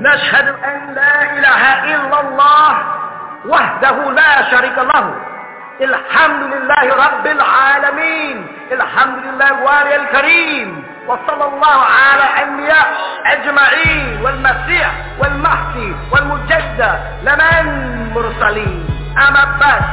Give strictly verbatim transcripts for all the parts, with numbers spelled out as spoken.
نشهد أن لا إله إلا الله وحده لا شريك له الحمد لله رب العالمين الحمد لله الوالي الكريم وصلى الله على الأنبياء أجمعين والمسيح والمهدي والمجدد لمن مرسلين أما بعد.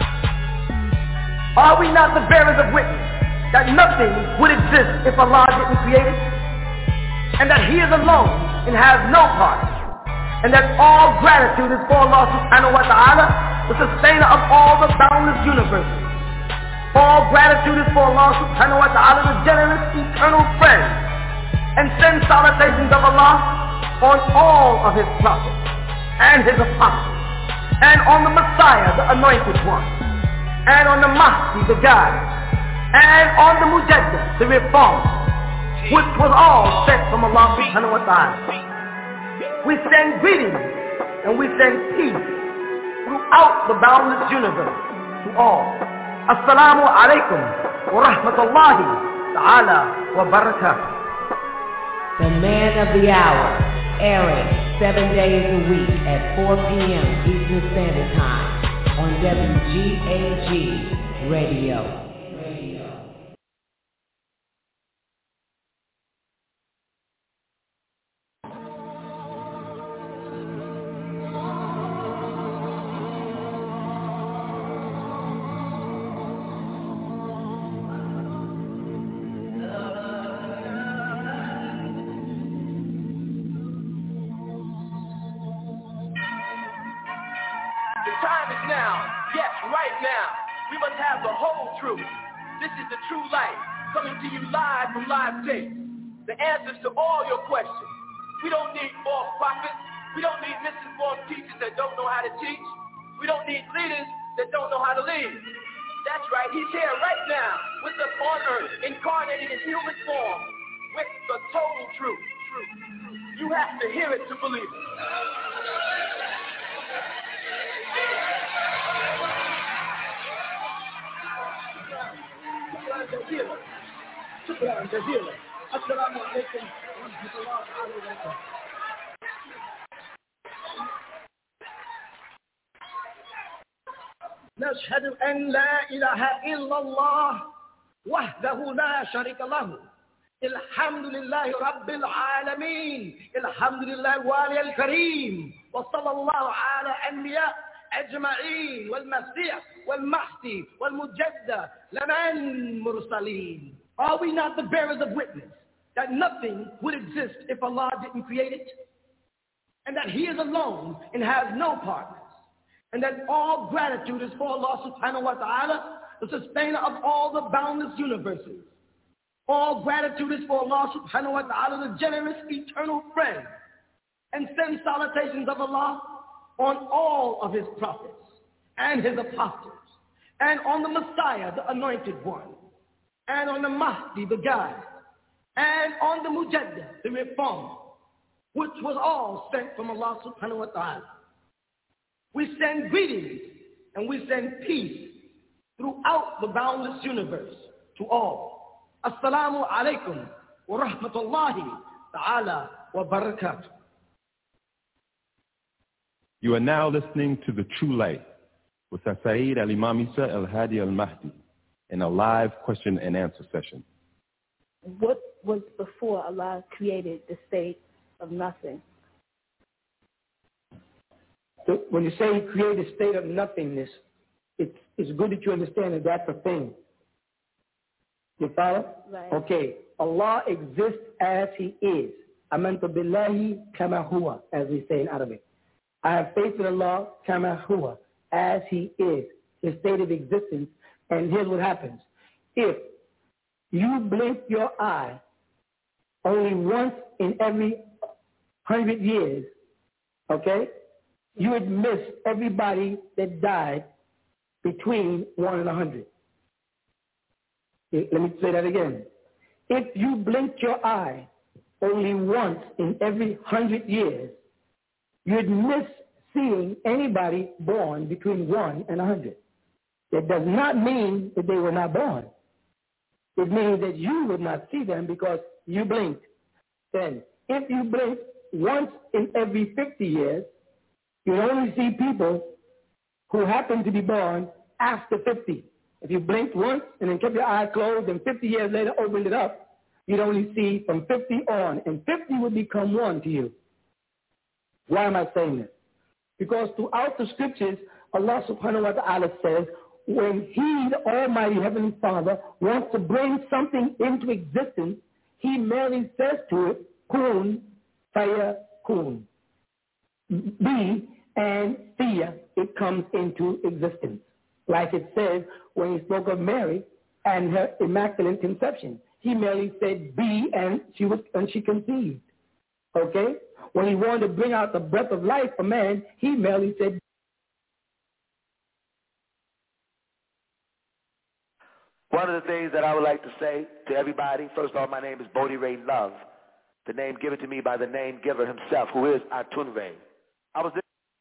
Are we not the bearers of witness that nothing would exist if Allah didn't create it, and that He is alone and has no part, and that all gratitude is for Allah subhanahu wa ta'ala, the sustainer of all the boundless universes. All gratitude is for Allah subhanahu wa ta'ala, the generous eternal friend, and send salutations of Allah on all of His prophets and His apostles, and on the Messiah, the anointed one, and on the Mahdi, the guide, and on the Mujaddid, the reformer, which was all sent from Allah subhanahu wa ta'ala. We send greetings and we send peace throughout the boundless universe to all. Assalamu alaikum wa rahmatullahi ta'ala wa barakatuh. The man of the hour, airing seven days a week at four p.m. Eastern Standard Time on W G A G Radio. The answers to all your questions. We don't need false prophets. We don't need misinformed teachers that don't know how to teach. We don't need leaders that don't know how to lead. That's right, He's here right now with us on earth, incarnated in human form, with the total truth. You have to hear it to believe it. Shukran jazeelan. Assalamu alaikum wa rahmatullahi wa barakatuh. نشهد أن لا إله إلا الله وحده لا شريك له الحمد لله رب العالمين الحمد لله الوالي الكريم وصلى الله على الأنبياء أجمعين والمسيح والمهدي والمجدد لمن مرسلين. Are we not the bearers of witness that nothing would exist if Allah didn't create it, and that He is alone and has no partners, and that all gratitude is for Allah subhanahu wa ta'ala, the sustainer of all the boundless universes. All gratitude is for Allah subhanahu wa ta'ala, the generous eternal friend, and send salutations of Allah on all of His prophets and His apostles, and on the Messiah, the anointed one, and on the Mahdi, the guide, and on the Mujaddid, the reformer, which was all sent from Allah subhanahu wa ta'ala. We send greetings and we send peace throughout the boundless universe to all. Assalamu alaikum wa rahmatullahi ta'ala wa barakatuh. You are now listening to The True Light with Saeed Al-Imam Isa Al-Hadi Al-Mahdi in a live question and answer session. What was before Allah created the state of nothing? So when you say He created a state of nothingness, it's, it's good that you understand that that's a thing. You follow? Right. Okay. Allah exists as He is. Amantu billahi kama huwa, as we say in Arabic. I have faith in Allah kama huwa, as He is, His state of existence. And here's what happens. If you blink your eye only once in every hundred years, okay, you would miss everybody that died between one and a hundred. Let me say that again. If you blinked your eye only once in every hundred years, you'd miss seeing anybody born between one and a hundred. That does not mean that they were not born. It means that you would not see them because you blinked. Then, if you blink once in every fifty years, you only see people who happen to be born after fifty. If you blinked once and then kept your eyes closed and fifty years later opened it up, you'd only see from fifty on, and fifty would become one to you. Why am I saying this? Because throughout the scriptures, Allah subhanahu wa ta'ala says, when He, the Almighty Heavenly Father, wants to bring something into existence, He merely says to it, kun, faya, kun. Be, and fiya, it comes into existence. Like it says when He spoke of Mary and her immaculate conception. He merely said, be, and she was, and she conceived. Okay? When He wanted to bring out the breath of life for man, He merely said, one of the things that I would like to say to everybody, first of all, my name is Bodhi Ray Love, the name given to me by the name giver himself, who is Atunre. I was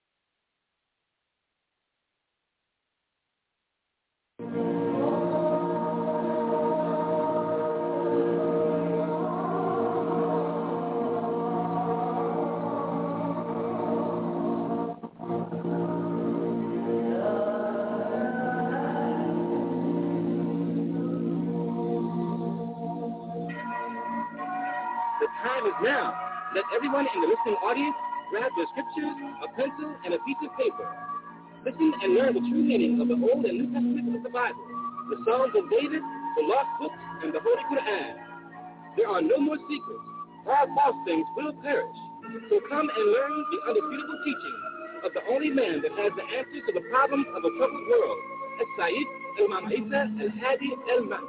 Now, let everyone in the listening audience grab their scriptures, a pencil, and a piece of paper. Listen and learn the true meaning of the Old and New Testament of the Bible, the Psalms of David, the lost books, and the Holy Quran. There are no more secrets. All false things will perish. So come and learn the undisputable teaching of the only man that has the answers to the problems of a troubled world, As-Sayyid Imam Isa Al-Hadi Al-Mahdi.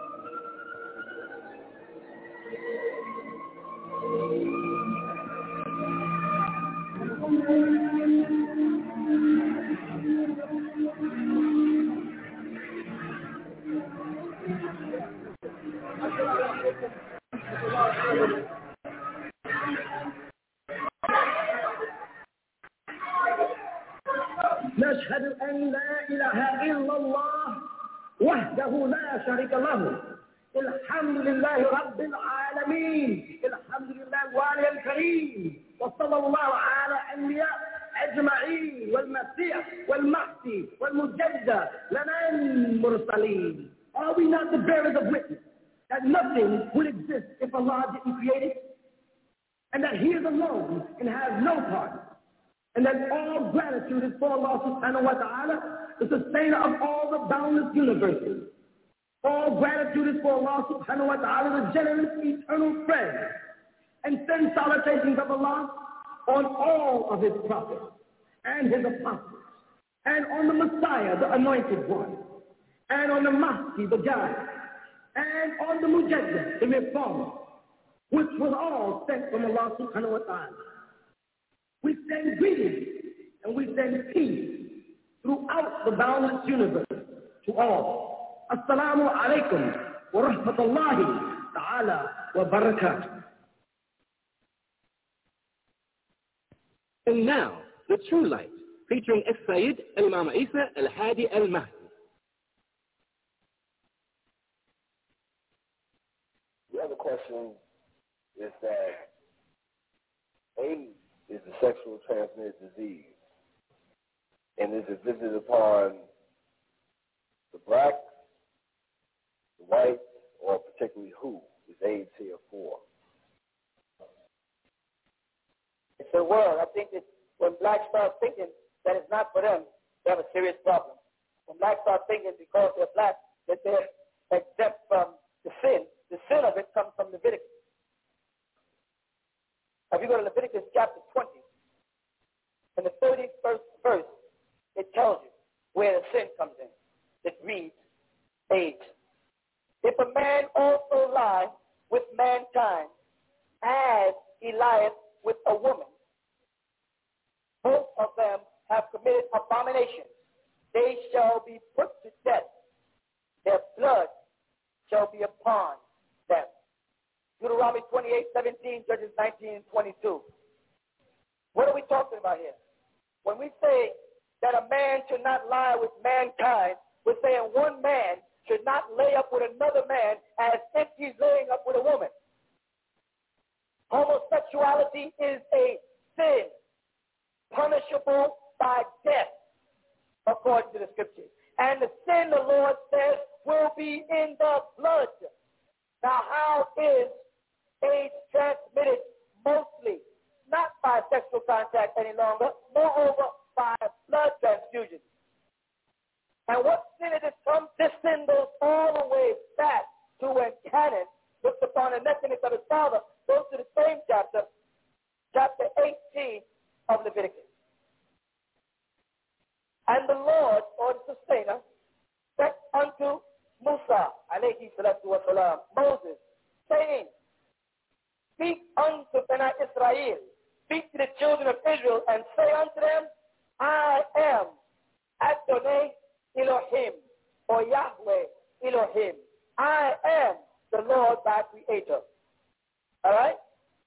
نشهد أن لا إله إلا الله وحده لا شريك له الحمد لله رب العالمين الحمد لله الوالي الكريم وصلى الله على الأنبياء أجمعين والمسيح والمهدي والمجدد لنا المرسلين. Are we not the bearers of witness that nothing would exist if Allah didn't create it, and that He is alone and has no part, and that all gratitude is for Allah subhanahu wa ta'ala, the sustainer of all the boundless universes. All gratitude is for Allah subhanahu wa ta'ala, the generous eternal friend, and send salutations of Allah on all of His prophets and His apostles, and on the Messiah, the anointed one, and on the Mahdi, the guide, and on the Mujaddid, the reformer, which was all sent from Allah subhanahu wa ta'ala. We send greetings and we send peace throughout the boundless universe to all. Assalamu alaikum wa rahmatullahi ta'ala wa barakatuh. And now, the true light, featuring As-Sayyid Imam Isa Al-Hadi Al-Mahdi. The other question is that AIDS is a sexual transmitted disease, and is it visited upon the blacks, the whites, or particularly who is AIDS here for? It's the world. I think that when blacks start thinking that it's not for them, they have a serious problem. When blacks start thinking because they're black that they're exempt from the sin, the sin of it comes from Leviticus. If you go to Leviticus chapter twenty, in the thirty-first verse, it tells you where the sin comes in. It reads, eight. If a man also lie with mankind, as he lieth with a woman, both of them have committed abomination. They shall be put to death. Their blood shall be upon them. Deuteronomy twenty-eight seventeen, Judges nineteen and twenty-two. What are we talking about here? When we say that a man should not lie with mankind, we're saying one man should not lay up with another man as if he's laying up with a woman. Homosexuality is a sin, punishable by death, according to the scriptures. And the sin, the Lord says, will be in the blood. Now, how is AIDS transmitted? Mostly not by sexual contact any longer, moreover by blood transfusion. And what sin it is from? This sin goes all the way back to when Canaan looked upon the nakedness of his father. Goes to the same chapter, chapter eighteen of Leviticus. And the Lord, or the sustainer, said unto Musa, alayhi salatu wa salam, Moses, saying, speak unto Bani Israel, speak to the children of Israel, and say unto them, I am Adonai Elohim, or Yahweh Elohim. I am the Lord thy creator. All right?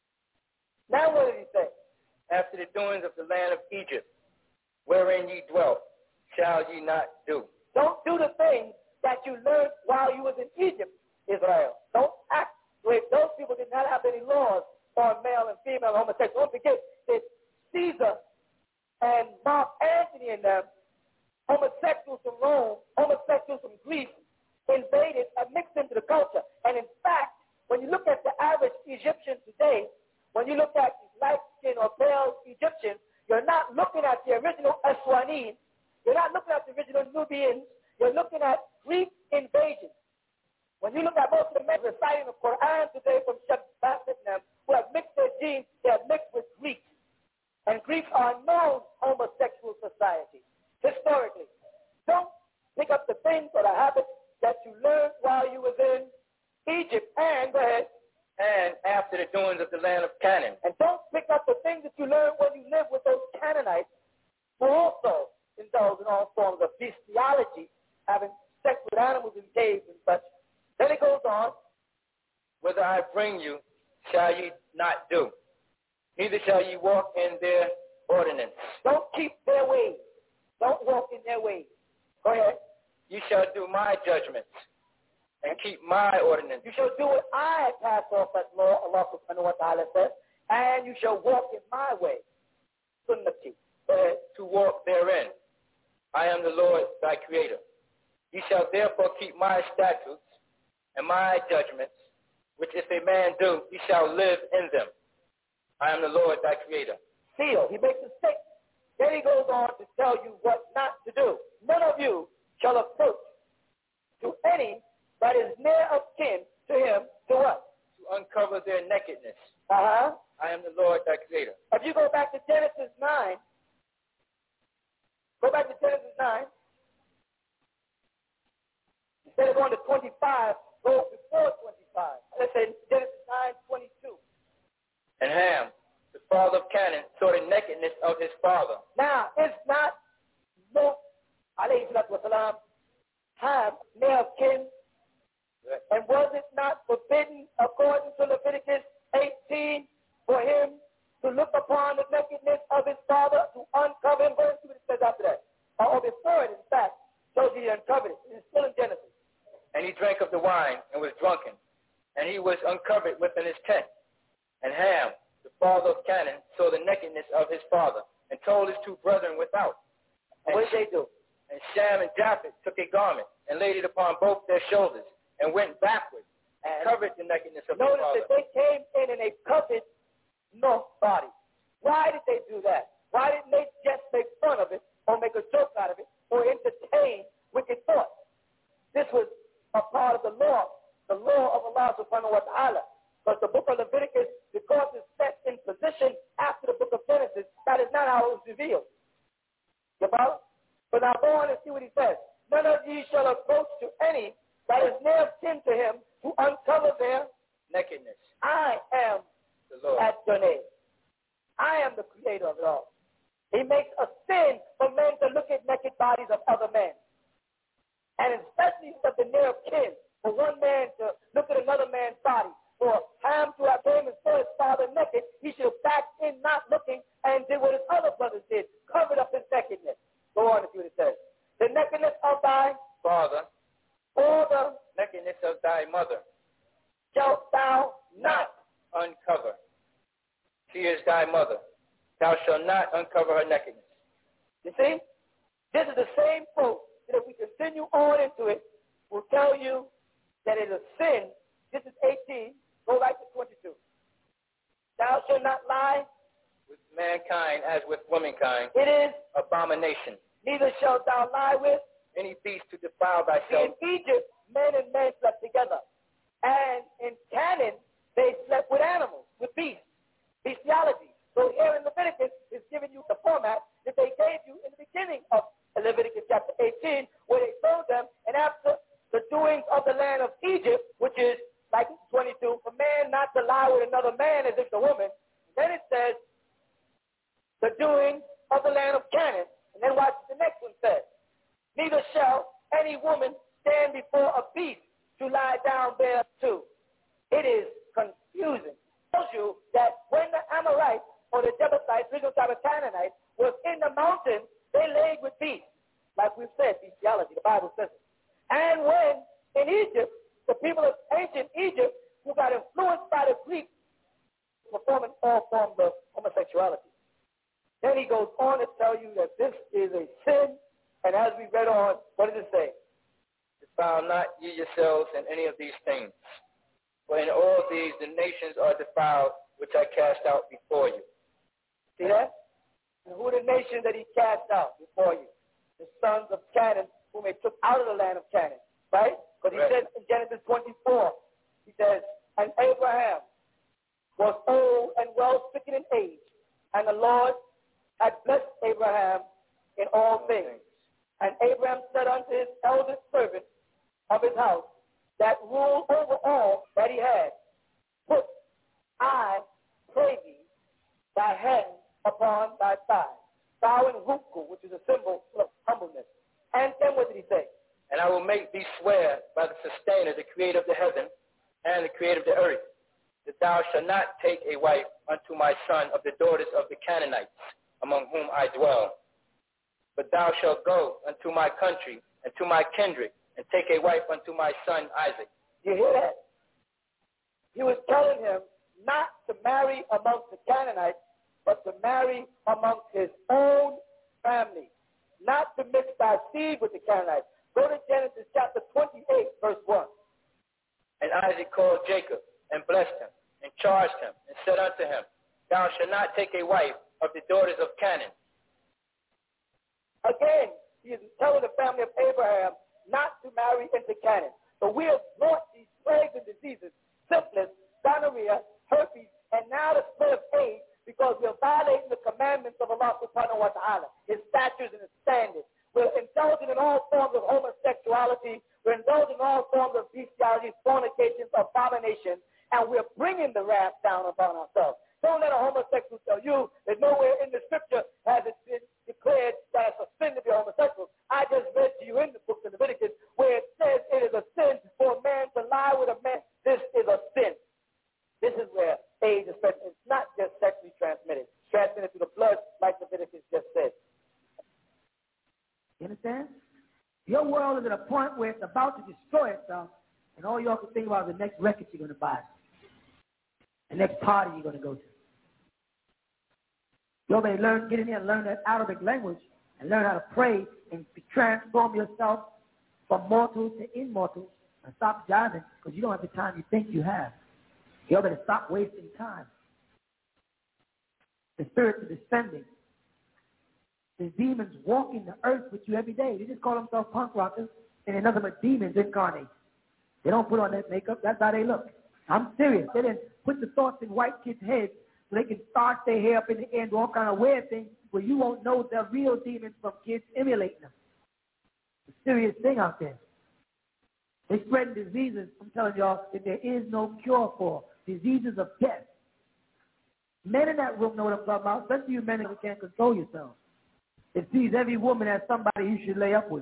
Now what did he say? After the doings of the land of Egypt, wherein ye dwelt, shall ye not do. Don't do the things that you learned while you was in Egypt, Israel. Don't act with those people did not have any laws on male and female homosexual. Don't forget that Caesar and Mark Antony and them, homosexuals from Rome, homosexuals from Greece, invaded and mixed into the culture. And in fact, when you look at the average Egyptian today, when you look at light-skinned or pale Egyptians, you're not looking at the original Aswanese. You're not looking at the original Nubians. You're looking at Greek invasion. When you look at most of the men reciting the Quran today from Sheikh Bassett and them, who have mixed their genes, they have mixed with Greeks. And Greeks are a known homosexual society, historically. Don't pick up the things or the habits that you learned while you was in Egypt. And, go ahead. And after the doings of the land of Canaan. And don't pick up the things that you learned when you lived with those Canaanites, who also indulge in all forms of bestiality, having sex with animals in caves and such. Then it goes on. Whither I bring you, shall ye not do, neither shall ye walk in their ordinance. Don't keep their ways. Don't walk in their ways. Go ahead. You shall do my judgments and keep my ordinance. You shall do what I pass off as law, Allah subhanahu wa ta'ala says, and you shall walk in my way. Sunnati. To walk therein. I am the Lord thy creator. You shall therefore keep my statutes and my judgments, which if a man do, he shall live in them. I am the Lord thy creator. Seal. He makes a statement. Then he goes on to tell you what not to do. None of you shall approach to any that is near of kin to him, to what? To uncover their nakedness. Uh-huh. I am the Lord thy creator. If you go back to Genesis nine, go back to Genesis nine, instead of going to twenty-five, go before twenty-five. Let's say Genesis nine twenty-two. And Ham, the father of Canaan, saw the nakedness of his father. Now, it's not no, alayhi salatu wasalam, Ham, near of kin. And was it not forbidden, according to Leviticus eighteen, for him to look upon the nakedness of his father, to uncover him? Go and see what it says after that. Or before it, in fact, shows he uncovered it. It's still in Genesis. And he drank of the wine and was drunken, and he was uncovered within his tent. And Ham, the father of Canaan, saw the nakedness of his father, and told his two brethren without. And what did they do? And Shem and Japheth took a garment and laid it upon both their shoulders, and went backward and covered the nakedness of his father. Notice that they came in and they covered no body. Why did they do that? Why didn't they just make fun of it or make a joke out of it or entertain wicked thoughts? This was a part of the law, the law of Allah subhanahu wa ta'ala. But the book of Leviticus, because it's set in position after the book of Genesis, that is not how it was revealed. You follow? But now go on and see what he says. None of ye shall approach to any that is near kin to him to uncover their nakedness. I am the Lord. Adonai. I am the creator of it all. He makes a sin for men to look at naked bodies of other men. And especially for the near kin, for one man to look at another man's body. For Ham to have came and saw his father naked, he should have backed in not looking and did what his other brothers did, covered up his nakedness. Go on and see what it says. The nakedness of thy father, or the nakedness of thy mother, shalt thou not uncover. Thou shalt not uncover her nakedness. You see? This is the same quote that if we continue on into it, will tell you that it is a sin. This is eighteen. Go right to twenty-two. Thou shalt not lie. With mankind as with womankind. It is abomination. Neither shalt thou lie with any beast to defile thyself. In Egypt, men and men slept together. And in Canaan, they slept with animals, with beasts, bestiality. So here in Leviticus is giving you the format that they gave you in the beginning of Leviticus chapter eighteen, where they told them, and after the doings of the land of Egypt, which is like twenty-two, for man not to lie with another man as if the woman. Then it says, the doings of the land of Canaan. And then watch what the next one says. Neither shall any woman stand before a beast to lie down there too. It is confusing. It tells you that when the Amorites or the Jebusites, original type of Canaanites, was in the mountains, they laid with beasts. Like we've said, bestiality, the Bible says it. And when in Egypt, the people of ancient Egypt, who got influenced by the Greeks, performing all forms of homosexuality. Then he goes on to tell you that this is a sin, and as we read on, what does it say? Defile not ye yourselves in any of these things. For in all these the nations are defiled, which I cast out before you. See that? And who are the nations that he cast out before you? The sons of Canaan, whom he took out of the land of Canaan, right? Because he right. says in Genesis twenty-four, he says, and Abraham was old and well stricken in age, and the Lord had blessed Abraham in all things. And Abraham said unto his eldest servant of his house, that ruled over all that he had, put, I pray thee, thy hand upon thy thigh, bowing hukku, which is a symbol of humbleness. And then what did he say? And I will make thee swear by the sustainer, the creator of the heaven and the creator of the earth, that thou shalt not take a wife unto my son of the daughters of the Canaanites, among whom I dwell. But thou shalt go unto my country and to my kindred, and take a wife unto my son Isaac. You hear that? He was telling him not to marry amongst the Canaanites, but to marry amongst his own family, not to mix thy seed with the Canaanites. Go to Genesis chapter twenty-eight, verse one. And Isaac called Jacob, and blessed him, and charged him, and said unto him, thou shalt not take a wife of the daughters of Canaan. Again, he is telling the family of Abraham not to marry into Canaan. But we have brought these plagues and diseases, syphilis, gonorrhea, herpes, and now the split of AIDS, because we are violating the commandments of Allah subhanahu wa ta'ala, his statutes and his standards. We're indulging in all forms of homosexuality. We're indulging in all forms of bestiality, fornications, abominations, and we're bringing the wrath down upon ourselves. Don't let a homosexual tell you that nowhere in the scripture has it been declared that it's a sin to be homosexual. I just read to you in the book of Leviticus where it says it is a sin for a man to lie with a man. This is a sin. This is where AIDS is present. It's not just sexually transmitted. It's transmitted through the blood, like Leviticus just said. You understand? Your world is at a point where it's about to destroy itself, and all y'all can think about is the next record you're going to buy, the next party you're going to go to. Y'all may learn, get in here and learn that Arabic language and learn how to pray and transform yourself from mortal to immortal and stop jiving because you don't have the time you think you have. Y'all better stop wasting time. The spirits are descending. The demons walking the earth with you every day. They just call themselves punk rockers, and they're nothing but demons incarnate. They don't put on that makeup. That's how they look. I'm serious. They didn't put the thoughts in white kids' heads so they can start their hair up in the air and do all kind of weird things where you won't know the real demons from kids emulating them. It's a serious thing out there. They're spreading diseases, I'm telling y'all, that there is no cure for. Diseases of death. Men in that room know what I'm talking about, especially you men who can't control yourselves. It sees every woman as somebody you should lay up with.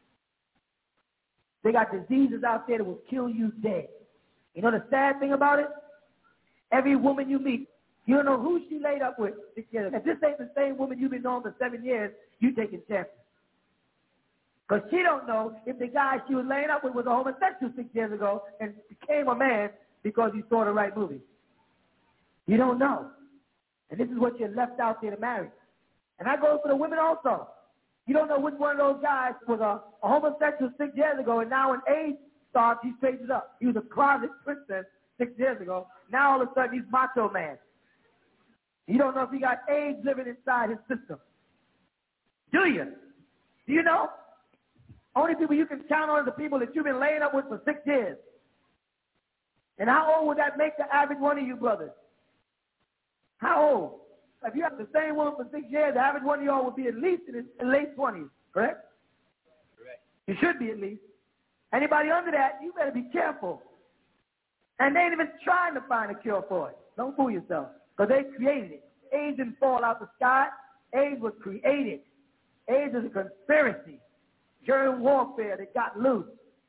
They got diseases out there that will kill you dead. You know the sad thing about it? Every woman you meet, you don't know who she laid up with. If this ain't the same woman you've been knowing for seven years, you taking chances. Because she don't know if the guy she was laying up with was a homosexual six years ago and became a man because he saw the right movie. You don't know. And this is what you're left out there to marry. And that goes for the women also. You don't know which one of those guys was a, a homosexual six years ago, and now when AIDS starts, he straightens up. He was a closet princess six years ago. Now all of a sudden he's macho man. You don't know if he got AIDS living inside his system. Do you? Do you know? Only people you can count on are the people that you've been laying up with for six years. And how old would that make the average one of you brothers? How old? If you have the same woman for six years, the average one of y'all would be at least in his late twenties, correct? Correct. You should be at least. Anybody under that, you better be careful. And they ain't even trying to find a cure for it. Don't fool yourself, because they created it. AIDS didn't fall out the sky. AIDS was created. AIDS is a conspiracy. Germ warfare that got loose.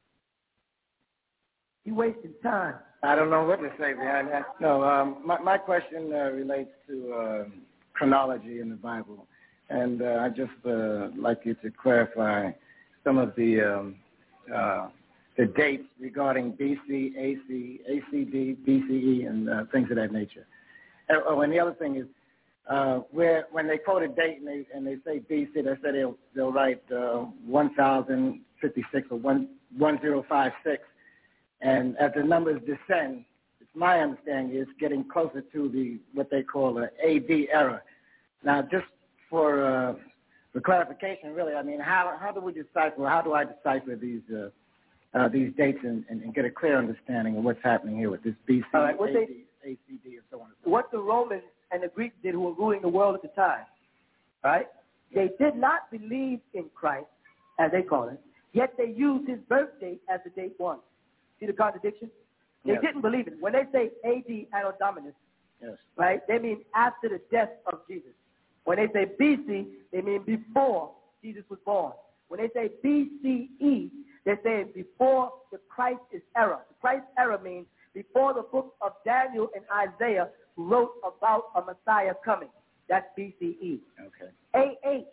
You wasting time. I don't know what to say behind that. No, um, my, my question uh, relates to uh, chronology in the Bible. And uh, I'd just uh, like you to clarify some of the um, uh, the dates regarding B C, A C, A C D, B C E, and uh, things of that nature. And, oh, and the other thing is, uh, where when they quote a date and they and they say B C, they say they'll they'll write uh, one thousand fifty-six or one one zero five six. And as the numbers descend, it's my understanding it's getting closer to the what they call the A D era. Now, just for uh, for clarification, really, I mean, how how do we decipher? How do I decipher these uh, uh, these dates and, and, and get a clear understanding of what's happening here with this B C, right, A D, they, A C D, and so on and so on? What the Romans and the Greeks did, who were ruling the world at the time, right? They did not believe in Christ, as they call it, yet they used his birth date as the date one. See the contradiction? They Yes. didn't believe it. When they say A D Anno Dominus, Yes. right, they mean after the death of Jesus. When they say B C, they mean before Jesus was born. When they say B C E, they're saying before the Christ era. The Christ era means before the book of Daniel and Isaiah wrote about a Messiah coming. That's B C E. Okay. A H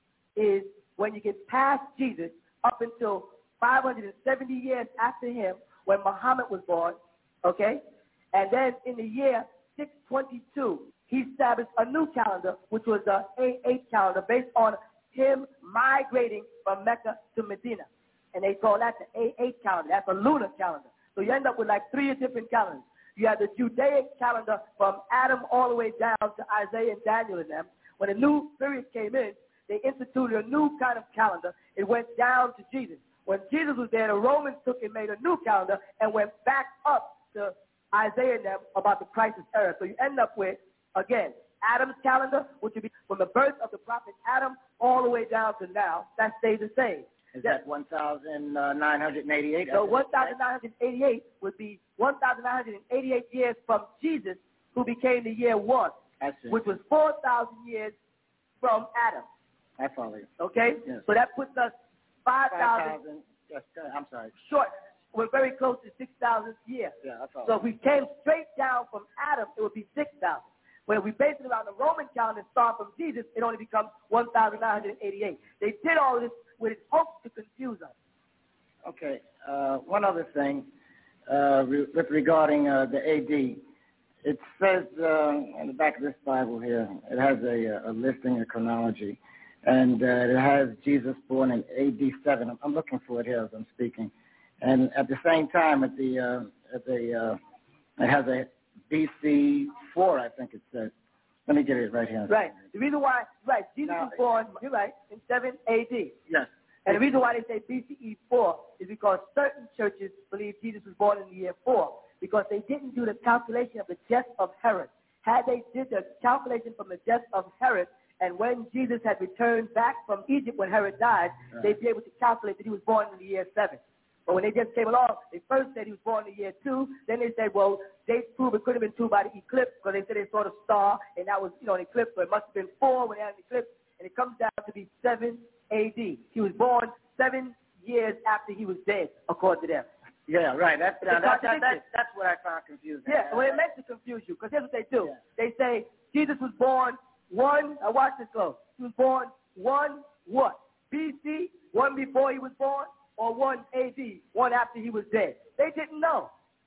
is when you get past Jesus up until five hundred seventy years after him, when Muhammad was born, okay? And then in the year six twenty-two, he established a new calendar, which was the A H calendar, based on him migrating from Mecca to Medina. And they call that the A H calendar. That's a lunar calendar. So you end up with like three different calendars. You have the Judaic calendar from Adam all the way down to Isaiah and Daniel and them. When a new period came in, they instituted a new kind of calendar. It went down to Jesus. When Jesus was there, the Romans took and made a new calendar and went back up to Isaiah and them about the crisis era. So you end up with, again, Adam's calendar, which would be from the birth of the prophet Adam all the way down to now. That stays the same. Is that one thousand nine hundred eighty-eight? So one thousand nine hundred eighty-eight would be one thousand nine hundred eighty-eight years from Jesus, who became the year one, which was four thousand years from Adam. I follow you. Okay? Yes. So that puts us five thousand. Yes, I'm sorry. Short. We're very close to six thousand years. Yeah, I follow. So if we came straight down from Adam, it would be six thousand. But if we base it around the Roman calendar and start from Jesus, it only becomes one thousand nine hundred eighty-eight. They did all this with its hopes to confuse us. Okay. Uh, one other thing uh, re- with regarding uh, the A D. It says uh, on the back of this Bible here, it has a, a listing, a chronology, and uh, it has Jesus born in A D seven. I'm, I'm looking for it here as I'm speaking. And at the same time, at the uh, at the uh, it has a B C four, I think it says. Let me get it right here. Right. The reason why, right, Jesus Now, was born, you're right, in seven A D. Yes. And the reason why they say B C E four is because certain churches believe Jesus was born in the year four, because they didn't do the calculation of the death of Herod. Had they did the calculation from the death of Herod, and when Jesus had returned back from Egypt when Herod died, right, they'd be able to calculate that he was born in the year seven. But when they just came along, they first said he was born in the year two. Then they said, well, they proved it could have been two by the eclipse, because they said they saw the star, and that was, you know, an eclipse. So it must have been four when they had an eclipse, and it comes down to be seven A D. He was born seven years after he was dead, according to them. Yeah, right. That's that, that, that, that, that's what I found confusing. Yeah, well, it meant to confuse you, because here's what they do. Yeah. They say Jesus was born one, now watch this close. He was born one what? B C, one before he was born, or one A D, one after he was dead. They didn't know. Right.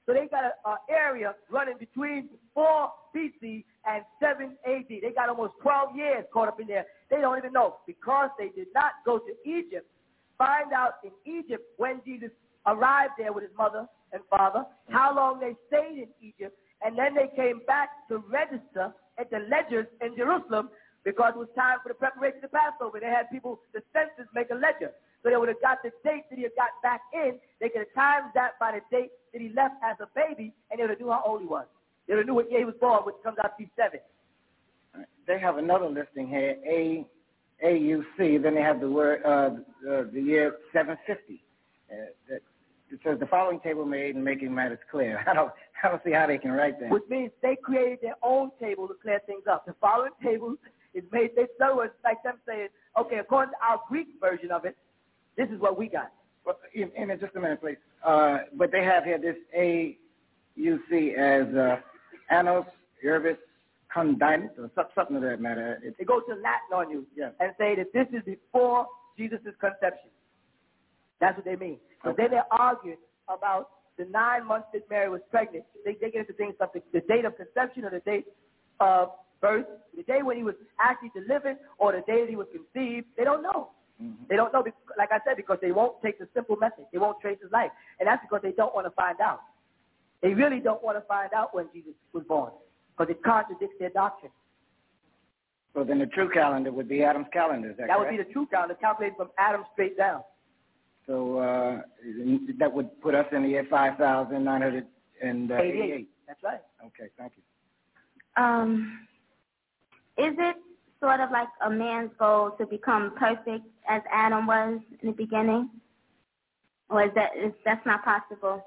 So they got an area running between four B C and seven A D. They got almost twelve years caught up in there. They don't even know because they did not go to Egypt. Find out in Egypt when Jesus arrived there with his mother and father, how long they stayed in Egypt, and then they came back to register at the ledgers in Jerusalem because it was time for the preparation of the Passover. They had people, the census, make a ledger. So they would have got the date that he had got back in. They could have timed that by the date that he left as a baby, and they would have knew how old he was. They would have knew what year he was born, which comes out to be seven. They have another listing here, A A U C. Then they have the word uh, uh, the year seven fifty. Uh, that, it says the following table made and making matters clear. I don't, I don't see how they can write that. Which means they created their own table to clear things up. The following table is made. They, in other words, like them saying, okay, according to our Greek version of it, this is what we got. Well, in, in just a minute, please. Uh, but they have here this A U C as uh, Annos Urbis Condinus, or something of that matter. It, they go to Latin on you yeah. and say that this is before Jesus' conception. That's what they mean. So okay. Then they're arguing about the nine months that Mary was pregnant. They, they get into things like the, the date of conception or the date of birth, the day when he was actually delivered or the day that he was conceived. They don't know. Mm-hmm. They don't know, like I said, because they won't take the simple method. They won't trace his life. And that's because they don't want to find out. They really don't want to find out when Jesus was born because it contradicts their doctrine. So then the true calendar would be Adam's calendar, is that That correct? would be the true calendar, calculated from Adam straight down. So uh, that would put us in the year five thousand nine hundred eighty-eight. eighty-eight. That's right. Okay, thank you. Um, is it sort of like a man's goal to become perfect as Adam was in the beginning? Or is that is that's not possible?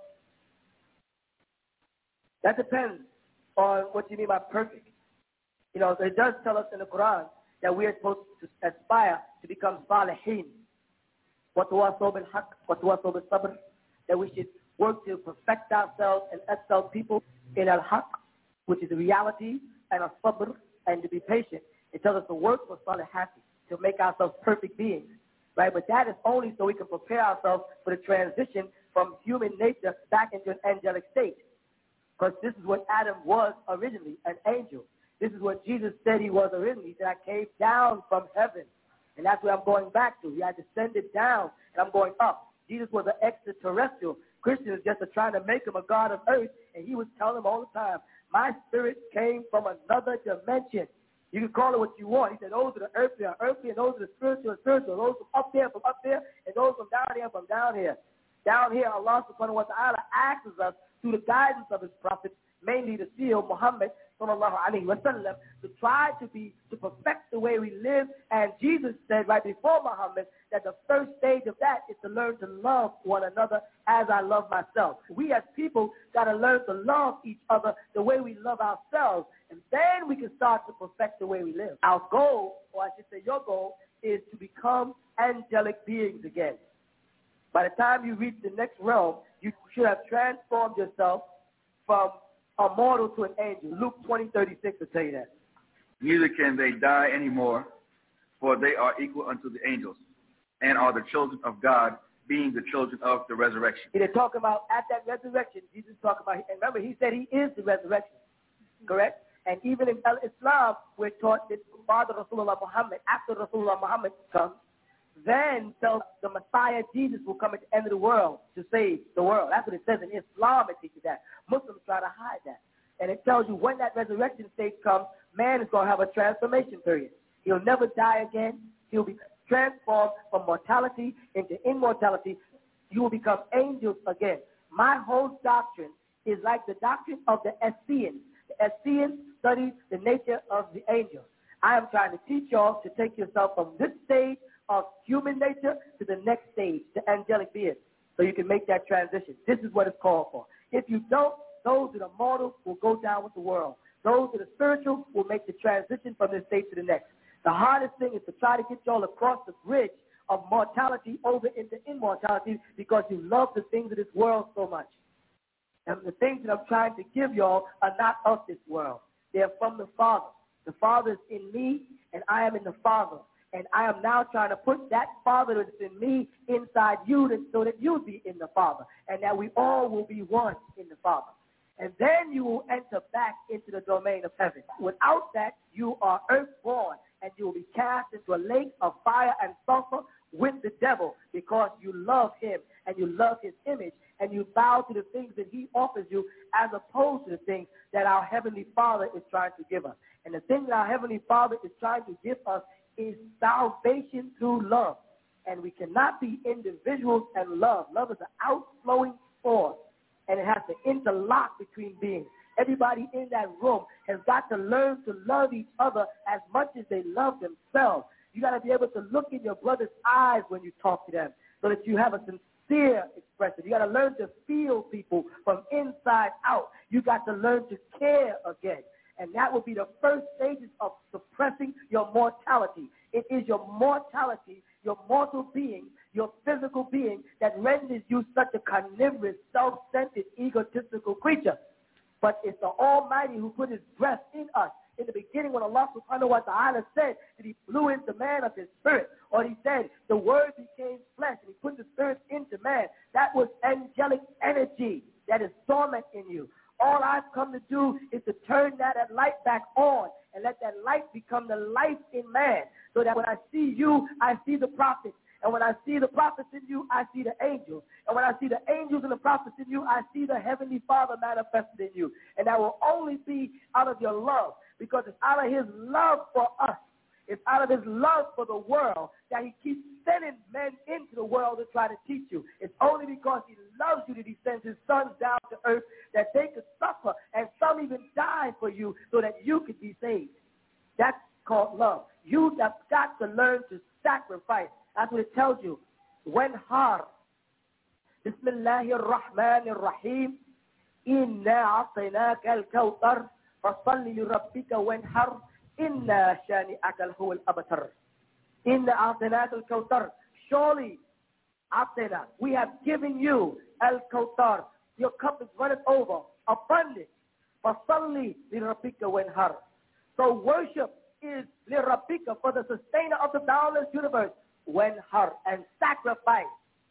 That depends on what you mean by perfect. You know, it does tell us in the Quran that we are supposed to aspire to become salihin. وَتَوَاصَوْا بِالْحَقِّ وَتَوَاصَوْا بِالصَّبْرِ, that we should work to perfect ourselves and excel people in al-haq, which is the reality, and al-sabr, and to be patient. It tells us to work for salihati, to make ourselves perfect beings, right? But that is only so we can prepare ourselves for the transition from human nature back into an angelic state. Because this is what Adam was originally, an angel. This is what Jesus said he was originally. He said, I came down from heaven. And that's where I'm going back to. He had descended down, and I'm going up. Jesus was an extraterrestrial. Christians just are trying to make him a God of earth, and he was telling them all the time, my spirit came from another dimension. You can call it what you want. He said, those are the earthly are earthly, and those are the spiritual are spiritual. Those from up there from up there, and those from down here from down here. Down here, Allah subhanahu wa ta'ala asks us through the guidance of his prophets, mainly the seal, Muhammad, sallallahu alayhi wa sallam, to try to be, to perfect the way we live. And Jesus said right before Muhammad that the first stage of that is to learn to love one another as I love myself. We as people got to learn to love each other the way we love ourselves. And then we can start to perfect the way we live. Our goal, or I should say your goal, is to become angelic beings again. By the time you reach the next realm, you should have transformed yourself from a mortal to an angel. Luke twenty thirty-six will tell you that. Neither can they die anymore, for they are equal unto the angels, and are the children of God, being the children of the resurrection. They're talking about at that resurrection, Jesus talking about, and remember, he said he is the resurrection, correct? And even in Islam, we're taught that Father Rasulullah Muhammad, after Rasulullah Muhammad comes, then so the Messiah Jesus will come at the end of the world to save the world. That's what it says in Islam. It teaches that. Muslims try to hide that. And it tells you when that resurrection stage comes, man is going to have a transformation period. He'll never die again. He'll be transformed from mortality into immortality. You will become angels again. My whole doctrine is like the doctrine of the Essenes. The Essenes study the nature of the angels. I am trying to teach y'all to take yourself from this stage of human nature to the next stage, the angelic being, so you can make that transition. This is what it's called for. If you don't, those that are mortal will go down with the world. Those that are spiritual will make the transition from this state to the next. The hardest thing is to try to get y'all across the bridge of mortality over into immortality because you love the things of this world so much. And the things that I'm trying to give y'all are not of this world. They're from the Father. The Father is in me, and I am in the Father. And I am now trying to put that Father that's in me inside you so that you'll be in the Father, and that we all will be one in the Father. And then you will enter back into the domain of heaven. Without that, you are earthborn, and you will be cast into a lake of fire and sulfur with the devil, because you love him and you love his image, and you bow to the things that he offers you as opposed to the things that our Heavenly Father is trying to give us. And the thing that our Heavenly Father is trying to give us is salvation through love. And we cannot be individuals and love. Love is an outflowing force, and it has to interlock between beings. Everybody in that room has got to learn to love each other as much as they love themselves. You got to be able to look in your brother's eyes when you talk to them so that you have a sincere expression. You got to learn to feel people from inside out. You got to learn to care again. And that will be the first stages of suppressing your mortality. It is your mortality, your mortal being, your physical being that renders you such a carnivorous, self-centered, egotistical creature. But it's the Almighty who put his breath in us. In the beginning, when Allah subhanahu wa ta'ala said that he blew into man of his spirit, or he said the word became flesh and he put the spirit into man, that was angelic energy that is dormant in you. All I've come to do is to turn that, that light back on and let that light become the life in man, so that when I see you, I see the prophets. And when I see the prophets in you, I see the angels. And when I see the angels and the prophets in you, I see the Heavenly Father manifested in you. And that will only be out of your love, because it's out of his love for us. It's out of his love for the world that he keeps sending men into the world to try to teach you. It's only because he loves you that he sends his sons down to earth, that they could suffer, and some even die for you so that you could be saved. That's called love. You have got to learn to sacrifice. That's what it tells you. When har, Bismillahir Rahmanir Rahim, Inna a'tainaka al-kawthar, fasalli li rabbika wanhar, Inna shani'aka huwa al-abtar. Inna a'tainaka al-kawthar. Surely, a'taina, we have given you al-kawthar. Your cup is running over, abundant. Fasalli li rabbika wanhar. So worship is li rabbika, for the sustainer of the boundless universe, when her, and sacrifice.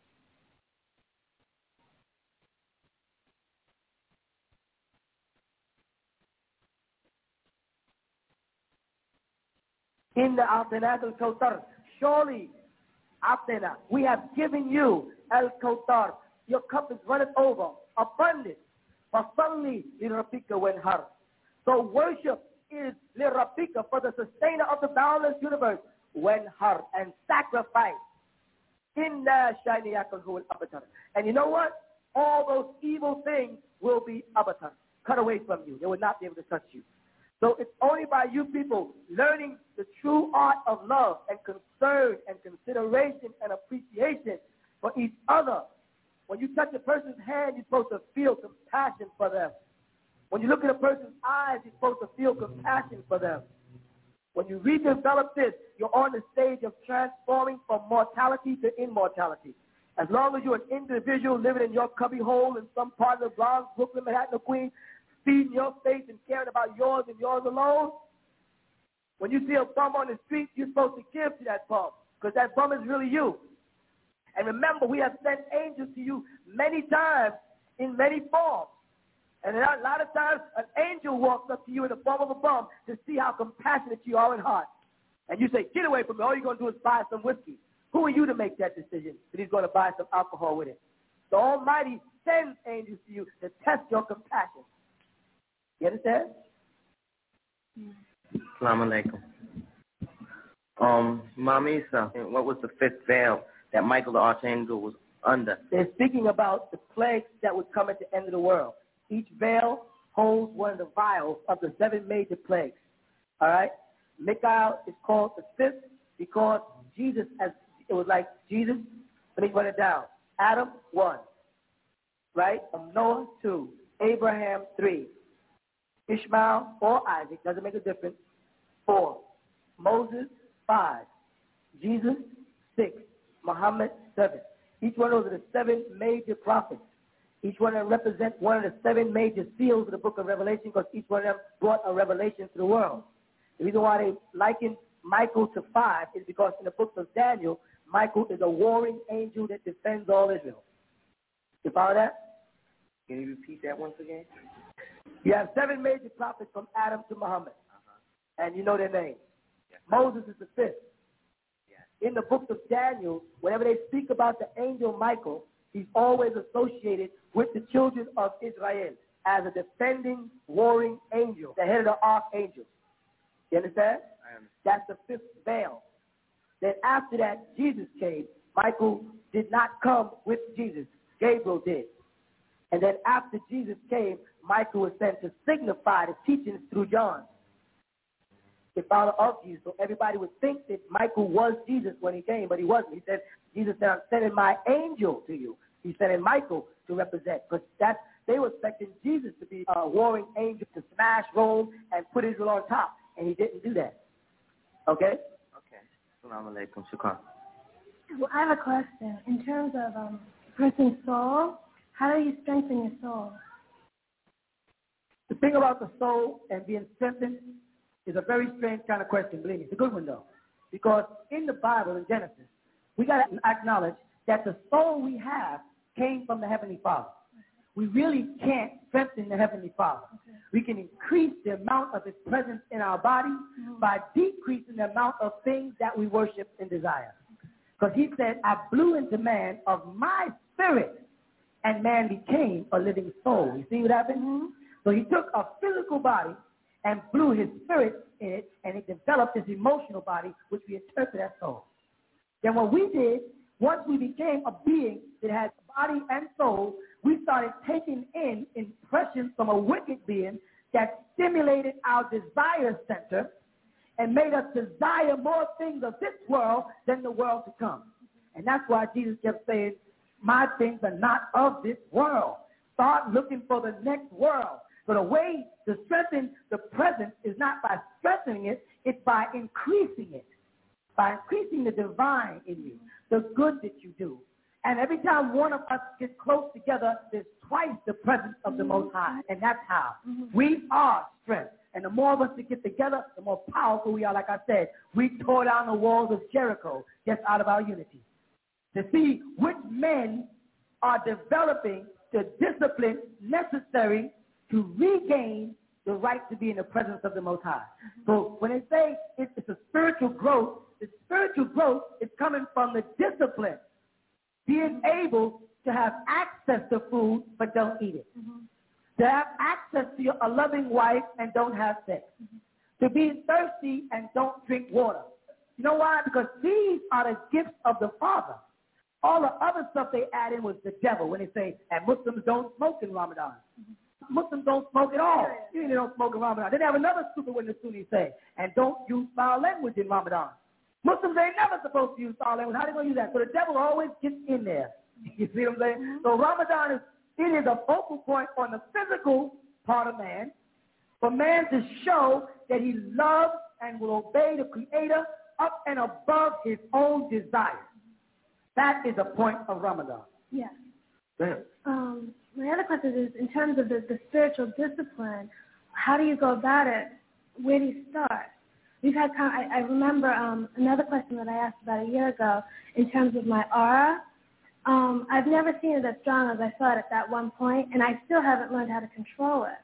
In the A'tainaka al-Kawthar, surely, A'taina, we have given you al-Kawthar. Your cup is running over, abundant. Fasalli li rabbika wanhar. So worship is li rabbika, for the sustainer of the boundless universe, when her, and sacrifice. Inna shani'aka huwa al-abtar. And you know what? All those evil things will be abatar, cut away from you. They will not be able to touch you. So it's only by you people learning the true art of love and concern and consideration and appreciation for each other. When you touch a person's hand, you're supposed to feel compassion for them. When you look at a person's eyes, you're supposed to feel compassion for them. When you redevelop this, you're on the stage of transforming from mortality to immortality. As long as you're an individual living in your cubbyhole in some part of the Bronx, Brooklyn, Manhattan, or Queens, feeding your faith and caring about yours and yours alone, when you see a bum on the street, you're supposed to give to that bum, because that bum is really you. And remember, we have sent angels to you many times in many forms. And a lot of times, an angel walks up to you in the form of a bum to see how compassionate you are in heart. And you say, get away from me. All you're going to do is buy some whiskey. Who are you to make that decision that he's going to buy some alcohol with it? The Almighty sends angels to you to test your compassion. You understand? Assalamu alaikum. Um, Imam Isa, what was the fifth veil that Michael the Archangel was under? They're speaking about the plagues that would come at the end of the world. Each veil holds one of the vials of the seven major plagues. All right? Michael is called the fifth because Jesus, as it was like Jesus, let me run it down. Adam, one. Right? From Noah, two. Abraham, three. Ishmael or Isaac, doesn't make a difference, four. Moses, five. Jesus, six. Muhammad, seven. Each one of those are the seven major prophets. Each one of them represents one of the seven major seals of the book of Revelation, because each one of them brought a revelation to the world. The reason why they likened Michael to five is because in the book of Daniel, Michael is a warring angel that defends all Israel. You follow that? Can you repeat that once again? You have seven major prophets from Adam to Muhammad, uh-huh. and you know their names. Yes. Moses is the fifth. Yes. In the book of Daniel, whenever they speak about the angel Michael, he's always associated with the children of Israel as a defending, warring angel, the head of the archangels. You understand? I understand. That's the fifth veil. Then after that, Jesus came. Michael did not come with Jesus. Gabriel did. And then after Jesus came, Michael was sent to signify the teachings through John, the father of Jesus. So everybody would think that Michael was Jesus when he came, but he wasn't. He said, Jesus said, I'm sending my angel to you. He's sending Michael to represent. Because that's, they were expecting Jesus to be a warring angel to smash Rome and put Israel on top. And he didn't do that. Okay? Okay. Assalamu alaikum. Shukran. Well, I have a question. In terms of um, a person's soul, how do you strengthen your soul? The thing about the soul and being strengthened is a very strange kind of question, believe me. It's a good one, though. Because in the Bible, in Genesis, we got to acknowledge that the soul we have came from the Heavenly Father. We really can't strengthen the Heavenly Father. Okay. We can increase the amount of His presence in our body mm-hmm. by decreasing the amount of things that we worship and desire. Because He said, I blew into man of my spirit, and man became a living soul. You see what happened? Mm-hmm. So He took a physical body and blew His spirit in it, and it developed His emotional body, which we interpret as soul. Then what we did, once we became a being that had body and soul, we started taking in impressions from a wicked being that stimulated our desire center and made us desire more things of this world than the world to come. And that's why Jesus kept saying, my things are not of this world. Start looking for the next world. So the way to strengthen the present is not by strengthening it, it's by increasing it, by increasing the divine in you, the good that you do. And every time one of us gets close together, there's twice the presence of the Most High. And that's how. Mm-hmm. We are strength. And the more of us that get together, the more powerful we are. Like I said, we tore down the walls of Jericho just out of our unity. To see which men are developing the discipline necessary to regain the right to be in the presence of the Most High. Mm-hmm. So when they say it's, it's a spiritual growth, the spiritual growth is coming from the discipline. Being able to have access to food but don't eat it. Mm-hmm. To have access to your, a loving wife and don't have sex. Mm-hmm. To be thirsty and don't drink water. You know why? Because these are the gifts of the Father. All the other stuff they add in was the devil when they say, and Muslims don't smoke in Ramadan. Mm-hmm. Muslims don't smoke at all. You know, they don't smoke in Ramadan. Then they have another stupid one the Sunnis say, and don't use foul language in Ramadan. Muslims ain't never supposed to use foul language. How are they going to use that? So the devil always gets in there. You see what I'm saying? Mm-hmm. So Ramadan is, it is a focal point on the physical part of man, for man to show that he loves and will obey the Creator up and above his own desires. That is a point of Ramadan. Yes. Yeah. Um, my other question is, in terms of the, the spiritual discipline, how do you go about it? Where do you start? We've had, I, I remember um, another question that I asked about a year ago in terms of my aura. Um, I've never seen it as strong as I saw it at that one point, and I still haven't learned how to control it.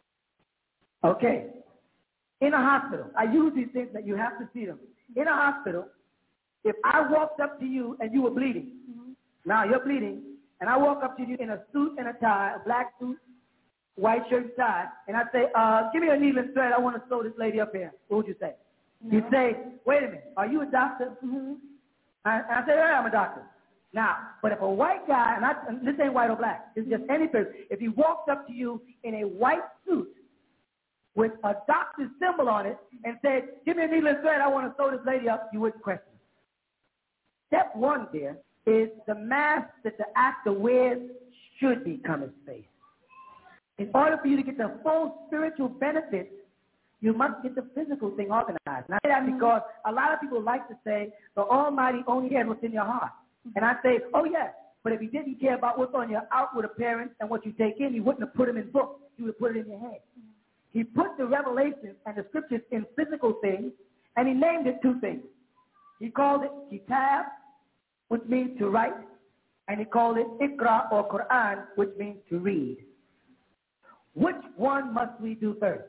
Okay. In a hospital, I use these things that you have to see them. In a hospital, if I walked up to you and you were bleeding, mm-hmm. now you're bleeding, and I walk up to you in a suit and a tie, a black suit, white shirt and tie, and I say, uh, give me a needle and thread. I want to sew this lady up here. What would you say? No. You'd say, wait a minute, are you a doctor? Mm-hmm. I, I say, yeah, I'm a doctor. Now, but if a white guy, and, I, and this ain't white or black, it's just any person, if he walked up to you in a white suit with a doctor's symbol on it and said, give me a needle and thread, I want to sew this lady up, you wouldn't question. Step one there is the mask that the actor wears should become his face. In order for you to get the full spiritual benefits, you must get the physical thing organized. And I say that because a lot of people like to say, the Almighty only cares what's in your heart. And I say, oh, yes, but if He didn't care about what's on your outward appearance and what you take in, He wouldn't have put them in books. He would have put it in your head. He put the revelations and the scriptures in physical things, And he named it two things. He called it Kitab, which means to write, and he called it Iqra or Quran, which means to read. Which one must we do first?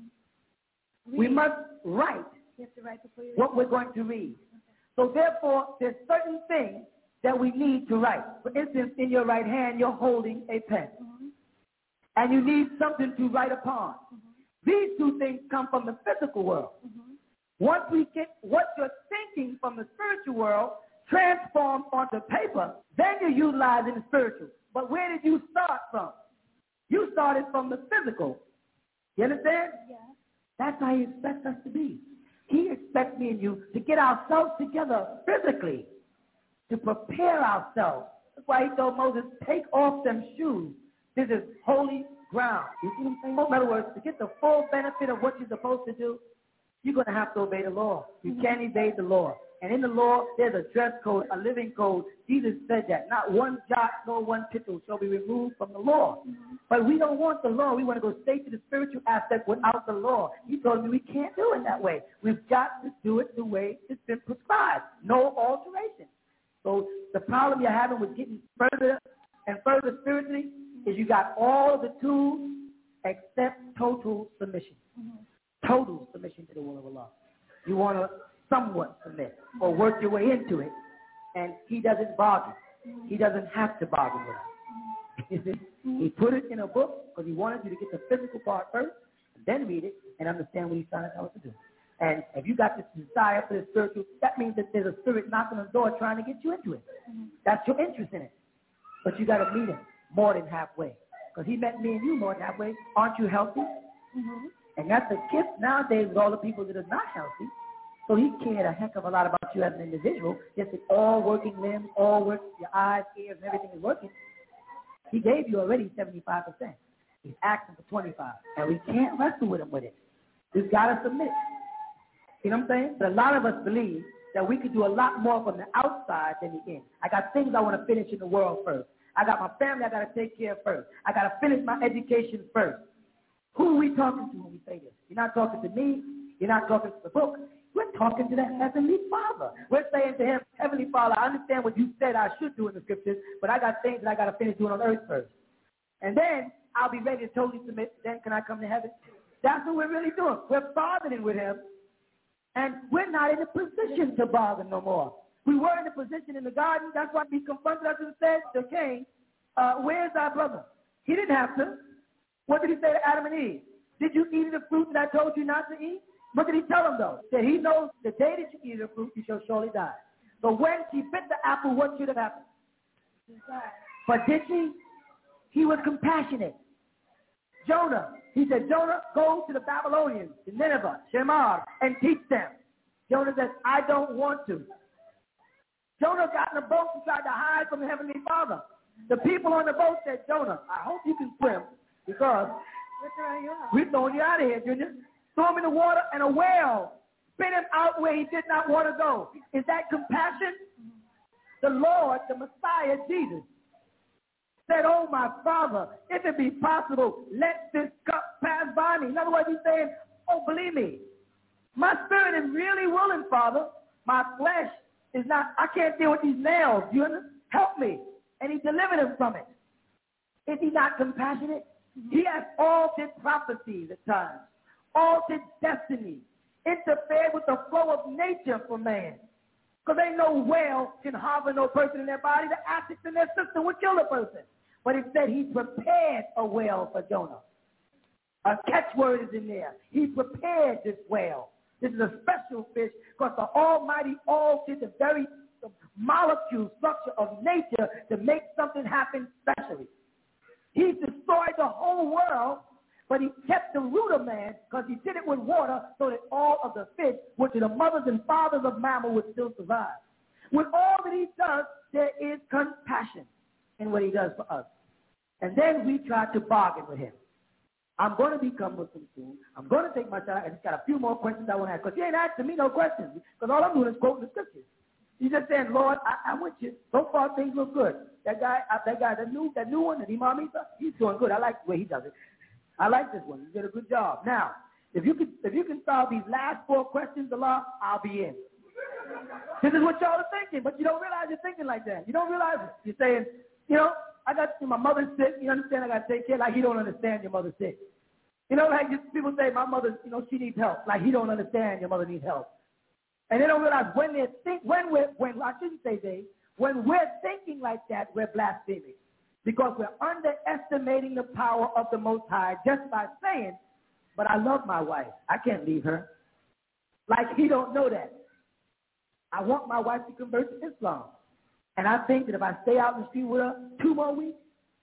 Mm-hmm. We must write, you have to write before you read. What we're going to read. Okay. So therefore, there's certain things that we need to write. For instance, in your right hand, you're holding a pen. Mm-hmm. And you need something to write upon. Mm-hmm. These two things come from the physical world. Mm-hmm. Once we get what you're thinking from the spiritual world transformed onto paper, then you're utilizing the spiritual. But where did you start from? You started from the physical. You understand? Yeah. That's how he expects us to be. He expects me and you to get ourselves together physically, to prepare ourselves. That's why he told Moses, take off them shoes. This is holy ground. You see what I'm saying? In other words, to get the full benefit of what you're supposed to do, you're going to have to obey the law. You mm-hmm. can't evade the law. And in the law, there's a dress code, a living code. Jesus said that. Not one jot nor one tittle shall be removed from the law. Mm-hmm. But we don't want the law. We want to go straight to the spiritual aspect without the law. He told me we can't do it that way. We've got to do it the way it's been prescribed. No alteration. So the problem you're having with getting further and further spiritually is you got all of the tools except total submission. Mm-hmm. Total submission to the will of Allah. You want to somewhat submit or work your way into it, and he doesn't bargain. He doesn't have to bargain with us. He put it in a book because he wanted you to get the physical part first, and then read it and understand what he's trying to tell us to do. And if you got this desire for the spiritual, that means that there's a spirit knocking on the door trying to get you into it. That's your interest in it. But you got to meet him more than halfway. Because he met me and you more than halfway. Aren't you healthy? Mm-hmm. And that's a gift nowadays with all the people that are not healthy. So he cared a heck of a lot about you as an individual. Just with all working limbs, all work, your eyes, ears, and everything is working. He gave you already seventy-five percent. He's asking for twenty-five. And we can't wrestle with him with it. We've got to submit. You know what I'm saying? But a lot of us believe that we could do a lot more from the outside than the in. I got things I want to finish in the world first. I got my family I got to take care of first. I got to finish my education first. Who are we talking to when we say this? You're not talking to me. You're not talking to the book. We're talking to the Heavenly Father. We're saying to him, Heavenly Father, I understand what you said I should do in the scriptures, but I got things that I got to finish doing on earth first. And then I'll be ready to totally submit. Then can I come to heaven? That's what we're really doing. We're bargaining with him, and we're not in a position to bargain no more. We were in a position in the garden. That's why he confronted us and said to Cain, uh, where's our brother? He didn't have to. What did he say to Adam and Eve? Did you eat of the fruit that I told you not to eat? What did he tell them, though? That he knows the day that you eat of the fruit, you shall surely die. But when she bit the apple, what should have happened? But did she? He was compassionate. Jonah, he said, Jonah, go to the Babylonians, to Nineveh, Shemar, and teach them. Jonah says, I don't want to. Jonah got in a boat and tried to hide from the Heavenly Father. The people on the boat said, Jonah, I hope you can swim, because we're throwing you out of here, Junior. Throw him in the water, and a whale spit him out where he did not want to go. Is that compassion? The Lord, the Messiah, Jesus, said, oh, my Father, if it be possible, let this cup pass by me. In other words, he's saying, oh, believe me, my spirit is really willing, Father. My flesh is not, I can't deal with these nails. You understand? Help me. And he delivered him from it. Is he not compassionate? He has altered prophecies at times, altered destiny, interfered with the flow of nature for man. Because ain't no whale can harbor no person in their body. The acids in their system would kill a person. But it said he prepared a whale for Jonah. A catchword is in there. He prepared this whale. This is a special fish because the Almighty altered the very molecule structure of nature to make something happen specially. He destroyed the whole world, but he kept the root of man because he did it with water so that all of the fish, which are the mothers and fathers of mammal, would still survive. With all that he does, there is compassion in what he does for us. And then we try to bargain with him. I'm going to become Muslim soon. I'm going to take my time. I just got a few more questions I want to ask. Because he ain't asking me no questions. Because all I'm doing is quoting the scriptures. He's just saying, Lord, I, I'm with you. So far, things look good. That guy, uh, that guy, that new, that new one, that Imam Isa, he's doing good. I like the way he does it. I like this one. He did a good job. Now, If you can, if you can solve these last four questions, Allah, I'll be in. This is what y'all are thinking, but you don't realize you're thinking like that. You don't realize it. You're saying, you know, I got my mother's sick. You understand? I got to take care. Like he don't understand your mother's sick. You know, like people say, my mother, you know, she needs help. Like he don't understand your mother needs help. And they don't realize when they think, when we're, when I shouldn't say they, when we're thinking like that, we're blaspheming, because we're underestimating the power of the Most High just by saying, but I love my wife. I can't leave her. Like he don't know that. I want my wife to convert to Islam. And I think that if I stay out in the street with her two more weeks,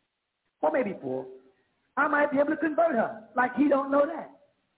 or maybe four, I might be able to convert her. Like he don't know that.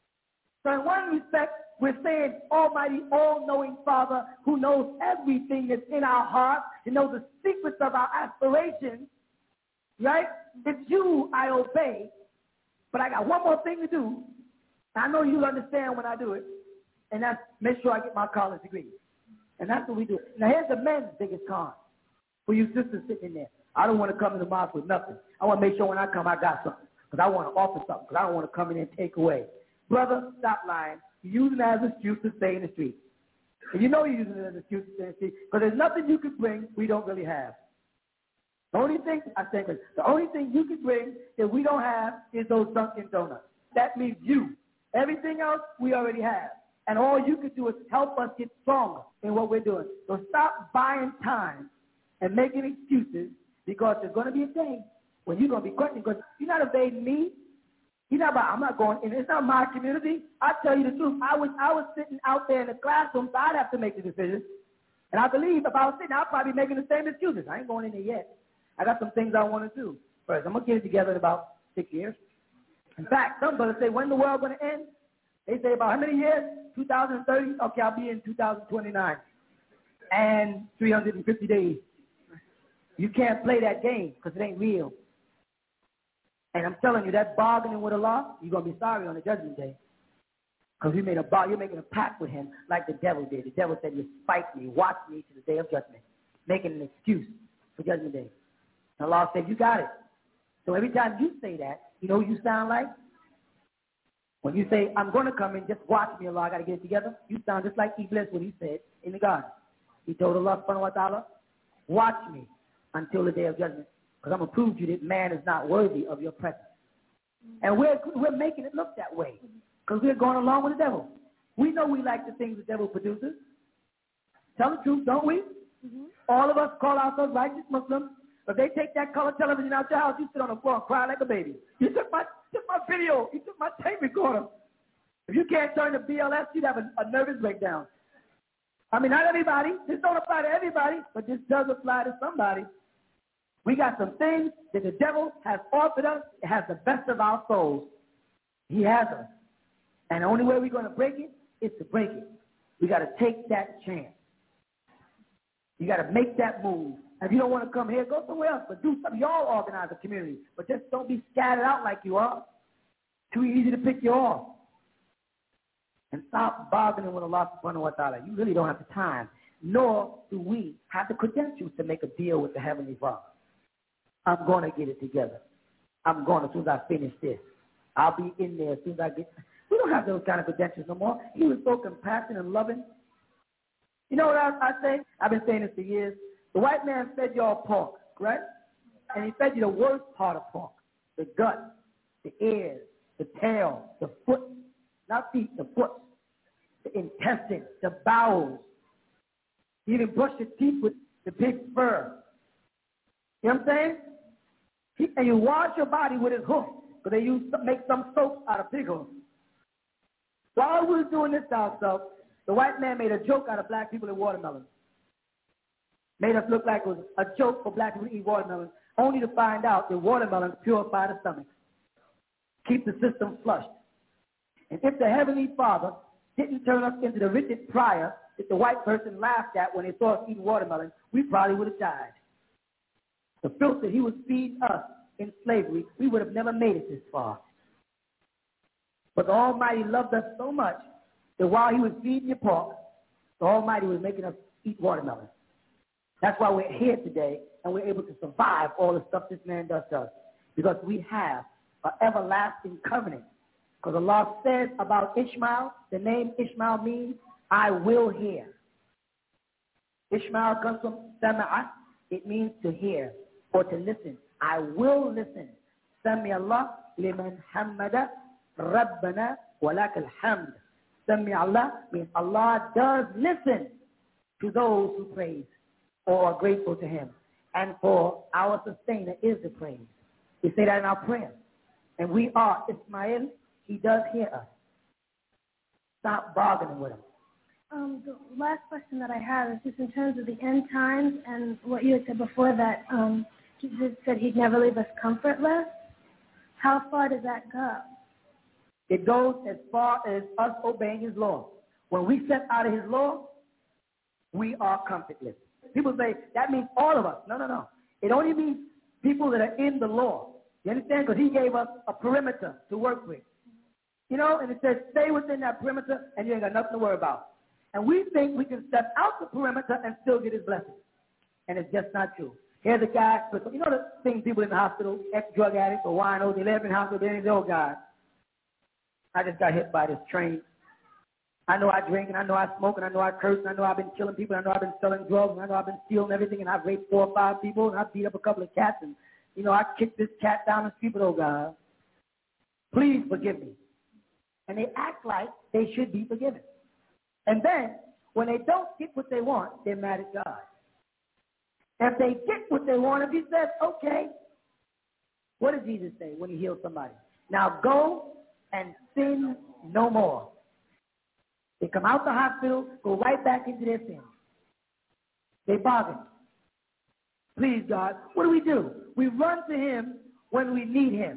So in one respect, we're saying Almighty, all-knowing Father who knows everything that's in our hearts, He knows the secrets of our aspirations, right? It's you I obey, but I got one more thing to do. I know you'll understand when I do it, and that's make sure I get my college degree. And that's what we do. Now here's the men's biggest con for you sisters sitting in there. I don't want to come to the mosque with nothing. I want to make sure when I come I got something, because I want to offer something, because I don't want to come in and take away. Brother, stop lying. You're using it as an excuse to stay in the street. And you know you're using it as an excuse to stay in the street, because there's nothing you can bring we don't really have. The only thing, I think, the only thing you can bring that we don't have is those Dunkin' Donuts. That means you. Everything else we already have. And all you can do is help us get stronger in what we're doing. So stop buying time and making excuses, because there's going to be a day when you're going to be questioning, because you're not evading me. You're not about, I'm not going in. It's not my community. I tell you the truth. I was I was sitting out there in the classroom, so I'd have to make the decision. And I believe if I was sitting, I'd probably be making the same excuses. I ain't going in there yet. I got some things I want to do. First, I'm going to get it together in about six years. In fact, some brothers say, when the world going to end? They say about how many years? two thousand thirty? Okay, I'll be in two thousand twenty-nine. And three hundred fifty days. You can't play that game because it ain't real. And I'm telling you, that bargaining with Allah, you're going to be sorry on the judgment day. Because you made a bar, you're making a pact with him like the devil did. The devil said, you spite me, watch me to the day of judgment. Making an excuse for judgment day. And Allah said, you got it. So every time you say that, you know what you sound like? When you say, I'm going to come in, just watch me, Allah, I got to get it together, you sound just like Iblis when he said in the garden. He told Allah subhanahu wa ta'ala, watch me until the day of judgment, because I'm going to prove to you that man is not worthy of your presence. And we're, we're making it look that way, because we're going along with the devil. We know we like the things the devil produces. Tell the truth, don't we? Mm-hmm. All of us call ourselves righteous Muslims. But they take that color television out your house, you sit on the floor and cry like a baby. You took my, took my video, you took my tape recorder. If you can't turn the B L S, you'd have a, a nervous breakdown. I mean, not everybody. This don't apply to everybody, but this does apply to somebody. We got some things that the devil has offered us. It has the best of our souls. He has us. And the only way we're going to break it is to break it. We got to take that chance. You got to make that move. If you don't want to come here, go somewhere else, but do something. Y'all organize a community, but just don't be scattered out like you are. Too easy to pick you off. And stop bargaining with Allah subhanahu wa ta'ala. You really don't have the time, nor do we have the credentials to make a deal with the Heavenly Father. I'm going to get it together. I'm going as soon as I finish this. I'll be in there as soon as I get. We don't have those kind of credentials no more. He was so compassionate and loving. You know what I, I say? I've been saying this for years. The white man fed y'all pork, right? And he fed you the worst part of pork, the gut, the ears, the tail, the foot, not feet, the foot, the intestine, the bowels. You even brush your teeth with the pig's fur. You know what I'm saying? He, and you wash your body with his hoof, because they use make some soap out of pig hoof. While we were doing this to ourselves, the white man made a joke out of black people and watermelons. Made us look like it was a joke for black people to eat watermelon, only to find out that watermelons purify the stomach, keep the system flushed. And if the Heavenly Father didn't turn us into the Richard Pryor that the white person laughed at when they saw us eating watermelon, we probably would have died. The filth that he was feeding us in slavery, we would have never made it this far. But the Almighty loved us so much that while he was feeding your pork, the Almighty was making us eat watermelon. That's why we're here today, and we're able to survive all the stuff this man does to us, because we have an everlasting covenant Because Allah says about Ishmael, the name Ishmael means, I will hear. Ishmael comes from Sama'a. It means to hear or to listen. I will listen. Sami Allah liman hamada rabbana walak alhamd. Sami Allah means Allah does listen to those who praise or are grateful to him. And for our sustainer is the praise. We say that in our prayer. And we are Ismail. He does hear us. Stop bargaining with him. Um, the last question that I have is just in terms of the end times and what you had said before that um, Jesus said he'd never leave us comfortless. How far does that go? It goes as far as us obeying his law. When we step out of his law, we are comfortless. People say, that means all of us. No, no, no. It only means people that are in the law. You understand? Because he gave us a perimeter to work with. You know, and it says stay within that perimeter and you ain't got nothing to worry about. And we think we can step out the perimeter and still get his blessing. And it's just not true. Here's a guy, you know the thing people in the hospital, ex-drug addicts or winos, they live in the hospital, they say, oh, God, I just got hit by this train. I know I drink, and I know I smoke, and I know I curse, and I know I've been killing people, and I know I've been selling drugs, and I know I've been stealing everything, and I've raped four or five people, and I beat up a couple of cats, and, you know, I kicked this cat down the street, but, oh, God, please forgive me. And they act like they should be forgiven. And then, when they don't get what they want, they're mad at God. If they get what they want, if he says, okay, what did Jesus say when he healed somebody? Now go and sin no more. They come out the hospital, go right back into their sin. They bargain. Please, God, what do we do? We run to him when we need him.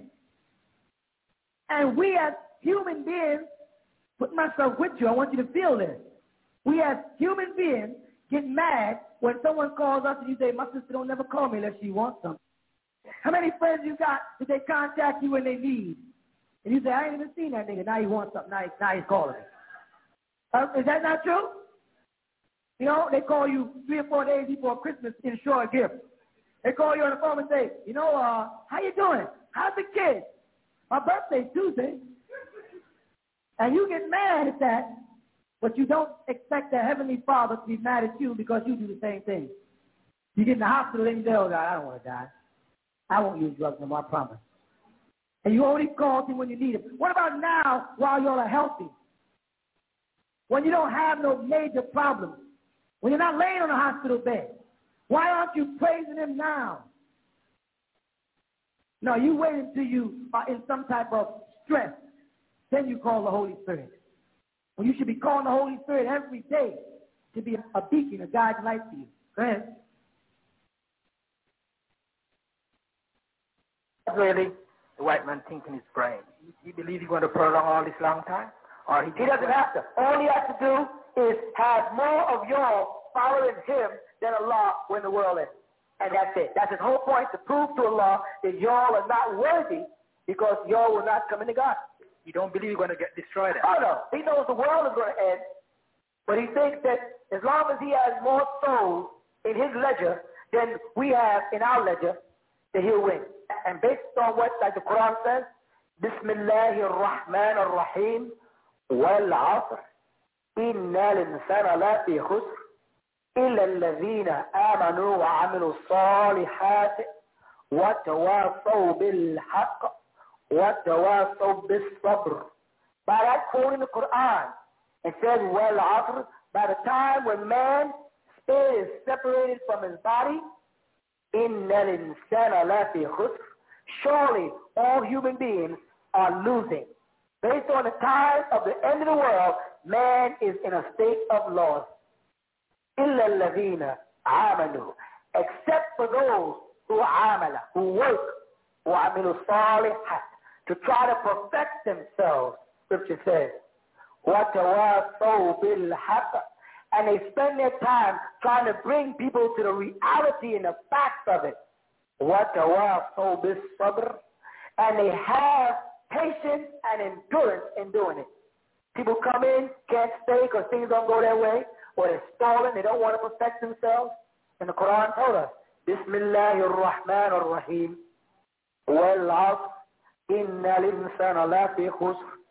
And we as human beings, put myself with you, I want you to feel this. We as human beings get mad when someone calls us and you say, my sister don't never call me unless she wants something. How many friends you got that they contact you when they need? And you say, I ain't even seen that nigga. Now he wants something. Now, he, now he's calling me. Uh, is that not true? You know, they call you three or four days before Christmas to ensure a gift. They call you on the phone and say, you know, uh, how you doing? How's the kid? My birthday's Tuesday. And you get mad at that, but you don't expect the Heavenly Father to be mad at you because you do the same thing. You get in the hospital and you say, oh, God, I don't want to die. I won't use drugs no more, I promise. And you only call him when you need him. What about now while y'all are healthy? When you don't have no major problems? When you're not laying on a hospital bed? Why aren't you praising him now? No, you wait until you are in some type of stress. Then you call the Holy Spirit. When you should be calling the Holy Spirit every day to be a beacon, a guiding light for you. Go ahead. Really, the white man thinking his brain. You believe he's going to prolong all this long time? Or he, he doesn't have to. All he has to do is have more of y'all following him than Allah when the world ends. And that's it. That's his whole point, to prove to Allah that y'all are not worthy because y'all will not come into God. You don't believe you're going to get destroyed? Oh, no. He knows the world is going to end, but he thinks that as long as he has more souls in his ledger than we have in our ledger, that he'll win. And based on what, like the Quran says, Bismillahir Rahmanir Rahim, wal asr, inna l-insana la fi khusr, illa alladhina amanu wa amilu salihat, wa tawasaw bil haqq, wa tawasaw bis sabr. By that quoting the Quran, it says, wal asr, by the time when man's spirit is separated from his body, inna l-insana la fi khusr, surely all human beings are losing. Based on the time of the end of the world, man is in a state of loss. Illa alladhina amanu, except for those who amala, who work, who amilu salihat, to try to perfect themselves. Scripture says, وَتَوَاصَوْا بِالْحَقِّ, and they spend their time trying to bring people to the reality and the facts of it. وَتَوَاصَوْا بِالصَّبْرِ, and they have patience and endurance in doing it. People come in, can't stay because things don't go their way, or they're stalling, they don't want to protect themselves. And the Quran told us, Bismillahir Rahmanir Rahim, wal asr, inna l-insana la fi khusr,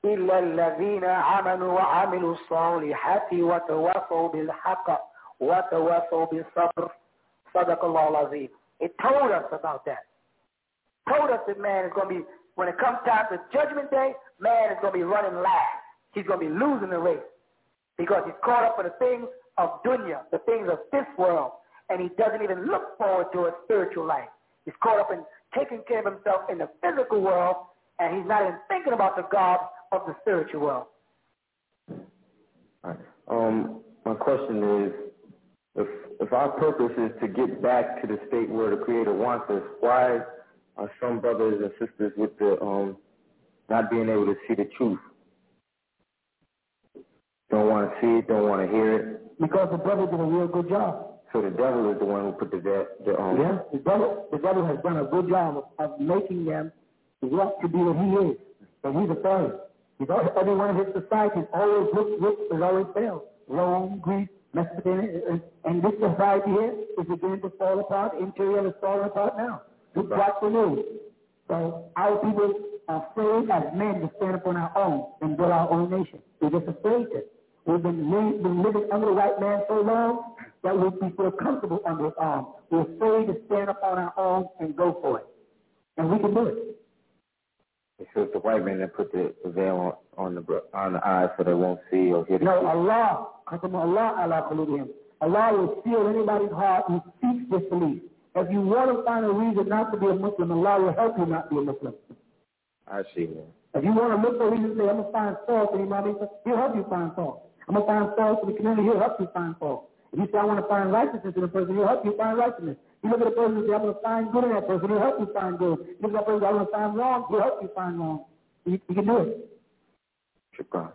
إلا الذين آمنوا وعملوا الصالحات وتواصوا بالحق وتواصوا بالصبر. صدق الله العظيم. It told us about that. Told us that man is going to be, when it comes time to Judgment Day, man is going to be running last. He's going to be losing the race because he's caught up in the things of dunya, the things of this world, and he doesn't even look forward to a spiritual life. He's caught up in taking care of himself in the physical world, and he's not even thinking about the God of the spiritual world. All right. Um, my question is, if if our purpose is to get back to the state where the Creator wants us, why are some brothers and sisters with the um not being able to see the truth? Don't want to see it, don't want to hear it. Because the brother did a real good job. So the devil is the one who put the the, the um. Yeah, the devil the devil has done a good job of, of making them want to be what he is, but he's a failure. Because every one of his societies always looks rich, has always failed. Rome, Greece, Mesopotamia, and, and this society here is beginning to fall apart. The interior is falling apart now. Just watch the news. So our people are afraid as men to stand up on our own and build our own nation. We're just afraid to. We've been, li- been living under the white man so long that we, we feel comfortable under his arm. We're afraid to stand up on our own and go for it. And we can do it. So it's the white man that put the, the veil on, on the on the eyes so they won't see or hear. No, Allah, Allah, Allah, Allah, Allah will seal anybody's heart who seeks disbelief. If you want to find a reason not to be a Muslim, Allah will help you not be a Muslim. I see, man. If you want to look for a reason to say, I'm going to find fault in Imam Isa, he'll help you find fault. I'm going to find fault in the community, he'll help you find fault. If you say, I want to find righteousness in a person, he'll help you find righteousness. You look at a person and say, I'm going to find good in that person, he'll help you find good. You look at a person and say, I'm going to find wrong, he'll help you find wrong. You, you can do it. Shukran.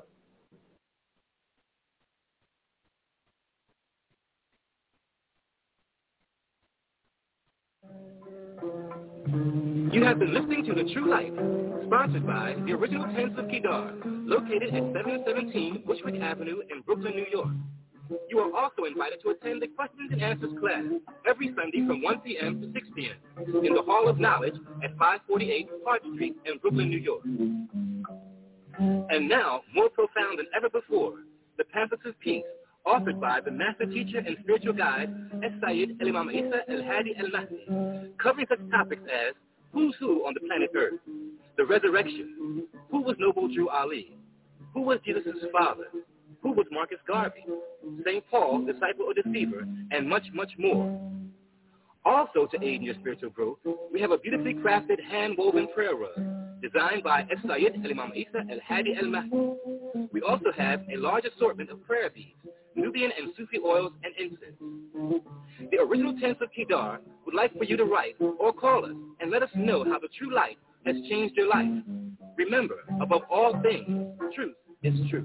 You have been listening to The True Light, sponsored by the Original Tents of Kedar, located at seven seventeen Bushwick Avenue in Brooklyn, New York. You are also invited to attend the Questions and Answers class every Sunday from one p.m. to six p.m. in the Hall of Knowledge at five forty-eight Hart Street in Brooklyn, New York. And now, more profound than ever before, the Pamphlets of Peace, authored by the master teacher and spiritual guide, Sayyid Al-Imam Isa Al-Hadi Al-Mahdi, covering such topics as who's who on the planet Earth, the resurrection, who was Noble Drew Ali, who was Jesus' father, who was Marcus Garvey, Saint Paul, disciple or deceiver, and much, much more. Also, to aid in your spiritual growth, we have a beautifully crafted hand-woven prayer rug designed by Sayyid Al-Imam Isa Al-Hadi Al-Mahdi. We also have a large assortment of prayer beads, Nubian and Sufi oils, and incense. The Original Tents of Kedar would like for you to write or call us and let us know how the true light has changed your life. Remember, above all things, truth is truth.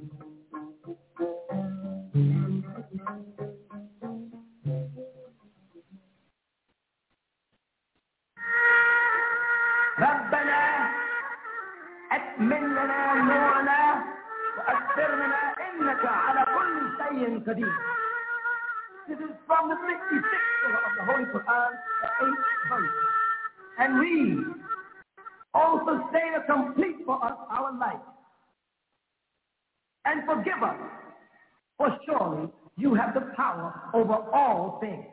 ربنا أكمل لنا نورنا وأكثرنا إنك على كل شيء قدير. This is from the sixty-sixth surah of the Holy Quran, the eighth verse. And read, O Sustainer, complete for us our life, and forgive us, for surely you have the power over all things.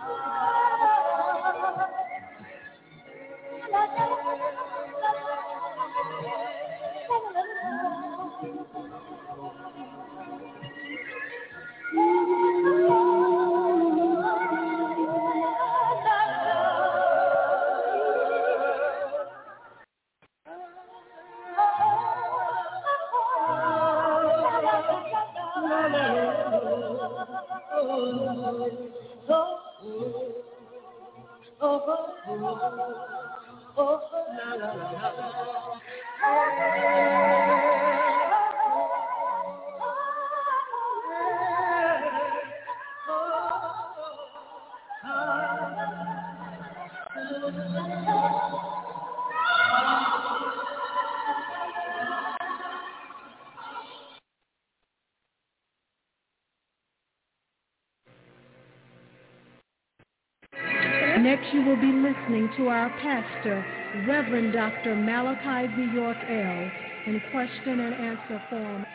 Next, you will be listening to our pastor, Reverend Doctor Malachi B. York L., in question and answer form.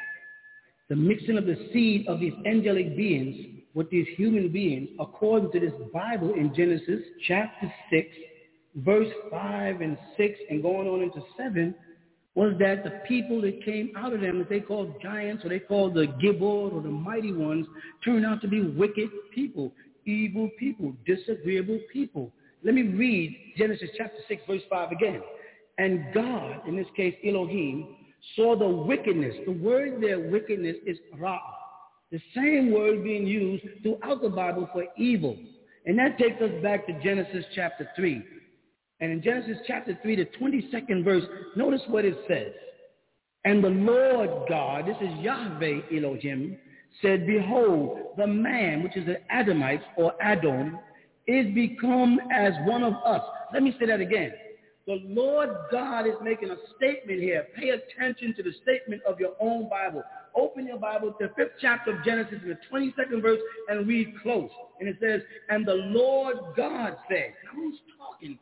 The mixing of the seed of these angelic beings with these human beings, according to this Bible in Genesis chapter six, verse five and six, and going on into seven, was that the people that came out of them, that they called giants, or they called the Gibor, or the mighty ones, turned out to be wicked people, evil people, disagreeable people. Let me read Genesis chapter six, verse five again. And God, in this case Elohim, saw the wickedness. The word there, wickedness, is ra. The same word being used throughout the Bible for evil. And that takes us back to Genesis chapter three. And in Genesis chapter three, the twenty-second verse, notice what it says. And the Lord God, this is Yahweh Elohim, said, behold, the man, which is an Adamite or Adon, is become as one of us. Let me say that again. The Lord God is making a statement here. Pay attention to the statement of your own Bible. Open your Bible to the fifth chapter of Genesis, the twenty-second verse, and read close. And it says, and the Lord God said. Now who's talking?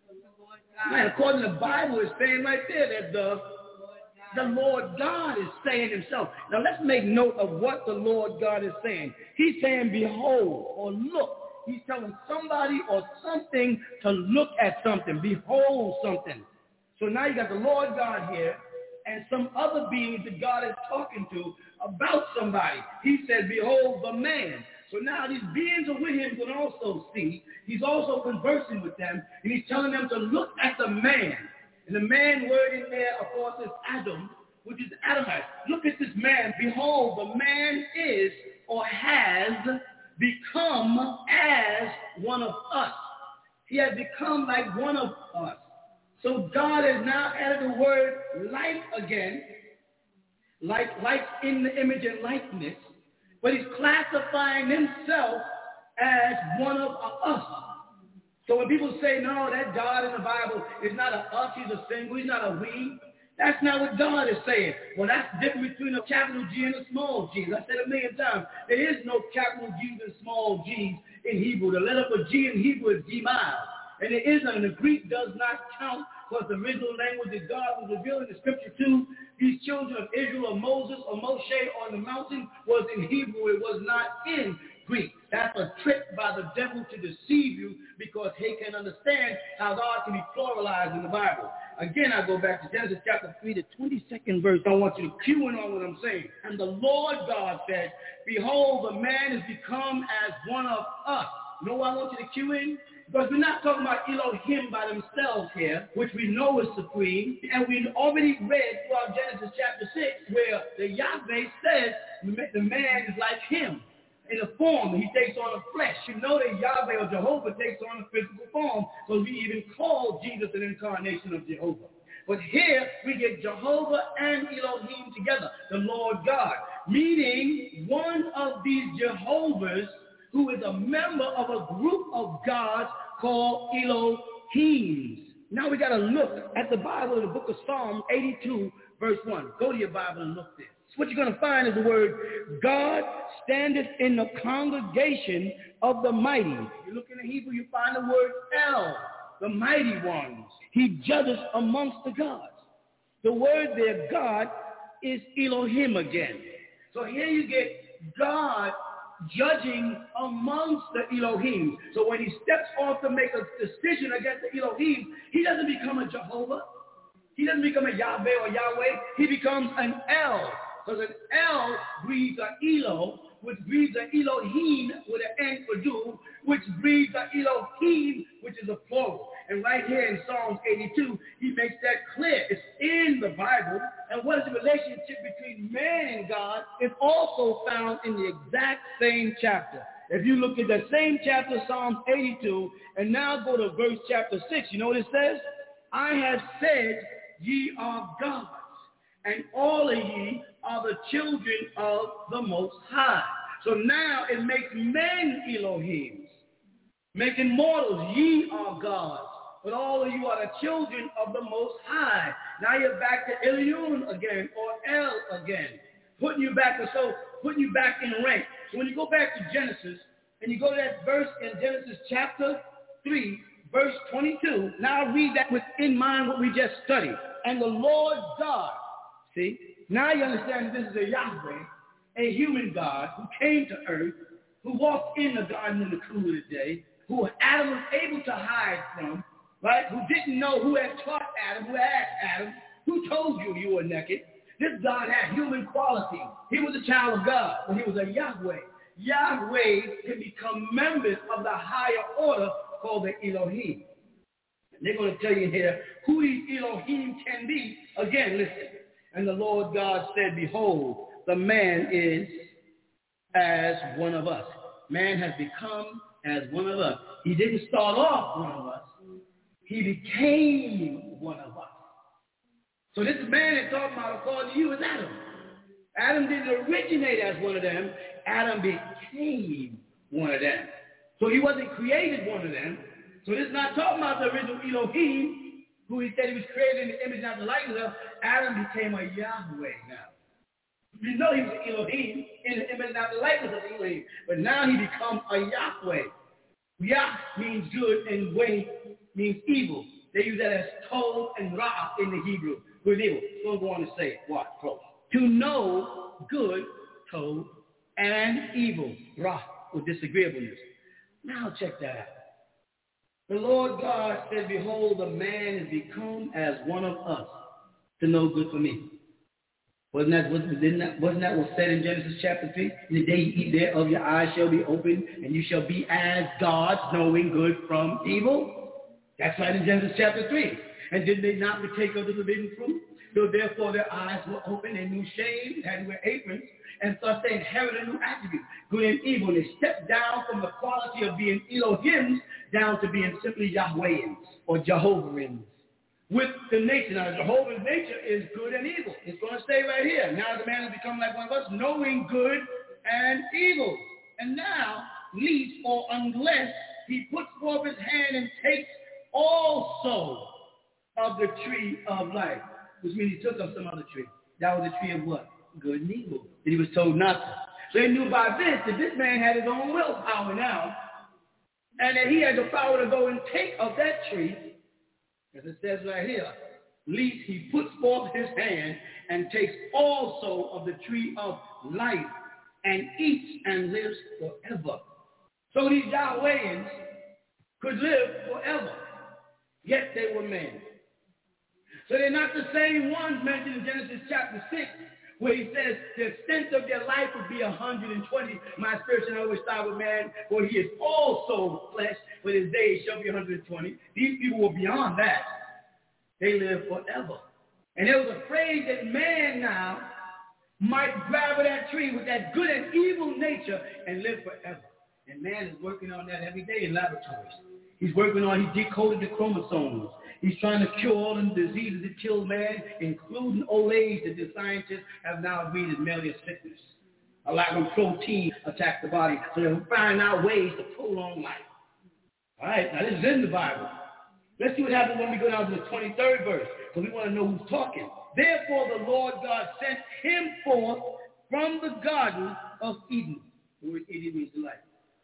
Man, according to the Bible, it's saying right there that the, the Lord God is saying himself. Now let's make note of what the Lord God is saying. He's saying, behold, or look. He's telling somebody or something to look at something, behold something. So now you got the Lord God here and some other beings that God is talking to about somebody. He said, behold the man. So now these beings are with him can also see. He's also conversing with them, and he's telling them to look at the man. And the man word in there, of course, is Adam, which is Adamite. Look at this man. Behold, the man is or has become as one of us. He has become like one of us. So God has now added the word like again, like, like in the image and likeness, but he's classifying himself as one of us. So when people say, no, that God in the Bible is not a us, he's a single, he's not a we, that's not what God is saying. Well, that's the difference between a capital G and a small G. I said a million times, there is no capital G's and small G's in Hebrew. The letter for G in Hebrew is Gimel. And it isn't, and the Greek does not count because the original language that God was revealing in Scripture to these children of Israel or Moses or Moshe on the mountain was in Hebrew. It was not in Greek. That's a trick by the devil to deceive you because he can understand how God can be pluralized in the Bible. Again, I go back to Genesis chapter three, the twenty-second verse. I want you to cue in on what I'm saying. And the Lord God said, behold, the man is become as one of us. You know why I want you to cue in? Because we're not talking about Elohim by themselves here, which we know is supreme. And we already read throughout Genesis chapter six, where the Yahweh says the man is like him in a form. He takes on a flesh. You know that Yahweh or Jehovah takes on a physical form. So we even call Jesus an incarnation of Jehovah. But here we get Jehovah and Elohim together, the Lord God, meaning one of these Jehovahs who is a member of a group of gods called Elohims. Now we got to look at the Bible in the book of Psalm eighty-two, verse one. Go to your Bible and look there. So what you're going to find is the word, God standeth in the congregation of the mighty. You look in the Hebrew, you find the word El, the mighty ones. He judges amongst the gods. The word there, God, is Elohim again. So here you get God judging amongst the Elohim. So when he steps off to make a decision against the Elohim, he doesn't become a Jehovah. He doesn't become a Yahweh or Yahweh. He becomes an El. Because an El breeds an Elo, which breeds an Elohim with an N for do, which breeds an Elohim, which is a plural. And right here in Psalms eighty-two, he makes that clear. It's in the Bible. And what is the relationship between man and God is also found in the exact same chapter. If you look at that same chapter, Psalms eighty-two, and now go to verse chapter six, you know what it says? I have said, ye are gods, and all of ye are the children of the Most High. So now it makes men Elohims, making mortals, ye are gods, but all of you are the children of the Most High. Now you're back to Elion again, or El again, putting you back, so putting you back in rank. So when you go back to Genesis, and you go to that verse in Genesis chapter three, verse twenty-two, now read that with in mind what we just studied. And the Lord God, see, now you understand this is a Yahweh, a human God who came to earth, who walked in the garden in the cool of the day, who Adam was able to hide from, right? Who didn't know who had taught Adam, who asked Adam, who told you you were naked. This God had human quality. He was a child of God, but he was a Yahweh. Yahweh can become members of the higher order called the Elohim. And they're going to tell you here who these Elohim can be. Again, listen. And the Lord God said, behold, the man is as one of us. Man has become as one of us. He didn't start off one of us. He became one of us. So this man that's talking about, according to you, is Adam. Adam didn't originate as one of them. Adam became one of them. So he wasn't created one of them. So this is not talking about the original Elohim, who he said he was created in the image and the likeness of. Adam became a Yahweh now. You know he was an Elohim in the image and the likeness of Elohim. But now he becomes a Yahweh. Yah means good and way means evil. They use that as tov and ra in the Hebrew. Good and evil. So I'm going to say it. Watch, close. To know good, tov, and evil, ra, or disagreeableness. Now check that out. The Lord God said, behold, the man has become as one of us to know good for me. Wasn't that, wasn't that, wasn't that what said in Genesis chapter three? In the day you eat thereof, your eyes shall be opened, and you shall be as gods, knowing good from evil. That's right in Genesis chapter three. And did they not partake of the forbidden fruit? So therefore their eyes were open, and knew shame, had to wear aprons, and thus they inherited a new attribute, good and evil. And they stepped down from the quality of being Elohims down to being simply Yahwehans or Jehovahans. With the nature, now Jehovah's nature is good and evil. It's going to stay right here. Now the man has become like one of us, knowing good and evil. And now, least or unless he puts forth his hand and takes also of the tree of life, which means he took up some other tree. That was the tree of what? Good and evil. And he was told not to. So they knew by this that this man had his own willpower now, and that he had the power to go and take of that tree, as it says right here, least he puts forth his hand and takes also of the tree of life and eats and lives forever. So these Yahwehans could live forever, yet they were men. So they're not the same ones mentioned in Genesis chapter six, where he says the extent of their life would be one hundred twenty. My spirit shall always start with man, for he is also flesh, but his days shall be one hundred twenty. These people were beyond that. They live forever. And they was afraid that man now might grab at that tree with that good and evil nature and live forever. And man is working on that every day in laboratories. He's working on, he decoded the chromosomes. He's trying to cure all the diseases that kill man, including old age that the scientists have now agreed is merely a sickness. A lack of protein attacks the body, so they'll find out ways to prolong life. All right, now this is in the Bible. Let's see what happens when we go down to the twenty-third verse, because we want to know who's talking. Therefore the Lord God sent him forth from the garden of Eden. The word Eden means delight.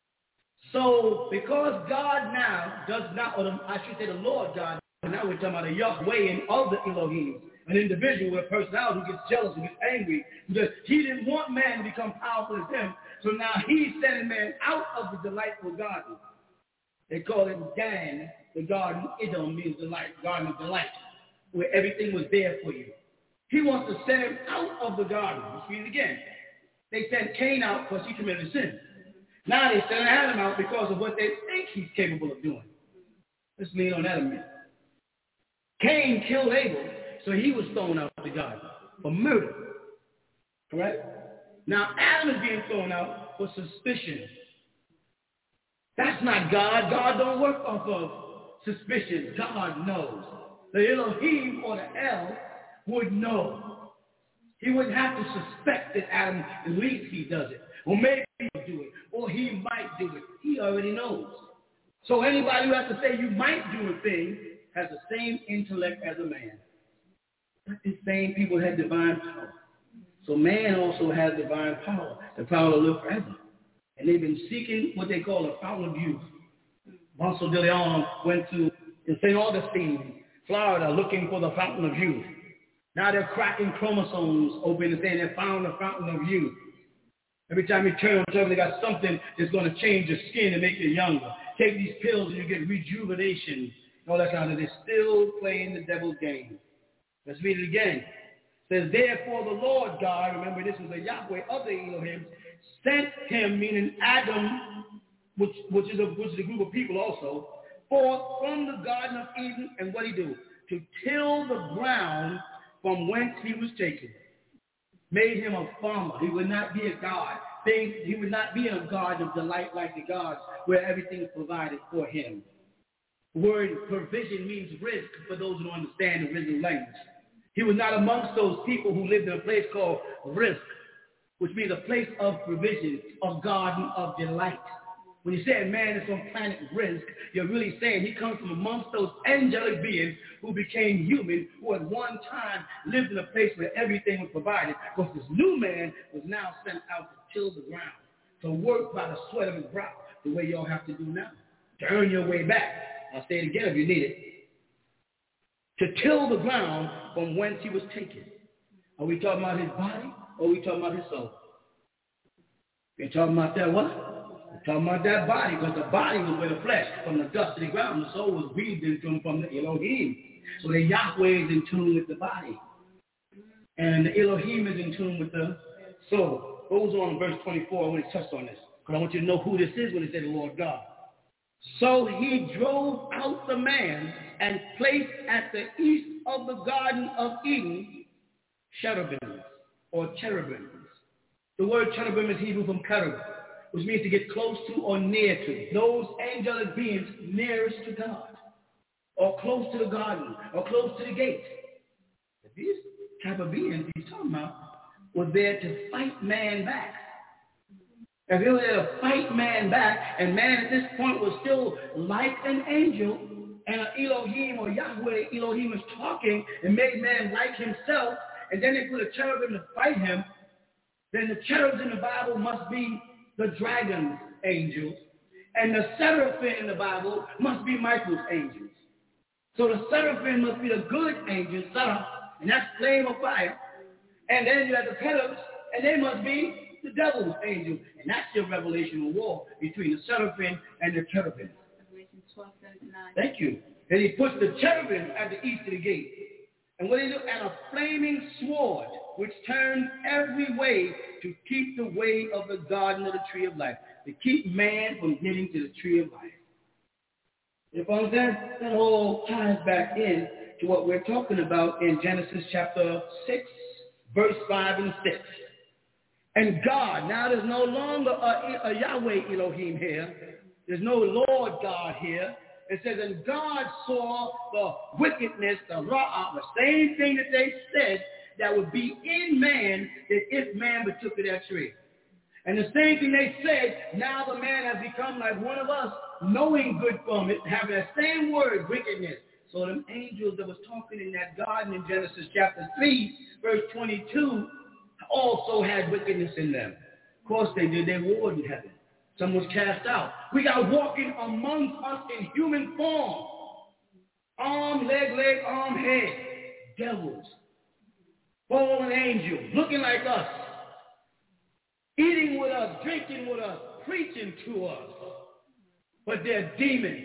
So because God now does not, or the, I should say the Lord God, now we're talking about a Yahweh and of the Elohim, an individual with a personality who gets jealous and gets angry. Because he didn't want man to become powerful as him, So now he's sending man out of the delightful garden. They call it Gan, the garden. Edom means delight, garden of delight, where everything was there for you. He wants to send him out of the garden. Let's read it again. They sent Cain out because he committed sin. Now they send Adam out because of what they think he's capable of doing. Let's lean on that a minute. Cain killed Abel, so he was thrown out of the garden for murder. Correct? Now Adam is being thrown out for suspicion. That's not God. God don't work off of suspicion. God knows. The Elohim or the El would know. He wouldn't have to suspect that Adam, at least he does it. Or maybe he'll do it. Or he might do it. He already knows. So anybody who has to say you might do a thing has the same intellect as a man. But the same people had divine power. So man also has divine power, the power to live forever. And they've been seeking what they call a fountain of youth. Bonso de Leon went to in Saint Augustine, Florida, looking for the fountain of youth. Now they're cracking chromosomes open and saying they found the fountain of youth. Every time you turn on, they got something that's going to change your skin and make you younger. Take these pills and you get rejuvenation and all that kind of. They're still playing the devil's game. Let's read it again. It says, therefore the Lord God, remember this is the Yahweh of the Elohim, sent him, meaning Adam, which, which, is a, which is a group of people also, forth from the Garden of Eden, and what he do? To till the ground from whence he was taken. Made him a farmer. He would not be a god. Things, he would not be in a garden of delight like the gods where everything is provided for him. The word provision means risk for those who don't understand the original language. He was not amongst those people who lived in a place called risk, which means a place of provision, a garden of delight. When you say a man is on planet risk, you're really saying he comes from amongst those angelic beings who became human, who at one time lived in a place where everything was provided, because this new man was now sent out to till the ground, to work by the sweat of his brow, the way y'all have to do now, to earn your way back. I'll say it again if you need it. To till the ground from whence he was taken. Are we talking about his body, or are we talking about his soul? We're talking about that what? We're talking about that body, because the body was with the flesh, from the dust of the ground. The soul was breathed into him from the Elohim. So the Yahweh is in tune with the body. And the Elohim is in tune with the soul. Goes on in verse twenty-four, I want to touch on this, because I want you to know who this is when he said the Lord God. So he drove out the man and placed at the east of the Garden of Eden cherubims or cherubims. The word cherubim is Hebrew from cherub, which means to get close to or near to. Those angelic beings nearest to God, or close to the garden, or close to the gate. These type of beings he's talking about were there to fight man back. If he was there to fight man back, and man at this point was still like an angel, and an Elohim or Yahweh, Elohim is talking and made man like himself, and then they put a cherubim to fight him, then the cherubs in the Bible must be the dragon's angels, and the seraphim in the Bible must be Michael's angels. So the seraphim must be the good angels, seraph, and that's flame of fire. And then you have the cherubs, and they must be the devil's angels. And that's your revelational war between the seraphim and the cherubim. Thank you. And he puts the cherubim at the east of the gate. And what he do? And a flaming sword, which turns every way to keep the way of the garden of the tree of life, to keep man from getting to the tree of life. You understand? That all ties back in to what we're talking about in Genesis chapter six, verse five and six. And God, now there's no longer a, a Yahweh Elohim here. There's no Lord God here. It says, and God saw the wickedness, the ra'ah, the same thing that they said that would be in man, that if man but took to that tree. And the same thing they said, now the man has become like one of us, knowing good from it, having that same word, wickedness. So them angels that was talking in that garden in Genesis chapter three, verse twenty-two, also had wickedness in them. Of course they did. They warred in heaven. Some was cast out. We got walking amongst us in human form. Arm, leg, leg, arm, head. Devils. Fallen angels. Looking like us. eating with us, drinking with us, preaching to us. But they're demons.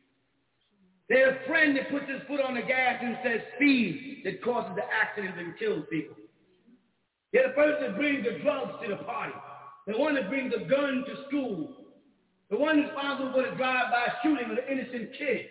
They're a friend that puts his foot on the gas and says speed that causes the accidents and kills people. They're the person that brings the drugs to the party. The one that brings the gun to school. The one responsible for the drive-by shooting of the innocent kid.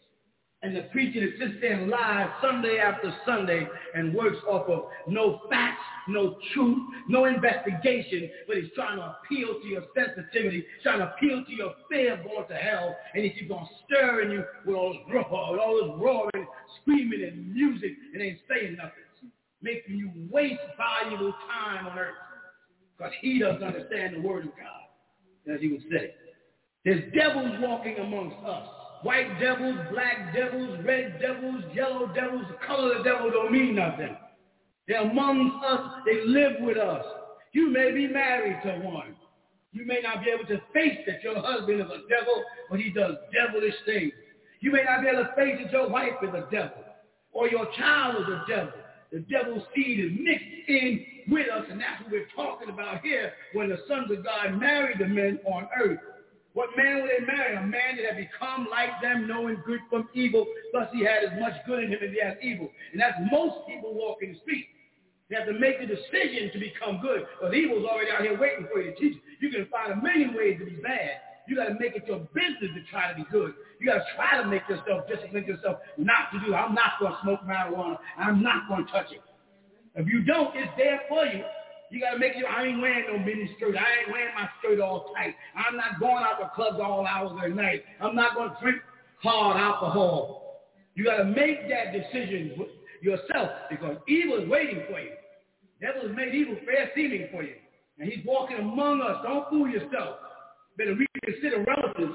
And the preacher that sits there and lies Sunday after Sunday and works off of no facts, no truth, no investigation, but he's trying to appeal to your sensitivity, trying to appeal to your fear of going to hell, and he keeps on stirring you with all this roar, with all this roaring, screaming, and music, and ain't saying nothing, making you waste valuable time on earth, because he doesn't understand the word of God, as he would say. There's devils walking amongst us. White devils, black devils, red devils, yellow devils. The color of the devil don't mean nothing. They're amongst us. They live with us. You may be married to one. You may not be able to face that your husband is a devil, but he does devilish things. You may not be able to face that your wife is a devil, or your child is a devil. The devil's seed is mixed in with us, and that's what we're talking about here when the sons of God married the men on earth. What man would they marry? A man that had become like them, knowing good from evil, plus he had as much good in him as he has evil. And that's most people walking the street. They have to make a decision to become good, because evil's already out here waiting for you to teach you. You can find a million ways to be bad. You got to make it your business to try to be good. You got to try to make yourself, just to make yourself not to do it. I'm not going to smoke marijuana. I'm not going to touch it. If you don't, it's there for you. You got to make sure I ain't wearing no mini skirt. I ain't wearing my skirt all tight. I'm not going out to clubs all hours of the night. I'm not going to drink hard alcohol. You got to make that decision yourself, because evil is waiting for you. The devil has made evil fair seeming for you. And he's walking among us. Don't fool yourself. Better reconsider relatives.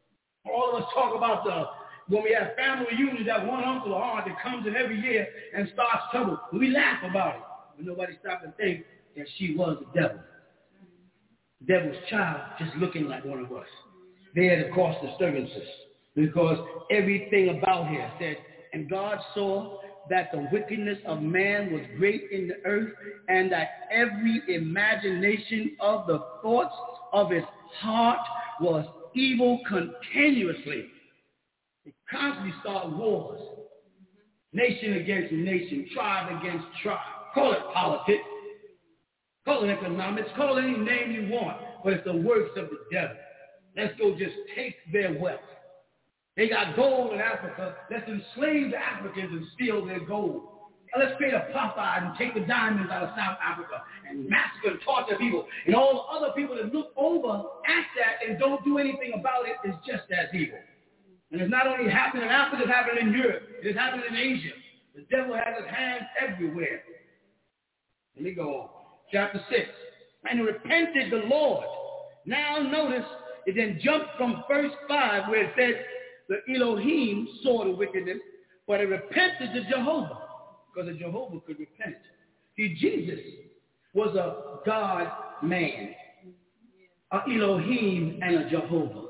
All of us talk about the when we have family reunions, that one uncle or aunt that comes in every year and starts trouble. We laugh about it. But nobody stops and thinks that she was the devil. The devil's child, just looking like one of us. They had to cause disturbances, because everything about here said, and God saw that the wickedness of man was great in the earth, and that every imagination of the thoughts of his heart was evil continuously. They constantly start wars. Nation against nation, tribe against tribe. Call it politics. Call it economics, call it any name you want, but it's the works of the devil. Let's go just take their wealth. They got gold in Africa. Let's enslave the Africans and steal their gold. Now let's create a Popeye and take the diamonds out of South Africa and massacre and torture people. And all the other people that look over at that and don't do anything about it is just as evil. And it's not only happening in Africa, it's happening in Europe. It is happening in Asia. The devil has his hands everywhere. Let me go on. Chapter six, and repented the Lord. Now notice, it then jumped from verse five where it said, the Elohim saw the wickedness, but it repented to Jehovah, because the Jehovah could repent. See, Jesus was a God-man, a Elohim and a Jehovah.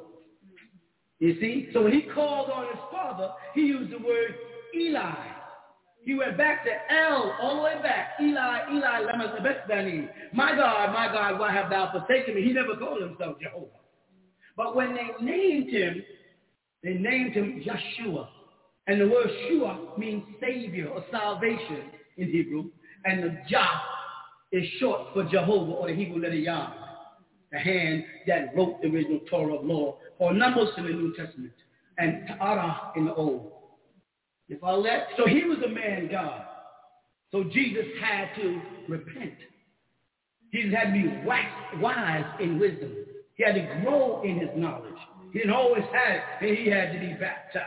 You see? So when he called on his father, he used the word Eli. He went back to El, all the way back. Eli, Eli, lama sabachthani. My God, my God, why have thou forsaken me? He never called himself Jehovah. But when they named him, they named him Yeshua. And the word Shua means savior or salvation in Hebrew. And the Jah is short for Jehovah, or the Hebrew letter Yah, the hand that wrote the original Torah of law, or Numbers in the New Testament, and Ta'ara in the Old. You follow that? So he was a man God. So Jesus had to repent. Jesus had to be wise in wisdom. He had to grow in his knowledge. He didn't always have it, and he had to be baptized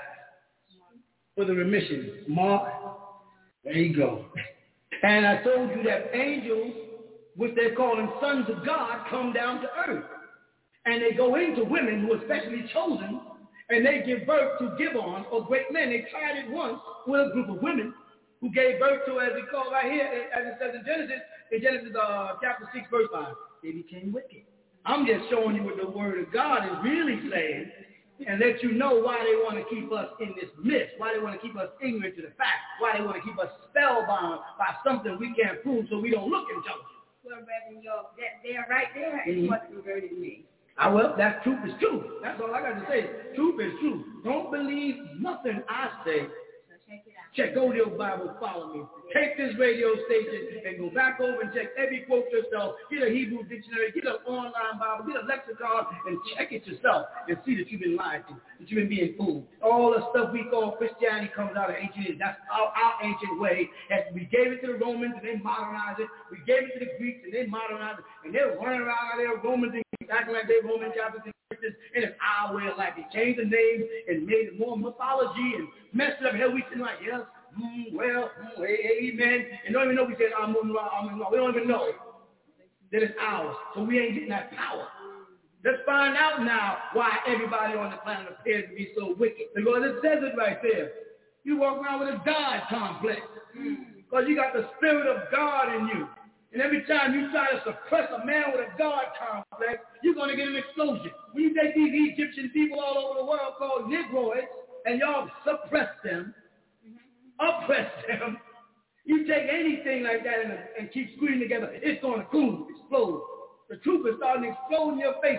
for the remission. Mark, there you go. And I told you that angels, which they're calling sons of God, come down to earth. And they go into women who are specially chosen, and they give birth to Gibeon, or great men. They tried it once with a group of women who gave birth to, as we call right here, as it says in Genesis, in Genesis uh, chapter six, verse five. They became wicked. I'm just showing you what the word of God is really saying, and let you know why they want to keep us in this mist, why they want to keep us ignorant to the fact, why they want to keep us spellbound by something we can't prove so we don't look intelligent. Well, Reverend York, that they're right there is Mhm. what converted me. I well, that truth is true. That's all I got to say. Truth is true. Don't believe nothing I say. So check it out. Check, go to your Bible, follow me. Take this radio station and go back over and check every quote yourself. Get a Hebrew dictionary, get an online Bible, get a lexicon, and check it yourself and see that you've been lied to, that you've been being fooled. All the stuff we call Christianity comes out of ancient. That's our, our ancient way. And we gave it to the Romans and they modernized it. We gave it to the Greeks and they modernized it. And they're running around out there, Romans and Greeks, acting like they're Roman Catholics and Christians. And it's our way of life. They changed the name and made it more mythology and messed it up. Hell, we sitting like, yes. Mm, well, mm, amen. And don't even know we said Amun Ra, Amun Ra. We don't even know that it's ours. So we ain't getting that power. Let's find out now why everybody on the planet appears to be so wicked. Because it says it right there. You walk around with a God complex. Because you got the spirit of God in you. And every time you try to suppress a man with a God complex, you're going to get an explosion. When you take these Egyptian people all over the world called Negroids, and y'all suppress them, oppress them. You take anything like that and, and keep squeezing together, it's going to boom, explode. The truth is starting to explode in your face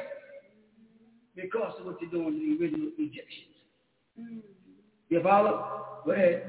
because of what you're doing to the original Egyptians. Mm. You follow? Go ahead.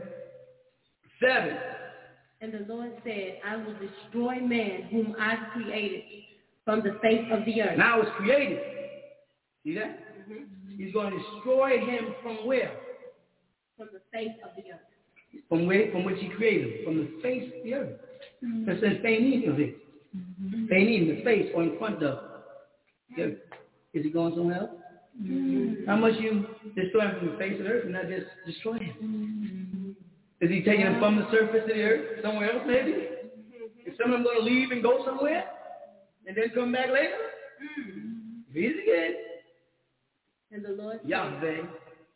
Seven. And the Lord said, I will destroy man whom I created from the face of the earth. Now it's created. See that? Mm-hmm. He's going to destroy him from where? From the face of the earth. From where, from which he created him, from the face of the earth. Mm-hmm. That says Feinin of it. Feinin, the face or in front of. Yeah. Is he going somewhere else? Mm-hmm. How much you destroy him from the face of the earth and not just destroy him? Mm-hmm. Is he taking him from the surface of the earth somewhere else maybe? Mm-hmm. Is some of them going to leave and go somewhere and then come back later? Mm-hmm. Read it again. And the Lord Yahweh said,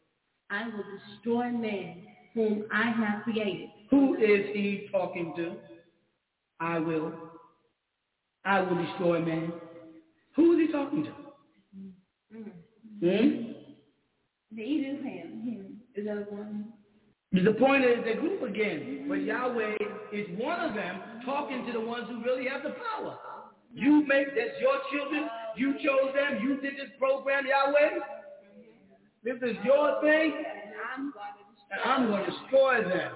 I will destroy man whom I have created. Who is he talking to? I will. I will destroy man. Who is he talking to? Mm-hmm. Hmm? The Eden him. Is that one? The point is the group again. But Yahweh is one of them talking to the ones who really have the power. You make that's your children. You chose them. You did this program, Yahweh. This is your thing. And I'm going to destroy them.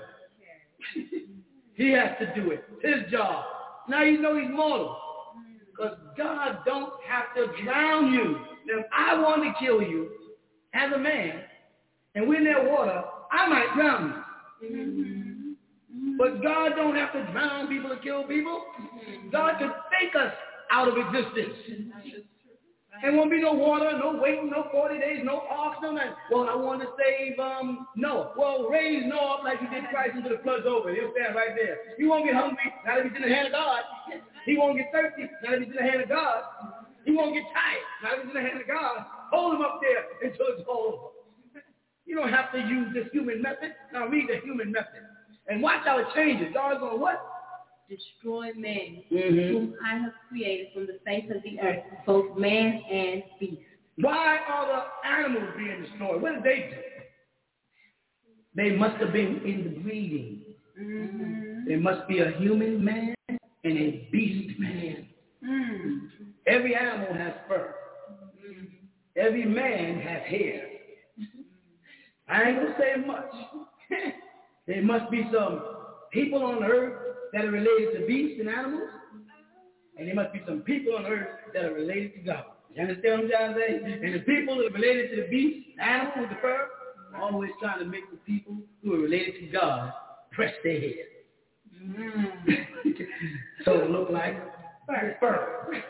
He has to do it. His job. Now you know he's mortal. Because God don't have to drown you. Now, if I want to kill you as a man, and we're near water, I might drown you. Mm-hmm. But God don't have to drown people to kill people. God can take us out of existence. There won't be no water, no waiting, no forty days, no ark, no nothing. Well, I want to save um, Noah. Well, raise Noah up like you did Christ until the flood's over. He'll stand right there. He won't get hungry, not if he's in the hand of God. He won't get thirsty, not if he's in the hand of God. He won't get tired, not if he's in the hand of God. Hold him up there until it's all over. You don't have to use this human method. Now read the human method. And watch how it changes. God's going to what? Destroy man, mm-hmm. whom I have created from the face of the earth, both man and beast. Why are the animals being destroyed? What did they do? They must have been interbreeding. Mm-hmm. There must be a human man and a beast man. Mm-hmm. Every animal has fur. Mm-hmm. Every man has hair. I ain't going to say much. There must be some people on earth that are related to beasts and animals, and there must be some people on earth that are related to God. You understand what I'm trying to say? And the people that are related to the beast, the animal with the fur, are always trying to make the people who are related to God press their head. Mm. So it look like fur. fur.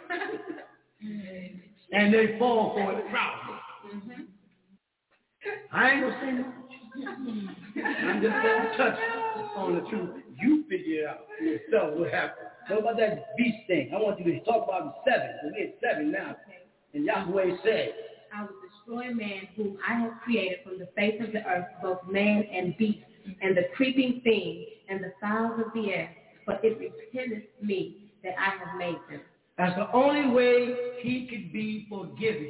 And they fall for it proudly. Mm-hmm. I ain't gonna say much. I'm just gonna touch on the truth. You figure it out yourself what happened. What about that beast thing? I want you to talk about the seven. We're at seven now. And Yahweh said, I will destroy man whom I have created from the face of the earth, both man and beast, and the creeping thing, and the fowls of the air, for it repenteth me that I have made them. That's the only way he could be forgiven.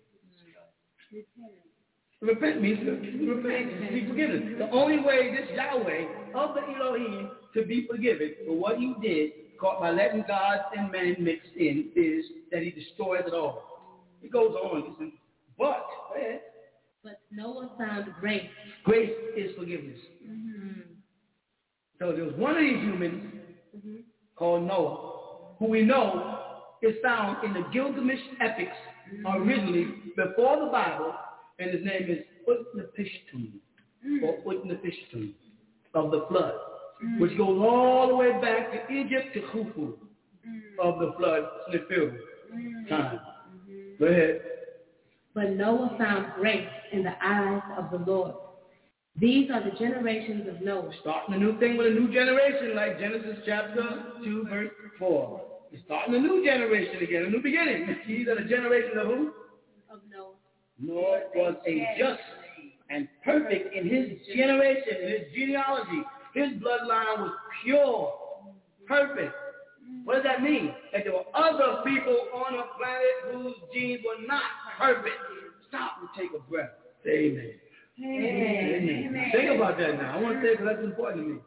Repent means repent, be forgiven. The only way this Yahweh of the Elohim to be forgiven for what he did caught by letting God and man mix in is that he destroys it all. It goes on. Listen. But, eh, but Noah found grace. Grace is forgiveness. Mm-hmm. So there was one of these humans mm-hmm. called Noah, who we know is found in the Gilgamesh epics mm-hmm. originally before the Bible, and his name is Utnapishtim, mm-hmm. or Utnapishtim, of the flood, mm-hmm. which goes all the way back to Egypt to Khufu mm-hmm. of the flood, Nephil mm-hmm. time. Mm-hmm. Go ahead. But Noah found grace in the eyes of the Lord. These are the generations of Noah. Starting a new thing with a new generation, like Genesis chapter two, verse four. We're starting a new generation again, a new beginning. These are the generation of who? Of Noah. Noah was a just and perfect in his generation, in his genealogy. His bloodline was pure, perfect. What does that mean? That there were other people on the planet whose genes were not perfect. Stop and take a breath. Say amen. Amen. Amen. Amen. Think about that now. I want to say it because that's important to me.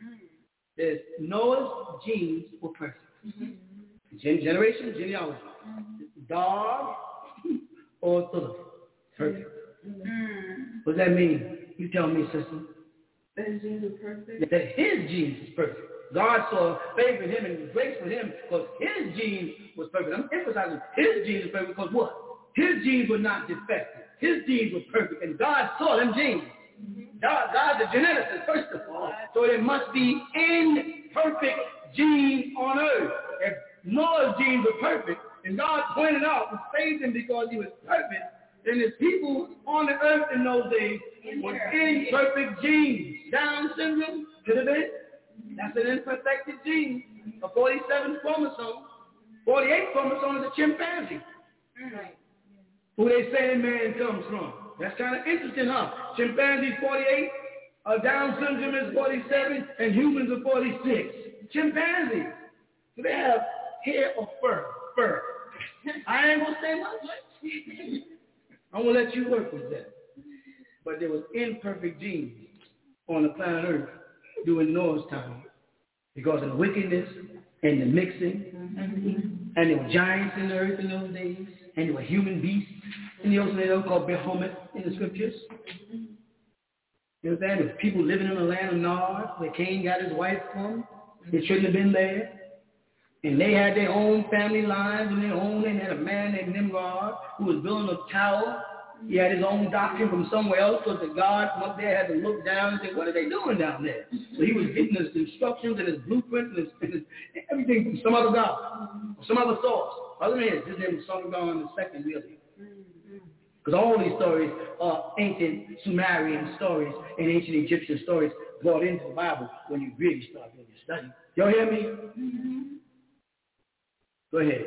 Is Noah's genes were perfect. Mm-hmm. Gen- generation, genealogy. Mm-hmm. Dog or Philip. Perfect. Mm-hmm. What does that mean? You tell me, sister. That his genes are perfect? That his genes is perfect. God saw favor in him and grace for him because his genes was perfect. I'm emphasizing his genes was perfect because what? His genes were not defective. His genes were perfect, and God saw them genes. Mm-hmm. God, God's a geneticist, first of all, so there must be imperfect genes on earth. If Noah's genes were perfect, and God pointed out and saved him because he was perfect, then his people on the earth in those days were imperfect genes. Down syndrome, could have been. That's an imperfected gene, a forty-seven chromosome. forty-eight chromosome is a chimpanzee. Right. Who they say man comes from. That's kind of interesting, huh? Chimpanzees forty-eight, uh, Down syndrome is forty-seven, and humans are forty-six. Chimpanzees. So they have hair or fur. Fur. I ain't going to say much. I'm going to let you work with that. But there was imperfect genes on the planet Earth during Noah's time because of the wickedness and the mixing. Mm-hmm. And there were giants in the earth in those days. And there were human beasts in the ocean they don't call Behemoth in the scriptures. Mm-hmm. You understand? There were people living in the land of Nod where Cain got his wife from. They shouldn't have been there. And they had their own family lines and their own. They had a man named Nimrod who was building a tower. He had his own doctrine from somewhere else, so the God from up there had to look down and say, what are they doing down there? So he was getting his instructions and his blueprints and, his, and, his, and everything from some other God, or some other source. Other than his, his name was Sargon the Second, really. Because all these stories are ancient Sumerian stories and ancient Egyptian stories brought into the Bible when you really start doing your study. Y'all hear me? Mm-hmm. Go ahead.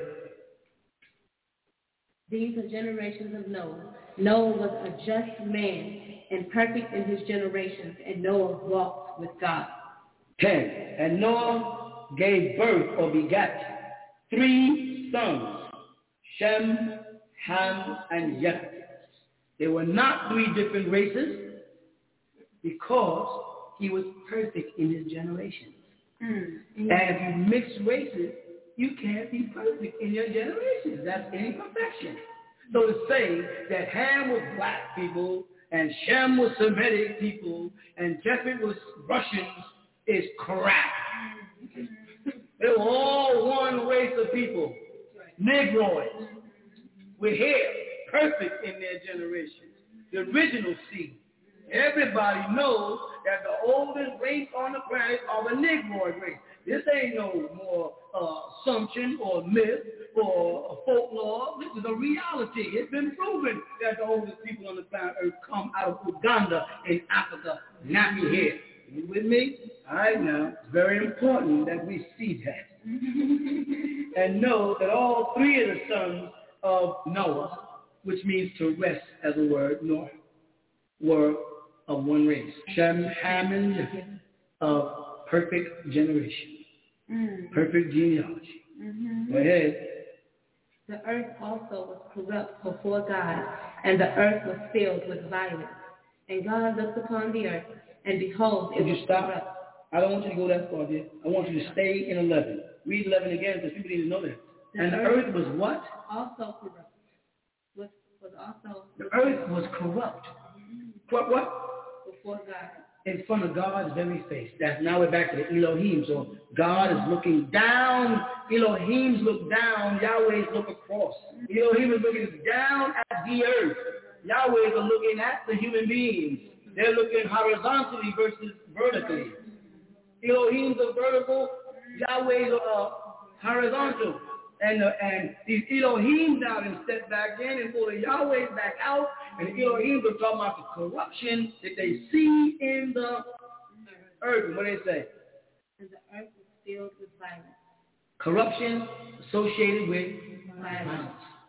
These are generations of Noah. Noah was a just man and perfect in his generations, and Noah walked with God. Ten. And Noah gave birth or begat three sons, Shem, Ham, and Japheth. They were not three different races because he was perfect in his generations. Mm-hmm. And if you mix races, you can't be perfect in your generations. That's imperfection. So to say that Ham was black people and Shem was Semitic people and Japheth was Russians is crap. They were all one race of people, Negroids, with hair, perfect in their generation, the original seed. Everybody knows that the oldest race on the planet are the Negroid race. This ain't no more uh, assumption or myth or folklore. This is a reality. It's been proven that the oldest people on the planet Earth come out of Uganda in Africa, nappy hair. You with me? All right now. It's very important that we see that. And know that all three of the sons of Noah, which means to rest as a word, Noah, were of one race. Shem, Ham, and Japheth, of perfect generation, mm-hmm. perfect genealogy. Mm-hmm. Go ahead. The earth also was corrupt before God, and the earth was filled with violence. And God looked upon the earth, and behold, it Could was you stop? corrupt. I don't want you to go that far, dear. I want you to stay in eleven. read eleven again because people need to know that. The and the earth, earth was what? Also corrupt. Was, was also... The earth was corrupt. Corrupt what? Before God. In front of God's very face. That's now we're back to the Elohim. So God is looking down. Elohims look down. Yahweh's look across. Elohim is looking down at the earth. Yahweh's are looking at the human beings. They're looking horizontally versus vertically. Elohims are vertical. Yahweh's are uh, horizontal. And, uh, and these Elohims now then step back in and pull the Yahweh back out. And the Elohims are talking about the corruption that they see in the earth. And what do they say? And the earth is filled with violence. Corruption associated with violence. violence.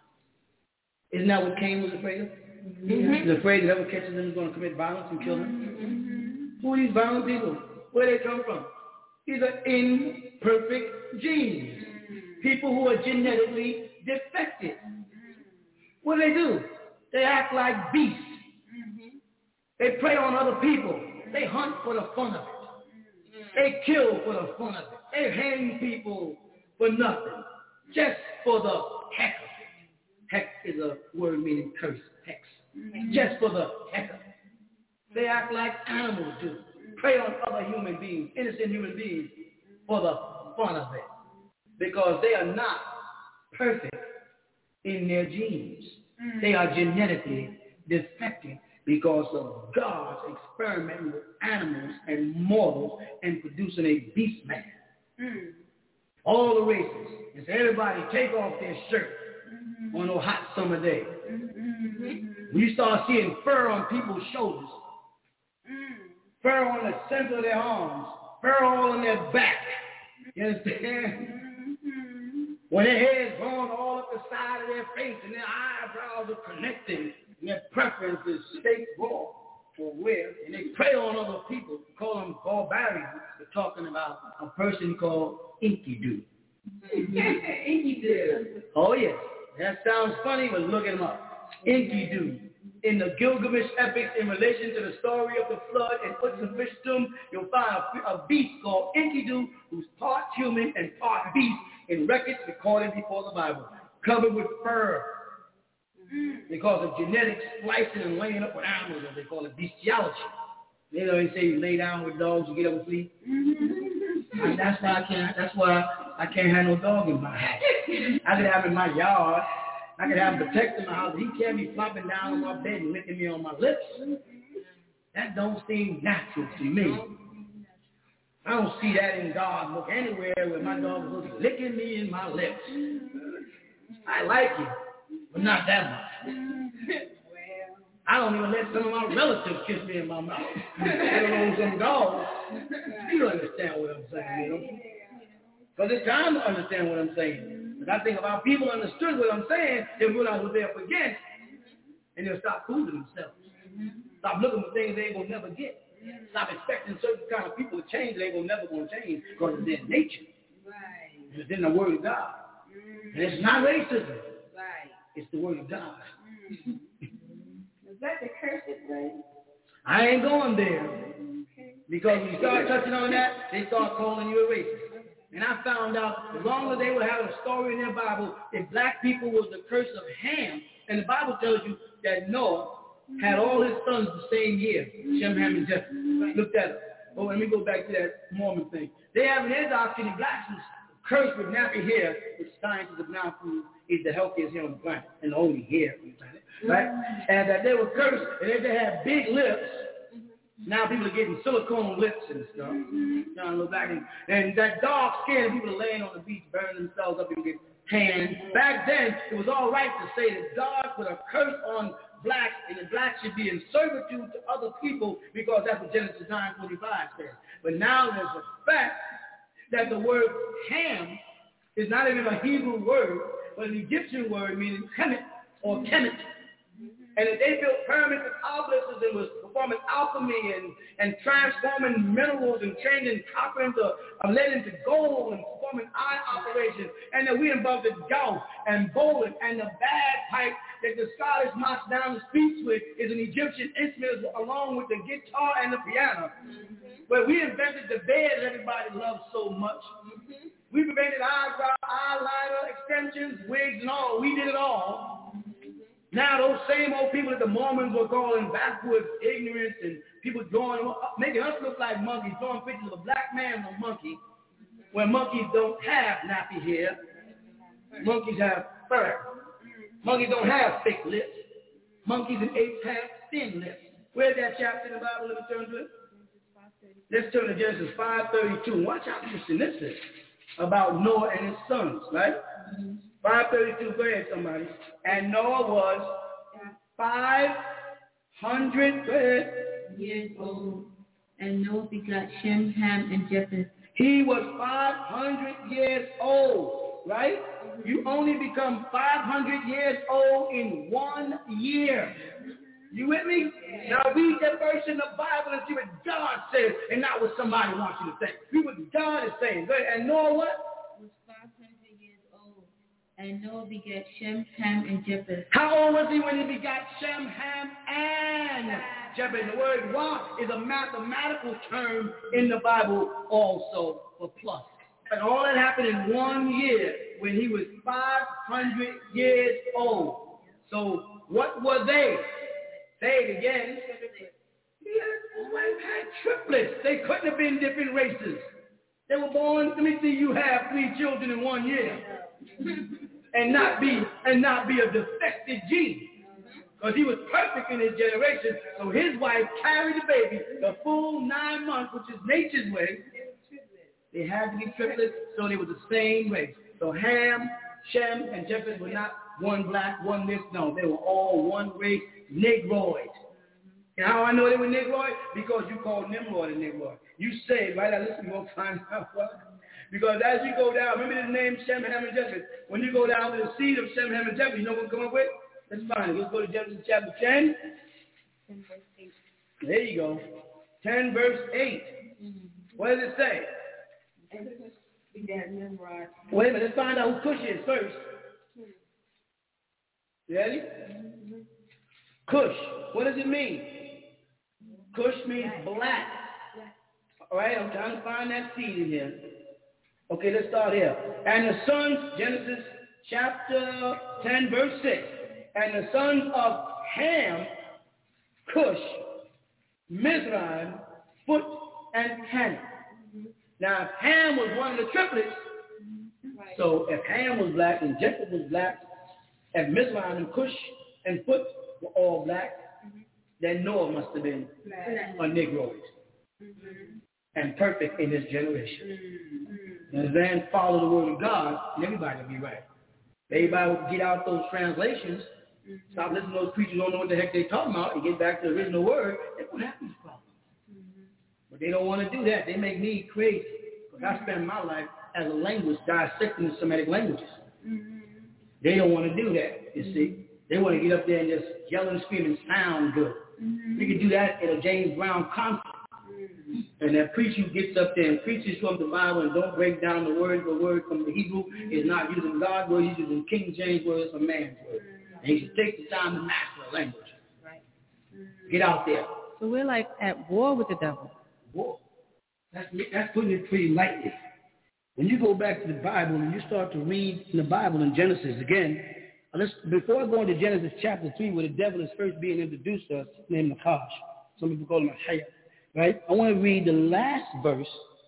Isn't that what Cain was afraid of? Mm-hmm. He was afraid that whoever catches him is going to commit violence and kill him. Mm-hmm. Who are these violent people? Where do they come from? These are imperfect genes. People who are genetically defective. What do they do? They act like beasts. Mm-hmm. They prey on other people. They hunt for the fun of it. Mm-hmm. They kill for the fun of it. They hang people for nothing, just for the heck of it. Heck is a word meaning curse, hex. Mm-hmm. Just for the heck of it. They act like animals do. Prey on other human beings, innocent human beings, for the fun of it. Because they are not perfect in their genes. Mm. They are genetically defective because of God's experimenting with animals and mortals and producing a beast man. Mm. All the races. And so everybody take off their shirt mm-hmm. on a hot summer day. Mm-hmm. You start seeing fur on people's shoulders, mm. fur on the center of their arms, fur all on their back. You understand? When their head's growing all up the side of their face and their eyebrows are connecting and their preference is steak raw or where, and they prey on other people, call them barbarians. They're talking about a person called Enkidu. Enkidu. Oh, yes. That sounds funny, but look him up. Enkidu. In the Gilgamesh epics in relation to the story of the flood in Utnapishtim, you'll find a, a beast called Enkidu who's part human and part beast in records recorded before the Bible, covered with fur mm. because of genetic splicing and laying up with animals, as they call it, bestiality. You know, they say you lay down with dogs, you get up and sleep. Mm-hmm. And that's why I can't. That's why I can't have no dog in my house. I could have him in my yard. I could have him protecting my house. He can't be flopping down on my bed and licking me on my lips. That don't seem natural to me. I don't see that in God's book anywhere where my dog was licking me in my lips. I like it, but not that much. I don't even let some of my relatives kiss me in my mouth. I don't know some dogs. You understand what I'm saying, you know? Because it's time to understand what I'm saying. But I think if our people understood what I'm saying, they'll realize what they're up against, and they'll stop fooling themselves. Stop looking for things they ain't going to never get. Stop expecting certain kind of people to change. They ain't never going to change because it's their nature. Right. It's in the Word of God. Mm. And it's not racism. Right. It's the Word of God. Mm. Is that the cursive word? I ain't going there. Okay. Because when you start touching on that, they start calling you a racist. And I found out as long as they would have a story in their Bible, if black people was the curse of Ham, and the Bible tells you that Noah had all his sons the same year, Shem, Ham, and Japheth. Look at it. Oh, let me go back to that Mormon thing. They have in their doctrine that blacks was cursed with nappy hair, which scientists have now proved is the healthiest hair on the planet, and the only hair on the planet, right? Mm-hmm. And that they were cursed, and if they had big lips, now people are getting silicone lips and stuff. Mm-hmm. Now look back, and, and that dark skin, people are laying on the beach, burning themselves up and get tan. Back then, it was all right to say that God put a curse on blacks, and the blacks should be in servitude to other people because that's what Genesis nine twenty-five says. But now there's a fact that the word Ham is not even a Hebrew word, but an Egyptian word meaning Kemet or Kemet. And that they built pyramids and obelisks and was performing alchemy and, and transforming minerals and changing copper into uh, lead into gold and performing eye operations. And that we involved in golf and bowling and the bagpipe that the Scottish march down the streets with is an Egyptian instrument along with the guitar and the piano. Mm-hmm. But we invented the bed that everybody loves so much. Mm-hmm. We prevented eyebrow, eyeliner, extensions, wigs, and all. We did it all. Now those same old people that the Mormons were calling backwards, ignorance, and people drawing, making us look like monkeys, drawing pictures of a black man and a monkey, where monkeys don't have nappy hair. Monkeys have fur. Monkeys don't have thick lips. Monkeys and apes have thin lips. Where's that chapter in the Bible? Let me turn to it. Let's turn to Genesis five thirty-two. Watch how interesting this is about Noah and his sons, right? five thirty-two, go ahead, somebody. And Noah was five hundred go ahead. years old, and Noah begot Shem, Ham, and Japheth. He was five hundred years old, right? You only become five hundred years old in one year. You with me? Now read that verse in the Bible and see what God says and not what somebody wants you to think. Read what God is saying. Go ahead. And Noah what? Was five hundred years old, and Noah begat Shem, Ham, and Japheth. How old was he when he begat Shem, Ham, and Japheth? The word wa is a mathematical term in the Bible also for plus. And all that happened in one year when he was five hundred years old. So what were they? Say it again. His wife had triplets. They couldn't have been different races. They were born, let me see you have three children in one year. and not be and not be a defective gene. Because he was perfect in his generation. So his wife carried the baby the full nine months, which is nature's way. They had to be triplets, so they were the same race. So Ham, Shem, and Japheth were not one black, one this. No, they were all one race, Negroids. And how I know they were Negroids? Because you called Nimrod a Negroid. You say, right now, listen, you're going to find out why. Because as you go down, remember the name Shem, Ham, and Japheth. When you go down to the seed of Shem, Ham, and Japheth, you know what we'll come up with? Let's find it. Let's go to Genesis chapter ten. ten verse eight. There you go. ten verse eight. Mm-hmm. What does it say? Wait a minute, let's find out who Cush is first. You ready? Mm-hmm. Cush, what does it mean? Cush means black. All right, I'm trying to find that seed in here. Okay, let's start here. And the sons, Genesis chapter ten, verse six. And the sons of Ham, Cush, Mizraim, Phut, and Canaan. Mm-hmm. Now, if Ham was one of the triplets, right. So if Ham was black and Japheth was black, and Mizraim and Cush and Phut were all black, mm-hmm. then Noah must have been right. a Negroid. Mm-hmm. And perfect in his generation. Mm-hmm. And then follow the word of God, and everybody will be right. Everybody will get out those translations, mm-hmm. stop listening to those preachers who don't know what the heck they're talking about, and get back to the original word, they won't have these problems. Mm-hmm. But they don't want to do that. They make me crazy. Because I spend my life as a linguist dissecting the Semitic languages. Mm-hmm. They don't want to do that, you see. They want to get up there and just yell and scream and sound good. Mm-hmm. We could do that at a James Brown concert. Mm-hmm. And that preacher gets up there and preaches from the Bible and don't break down the word for word from the Hebrew. Mm-hmm. Is not using God's word, he's using King James words or man's word. Mm-hmm. And he should take the time to master the language. Right. Mm-hmm. Get out there. So we're like at war with the devil. War. That's, that's putting it pretty lightly. When you go back to the Bible and you start to read in the Bible in Genesis again, let's, before I go into Genesis chapter three, where the devil is first being introduced to us, named Nakash. Some people call him Ahaya. Right? I want to read the last verse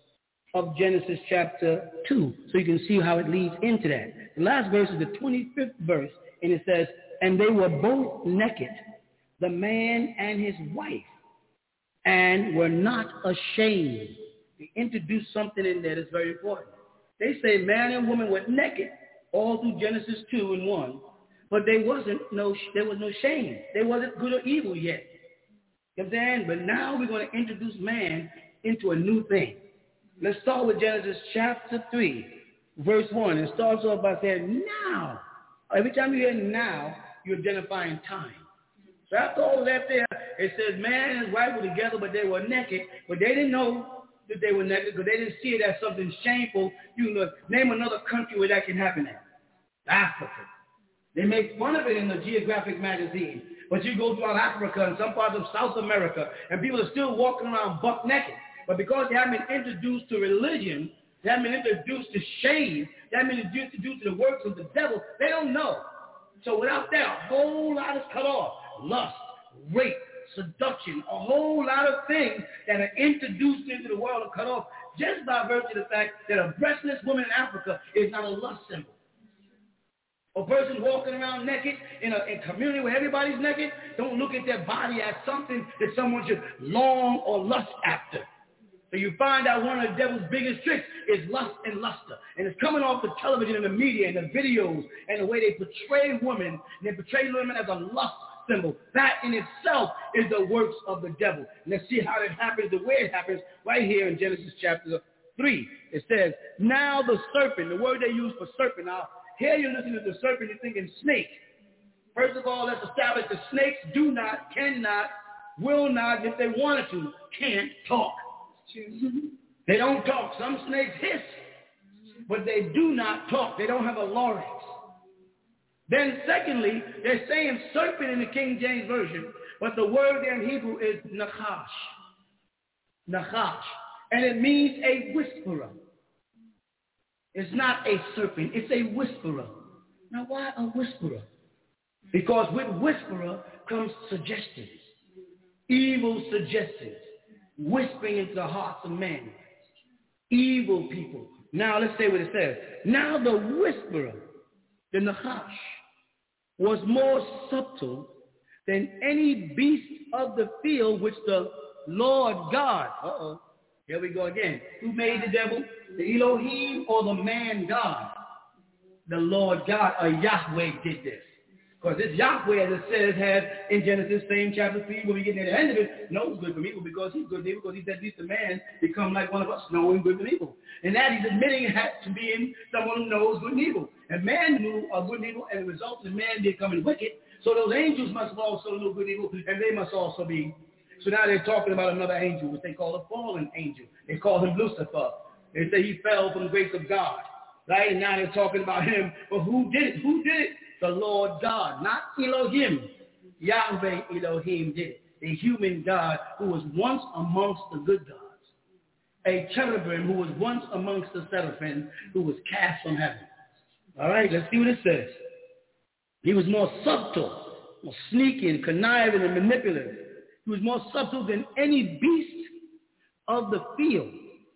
of Genesis chapter two so you can see how it leads into that. The last verse is the twenty-fifth verse, and it says, and they were both naked, the man and his wife, and were not ashamed. They introduced something in there that's very important. They say man and woman were naked all through Genesis two and one, but there wasn't no, there was no shame. They wasn't good or evil yet. You know what I'm saying? But now we're going to introduce man into a new thing. Let's start with Genesis chapter three, verse one. It starts off by saying, now. Every time you hear now, you're identifying time. So after all that there, it says man and his wife were together, but they were naked. But they didn't know that they were naked because they didn't see it as something shameful. You know, name another country where that can happen at. Africa. They make fun of it in the Geographic magazine. But you go throughout Africa and some parts of South America, and people are still walking around buck naked. But because they haven't been introduced to religion, They haven't been introduced to shame. They haven't been introduced to the works of the devil. They don't know. So without that, a whole lot is cut off. Lust, rape, seduction, a whole lot of things that are introduced into the world are cut off just by virtue of the fact that a breastless woman in Africa is not a lust symbol. A person walking around naked in a, in a community where everybody's naked, don't look at their body as something that someone should long or lust after. So you find out one of the devil's biggest tricks is lust and luster. And it's coming off the television and the media and the videos and the way they portray women. And they portray women as a lust symbol. That in itself is the works of the devil. And let's see how it happens, the way it happens, right here in Genesis chapter three. It says, now the serpent, the word they use for serpent. Now, here you're listening to the serpent, you're thinking snake. First of all, let's establish that snakes do not, cannot, will not, if they wanted to, can't talk. They don't talk. Some snakes hiss, but they do not talk. They don't have a larynx. Then secondly, they're saying serpent in the King James Version, but the word there in Hebrew is nachash. Nachash. And it means a whisperer. It's not a serpent. It's a whisperer. Now, why a whisperer? Because with whisperer comes suggestions, evil suggestions, whispering into the hearts of men, evil people. Now, let's say what it says. Now, the whisperer, the Nachash, was more subtle than any beast of the field which the Lord God, uh-oh, here we go again. Who made the devil? The Elohim or the man God? The Lord God, or Yahweh did this. Because this Yahweh, as it says, has in Genesis, same chapter three, when we get near the end of it, knows good from evil because he's good and evil, because he said, at least a man become like one of us, knowing good and evil. And that he's admitting has to be in someone who knows good and evil. And man knew of good and evil, and the result of man becoming wicked. So those angels must have also know good and evil, and they must also be. So now they're talking about another angel, which they call a fallen angel. They call him Lucifer. They say he fell from the grace of God. Right? And now they're talking about him. But who did it? Who did it? The Lord God, not Elohim. Yahweh Elohim did it. The human God who was once amongst the good gods. A cherubim who was once amongst the seraphim who was cast from heaven. All right, let's see what it says. He was more subtle, more sneaky and conniving and manipulative. He was more subtle than any beast of the field.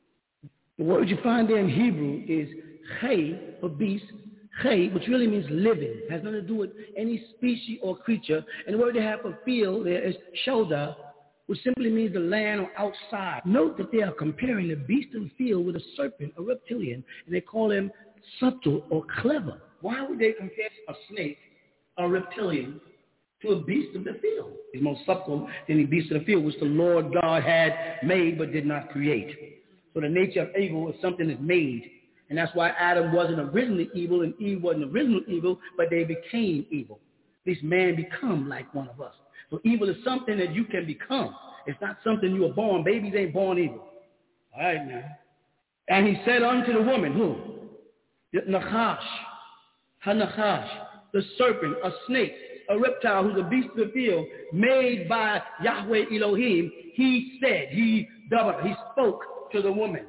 The word you find there in Hebrew is chay, for beast, chay, which really means living. It has nothing to do with any species or creature. And the word they have for field there is shoda, which simply means the land or outside. Note that they are comparing the beast of the field with a serpent, a reptilian, and they call him subtle or clever. Why would they compare a snake, a reptilian, to a beast of the field? He's more subtle than the beast of the field, which the Lord God had made but did not create. So the nature of evil is something that's made. And that's why Adam wasn't originally evil and Eve wasn't originally evil, but they became evil. This man become like one of us. So evil is something that you can become. It's not something you are born. Babies ain't born evil. All right now. And he said unto the woman, who? Nachash, Ha-Nachash, the serpent, a snake, a reptile who's a beast of the field, made by Yahweh Elohim, he said, he doubled, he spoke to the woman.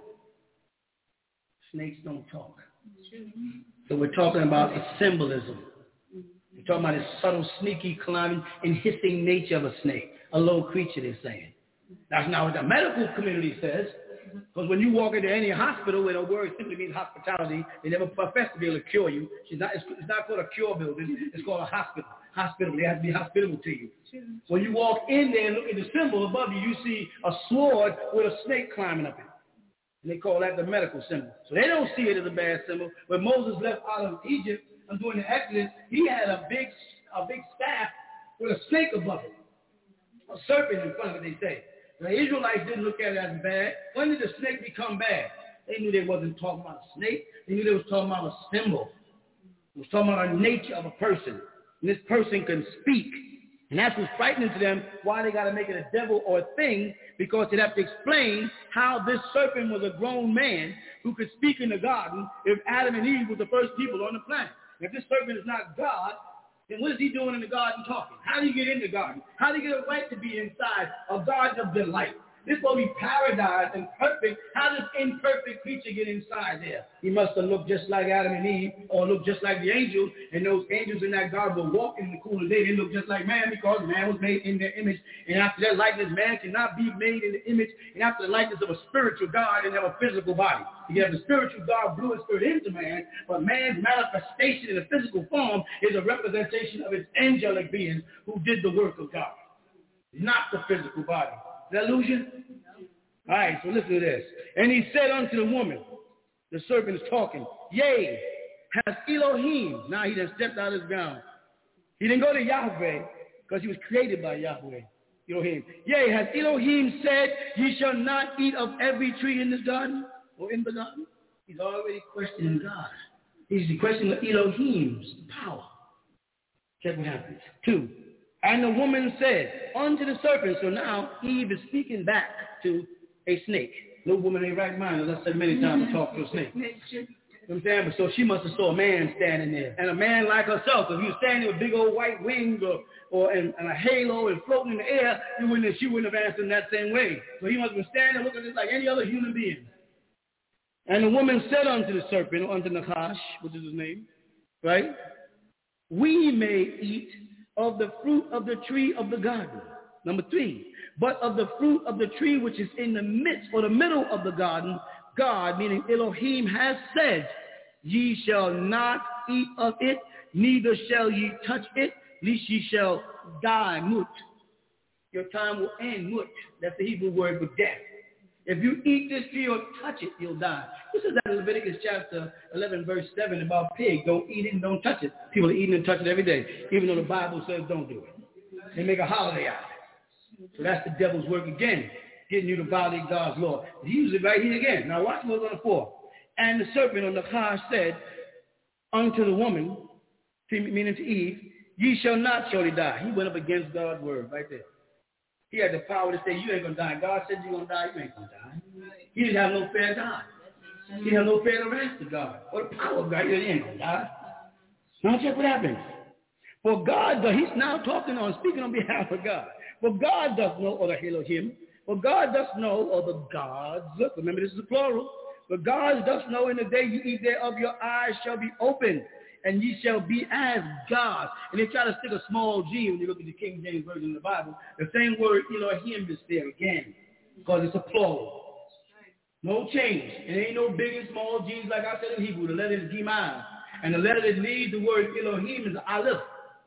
Snakes don't talk. So we're talking about a symbolism. We're talking about a subtle, sneaky, climbing, and hissing nature of a snake, a low creature, they're saying. That's not what the medical community says. Because when you walk into any hospital, where the word simply means hospitality, they never profess to be able to cure you. It's not, it's, it's not called a cure building. It's called a hospital. Hospital. They have to be hospitable to you. When you walk in there and look at the symbol above you, you see a sword with a snake climbing up it. And they call that the medical symbol. So they don't see it as a bad symbol. When Moses left out of Egypt and during the Exodus, he had a big, a big staff with a snake above it. A serpent in front of it, they say. The Israelites didn't look at it as bad. When did the snake become bad? They knew they wasn't talking about a snake. They knew they was talking about a symbol. It was talking about a nature of a person. And this person can speak. And that's what's frightening to them, why they got to make it a devil or a thing, because they'd have to explain how this serpent was a grown man who could speak in the garden if Adam and Eve were the first people on the planet. If this serpent is not God, then what is he doing in the garden talking? How do you get in the garden? How do you get a right to be inside a garden of delight? This will be paradise and perfect. How does imperfect creature get inside there? He must have looked just like Adam and Eve, or looked just like the angels, and those angels in that garden were walking in the cool of the day. They looked just like man because man was made in their image, and after their likeness, man cannot be made in the image, and after the likeness of a spiritual God and have a physical body. You have the spiritual God blew his spirit into man, but man's manifestation in a physical form is a representation of his angelic being who did the work of God, not the physical body. Is that illusion? All right, so listen to this. And he said unto the woman, the serpent is talking, yea, has Elohim. Now he done stepped out of his ground. He didn't go to Yahweh because he was created by Yahweh. Elohim. Yea, has Elohim said, ye shall not eat of every tree in this garden or in the garden? He's already questioning God. He's questioning Elohim's power. Check what happens. Two. And the woman said unto the serpent, so now Eve is speaking back to a snake. No woman in right mind, as I said many times, to talk to a snake. You know what I'm saying? But so she must have saw a man standing there. And a man like herself, if he was standing with big old white wings or, or and, and a halo and floating in the air, he wouldn't, she wouldn't have answered in that same way. So he must have been standing looking just like any other human being. And the woman said unto the serpent, or unto Nachash, which is his name, right? We may eat of the fruit of the tree of the garden. Number three, but of the fruit of the tree which is in the midst or the middle of the garden, God, meaning Elohim, has said, ye shall not eat of it, neither shall ye touch it, lest ye shall die, mut. Your time will end, mut. That's the Hebrew word for death. If you eat this tree or touch it, you'll die. This is that in Leviticus chapter eleven, verse seven about pig. Don't eat it and don't touch it. People are eating and touching it every day, even though the Bible says don't do it. They make a holiday out of it. So that's the devil's work again, getting you to violate God's law. He uses it right here again. Now watch what's on the four. And the serpent on the Nachash said unto the woman, meaning to Eve, ye shall not surely die. He went up against God's word right there. He had the power to say, you ain't going to die. God said you're going to die, you ain't going to die. He didn't have no fear of God. He didn't have no fear of the wrath of God or the power of God. He ain't going to die. Now check what happens. For God, does, he's now talking on, speaking on behalf of God. For God does know, or the Elohim, for God does know, or the gods, remember this is a plural, but God does know in the day you eat thereof, your eyes shall be opened, and ye shall be as gods. And they try to stick a small G when you look at the King James Version of the Bible. The same word Elohim is there again, because it's a plural. No change. It ain't no big and small G's like I said in Hebrew. The letter is Gimel. And the letter that leads the word Elohim is Aleph.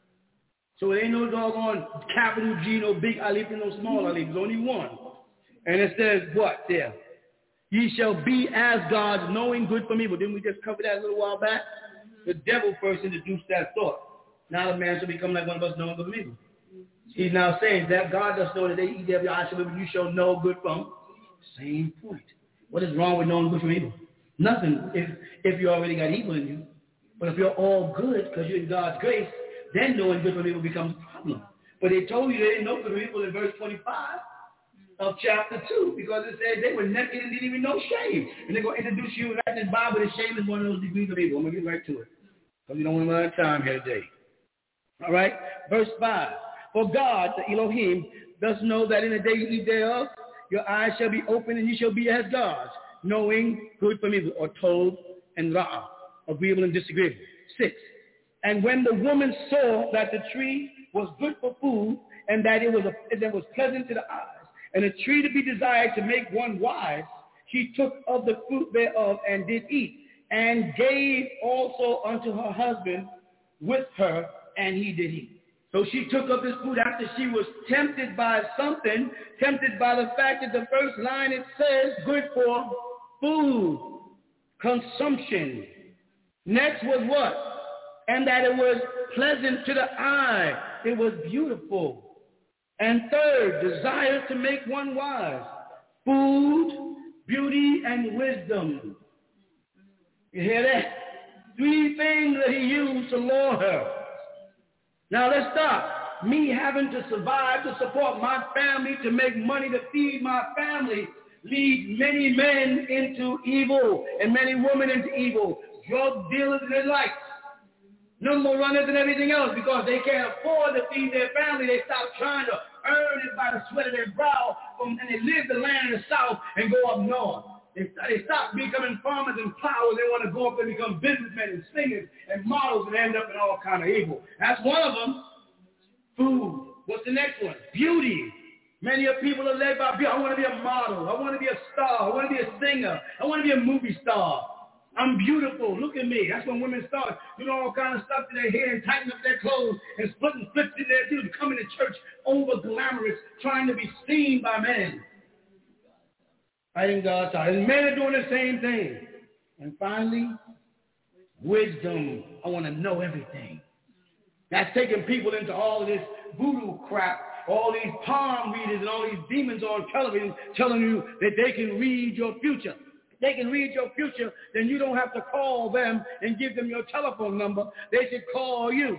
So it ain't no doggone capital G, no big Aleph and no small Aleph. There's only one. And it says what there? Ye shall be as gods, knowing good from evil. Didn't we just cover that a little while back? The devil first introduced that thought. Now the man shall become like one of us, knowing good from evil. He's now saying that God does know that they eat their eyes shall live, you shall know good from. Same point. What is wrong with knowing good from evil? Nothing if, if you already got evil in you. But if you're all good because you're in God's grace, then knowing good from evil becomes a problem. But they told you they didn't know good from evil in verse twenty-five of chapter two, because it said they were naked and didn't even know shame. And they're going to introduce you right in the Bible that shame is one of those degrees of evil. I'm going to get right to it, because we don't want to run out of time here today. All right? Verse five. For God, the Elohim, does know that in the day you eat thereof, your eyes shall be open and you shall be as gods, knowing good from evil, or tov and ra'ah, agreeable and disagreeable. Six. And when the woman saw that the tree was good for food, and that it was, a, that it was pleasant to the eyes, and a tree to be desired to make one wise, she took of the fruit thereof and did eat, and gave also unto her husband with her, and he did eat. So she took of this food after she was tempted by something, tempted by the fact that the first line it says, good for food, consumption. Next was what? And that it was pleasant to the eye. It was beautiful. And third, desire to make one wise. Food, beauty, and wisdom. You hear that? Three things that he used to lure her. Now let's stop. Me having to survive, to support my family, to make money to feed my family, leads many men into evil and many women into evil. Drug dealers and the like. Number runners and everything else, because they can't afford to feed their family. They stop trying to earn it by the sweat of their brow, from, and they live the land of the south and go up north. They, they stop becoming farmers and plowers. They want to go up and become businessmen and singers and models and end up in all kind of evil. That's one of them. Food. What's the next one? Beauty. Many of people are led by beauty. I want to be a model. I want to be a star. I want to be a singer. I want to be a movie star. I'm beautiful. Look at me. That's when women start doing all kind of stuff to their hair and tighten up their clothes and splitting flips in their dudes, coming to church over glamorous, trying to be seen by men. I think God's side. And men are doing the same thing. And finally, wisdom. I want to know everything. That's taking people into all of this voodoo crap, all these palm readers and all these demons on television telling you that they can read your future. They can read your future, then you don't have to call them and give them your telephone number. They should call you.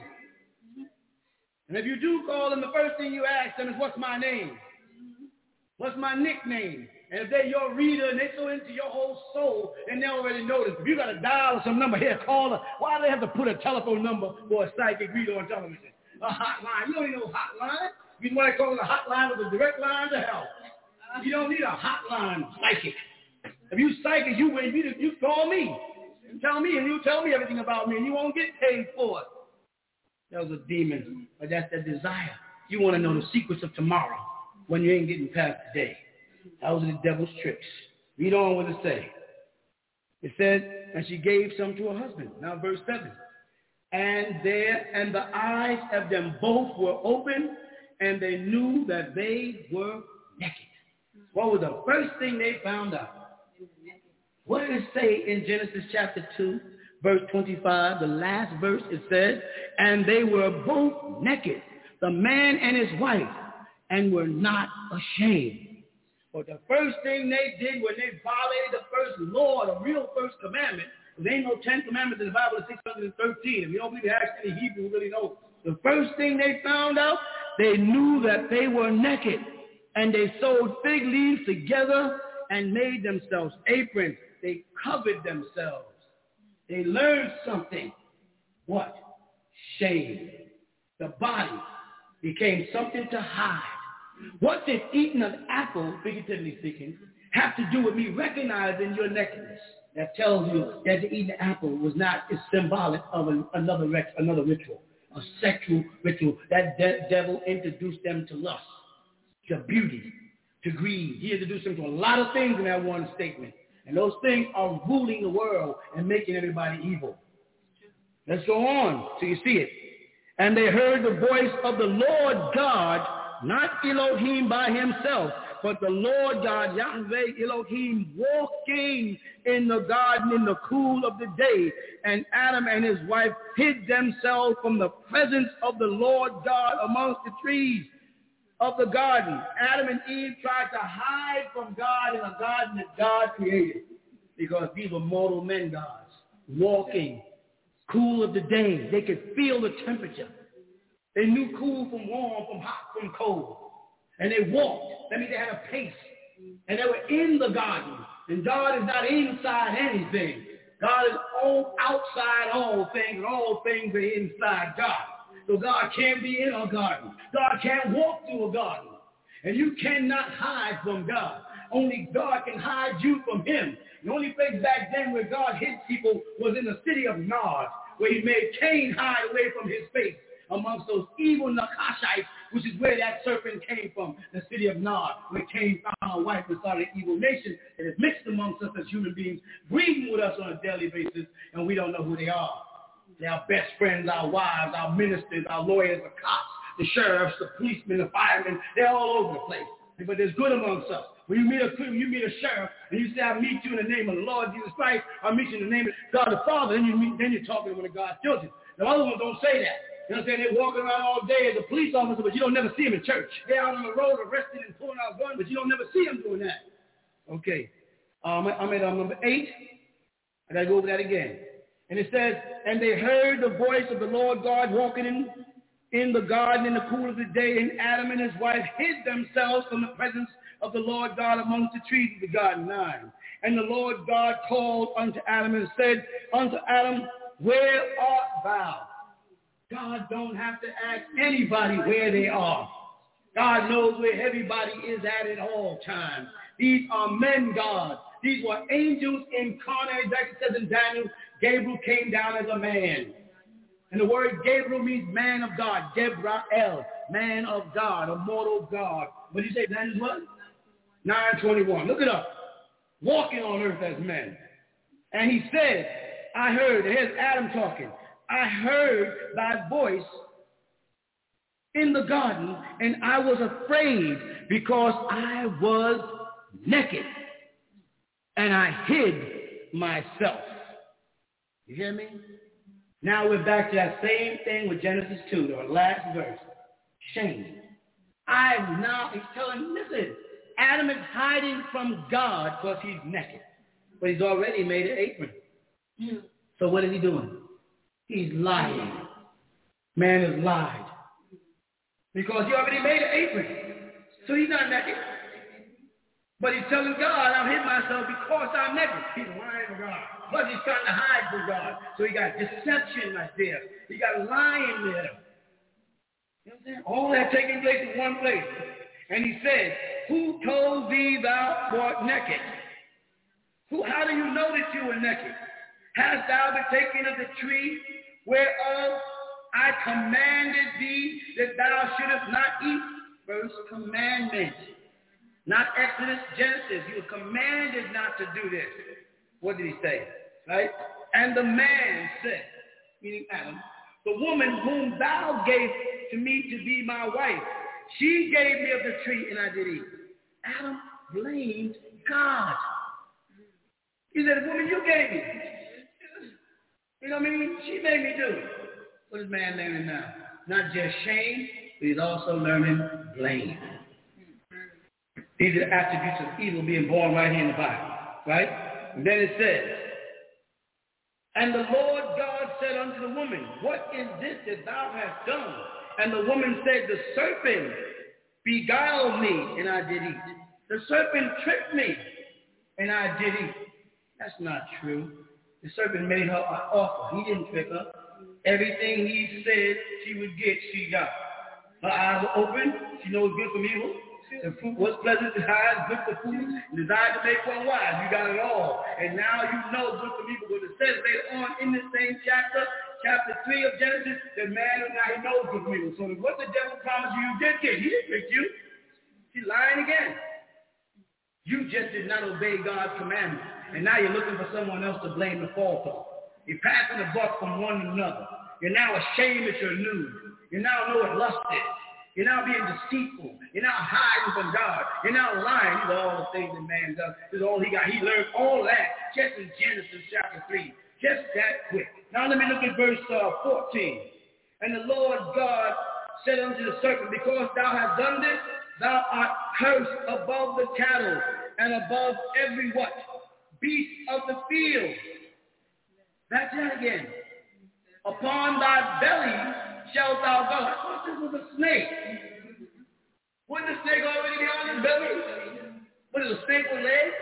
And if you do call them, the first thing you ask them is, what's my name? What's my nickname? And if they're your reader and they're so into your whole soul, and they already know this, if you got to dial some number here, call her. Why do they have to put a telephone number for a psychic reader on television? A hotline. You don't need no hotline. You know what I call it a hotline with a direct line to hell. You don't need a hotline psychic. If you psychic, you win. You, you call me and tell me, and you tell me everything about me, and you won't get paid for it. That was a demon, but that's that desire. You want to know the secrets of tomorrow when you ain't getting past today. Those are the devil's tricks. Read on what it says. It said, and she gave some to her husband. Now verse seven. And there, and the eyes of them both were open, and they knew that they were naked. What was the first thing they found out? What did it say in Genesis chapter two, verse twenty-five? The last verse, it said, and they were both naked, the man and his wife, and were not ashamed. But the first thing they did when they violated the first law, the real first commandment, there ain't no Ten Commandments in the Bible, it's six hundred thirteen. If you don't believe it, ask any Hebrew who really knows. The first thing they found out, they knew that they were naked. And they sewed fig leaves together and made themselves aprons. They covered themselves. They learned something. What? Shame. The body became something to hide. What did eating an apple, figuratively speaking, have to do with me recognizing your nakedness? That tells you that to eat an apple was not is symbolic of an, another another ritual, a sexual ritual. That de- devil introduced them to lust, to beauty, to greed. He introduced them to a lot of things in that one statement. And those things are ruling the world and making everybody evil. Let's go on so you see it. And they heard the voice of the Lord God, not Elohim by himself, but the Lord God, Yahweh Elohim, walking in the garden in the cool of the day. And Adam and his wife hid themselves from the presence of the Lord God amongst the trees of the garden. Adam and Eve tried to hide from God in a garden that God created because these were mortal men gods, walking, cool of the day. They could feel the temperature. They knew cool from warm, from hot, from cold. And they walked. That means they had a pace. And they were in the garden. And God is not inside anything. God is all outside all things, and all things are inside God. So God can't be in a garden. God can't walk through a garden. And you cannot hide from God. Only God can hide you from him. The only place back then where God hid people was in the city of Nod, where he made Cain hide away from his face amongst those evil Nakashites, which is where that serpent came from, the city of Nod, where Cain found a wife and started an evil nation that is mixed amongst us as human beings, breathing with us on a daily basis, and we don't know who they are. They're our best friends, our wives, our ministers, our lawyers, the cops, the sheriffs, the policemen, the firemen. They're all over the place. But there's good amongst us. When you meet a you meet a sheriff and you say, I meet you in the name of the Lord Jesus Christ, I meet you in the name of God the Father, then, you meet, then you're talking to one of God's children. The other ones don't say that. You know what I'm saying? They're walking around all day as a police officer, but you don't never see them in church. They're out on the road arrested and pulling out guns, but you don't never see them doing that. Okay. Um, I'm at um, number eight. I got to go over that again. And it says, and they heard the voice of the Lord God walking in, in the garden in the cool of the day, and Adam and his wife hid themselves from the presence of the Lord God amongst the trees of the garden. Nine. And the Lord God called unto Adam and said unto Adam, where art thou? God don't have to ask anybody where they are. God knows where everybody is at at all times. These are men, God. These were angels incarnate. Like it says in Daniel, Gabriel came down as a man. And the word Gabriel means man of God. Gabriel, man of God, a mortal God. What did you say, Daniel what? nine twenty-one. Look it up. Walking on earth as men. And he said, I heard, here's Adam talking, I heard thy voice in the garden, and I was afraid because I was naked, and I hid myself. You hear me? Now we're back to that same thing with Genesis two, the last verse. Shame. I now, he's telling, listen, Adam is hiding from God because he's naked, but he's already made an apron. Yeah. So what is he doing? He's lying. Man has lied. Because he already made an apron. So he's not naked. But he's telling God, I'll hid myself because I'm naked. He's lying to God. Plus he's trying to hide from God. So he got deception right there. He got lying there. You know what I'm saying? All that taking place in one place. And he said, who told thee thou wert naked? Who, how do you know that you were naked? Hast thou been taken of the tree whereof I commanded thee that thou shouldest not eat? First commandment. Not Exodus, Genesis. You were commanded not to do this. What did he say? Right? And the man said, meaning Adam, the woman whom thou gave to me to be my wife, she gave me of the tree and I did eat. Adam blamed God. He said, woman, you gave me. You know what I mean? She made me do it. What is man learning now? Not just shame, but he's also learning blame. These are the attributes of evil being born right here in the Bible. Right? And then it says, and the Lord God said unto the woman, what is this that thou hast done? And the woman said, the serpent beguiled me, and I did eat. The serpent tricked me, and I did eat. That's not true. The serpent made her an offer. He didn't trick her. Everything he said she would get, she got. Her eyes were open. She knows good from evil. The fruit was pleasant to eyes, good for food, and desire to make one wise. You got it all. And now you know good from evil. Because it says later on in the same chapter, chapter three of Genesis, that man now he knows good from evil. So what the devil promised you, you did get. He didn't trick you. He's lying again. You just did not obey God's commandments. And now you're looking for someone else to blame the fault on. You're passing the buck from one to another. You're now ashamed at your news. You now know what lust is. You're now being deceitful. You're now hiding from God. You're now lying. These are all the things that man does. This is all he got. He learned all that just in Genesis chapter three. Just that quick. Now let me look at verse uh, fourteen. And the Lord God said unto the serpent, because thou hast done this, thou art cursed above the cattle and above every what? Beast of the field. That's it again. Upon thy belly shalt thou go. I thought this was a snake. Wouldn't the snake already be on his belly? What is a snake with legs?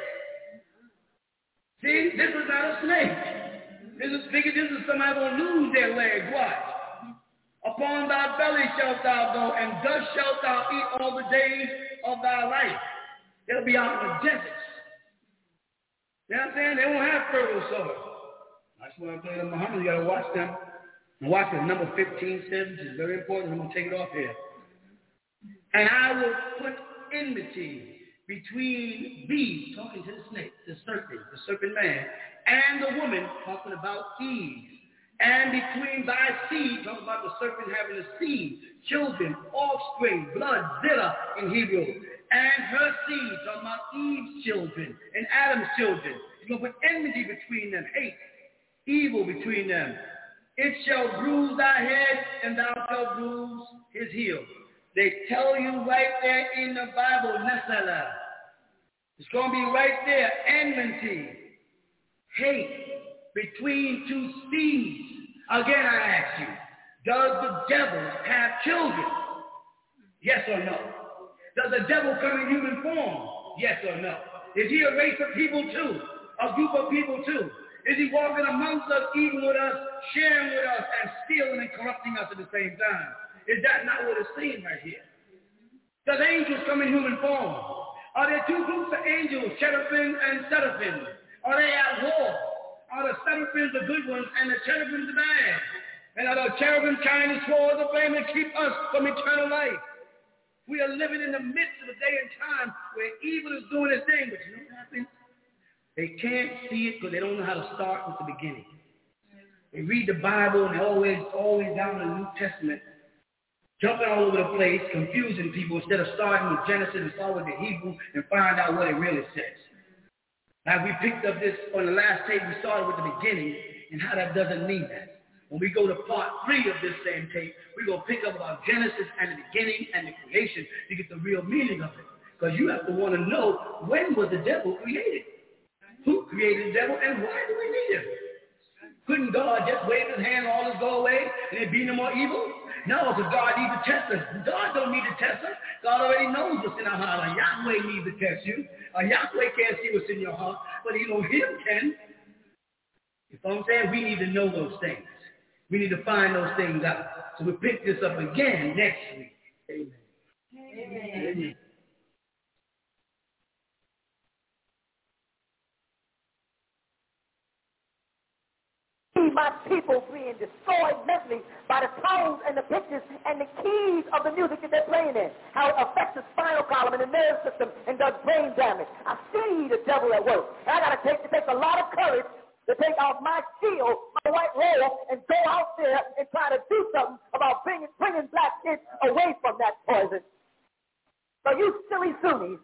See, this is not a snake. This is figured this is somebody going to lose their legs. Watch. Upon thy belly shalt thou go, and thus shalt thou eat all the days of thy life. They'll be out in the desert. You know what I'm saying? They won't have fertile soil. That's why I tell them, Muhammad, you got to watch them. And watch the number fifteen says, which is very important. I'm going to take it off here. And I will put enmity between thee, talking to the snake, the serpent, the serpent man, and the woman, talking about Eve. And between thy seed, talking about the serpent having a seed, children, offspring, blood, zillah in Hebrew, and her seed, talking about Eve's children and Adam's children. He's going to put enmity between them, hate, evil between them. It shall bruise thy head, and thou shalt bruise his heel. They tell you right there in the Bible, Nesala. It's going to be right there, enmity, hate between two seeds. Again, I ask you, does the devil have children? Yes or no? Does the devil come in human form? Yes or no? Is he a race of people too? A group of people too? Is he walking amongst us, eating with us, sharing with us, and stealing and corrupting us at the same time? Is that not what it's saying right here? Does angels come in human form? Are there two groups of angels, cherubim and seraphim? Are they at war? Are the seraphims the good ones and the cherubim the bad? And are the cherubim carrying the sword of flame to keep us from eternal life? We are living in the midst of a day and time where evil is doing its thing, but you know what happens? They can't see it because they don't know how to start with the beginning. They read the Bible and they're always, always down in the New Testament, jumping all over the place, confusing people instead of starting with Genesis and start with the Hebrew and find out what it really says. Now, we picked up this on the last tape, we started with the beginning and how that doesn't mean that. When we go to part three of this same tape, we're going to pick up about Genesis and the beginning and the creation to get the real meaning of it. Because you have to want to know, when was the devil created? Who created the devil and why do we need him? Couldn't God just wave his hand and all this go away and there be no more evil? No, because God needs to test us. God don't need to test us. God already knows what's in our heart. A Yahweh needs to test you. A Yahweh can't see what's in your heart, but you know him can. You know what I'm saying? We need to know those things. We need to find those things out. So we'll pick this up again next week. Amen. Amen. Amen. My people being destroyed mentally by the tones and the pitches and the keys of the music that they're playing in. How it affects the spinal column and the nerve system and does brain damage. I see the devil at work. And I got to take, it takes a lot of courage to take off my shield, my white robe, and go out there and try to do something about bringing, bringing black kids away from that poison. So you silly Sunnis,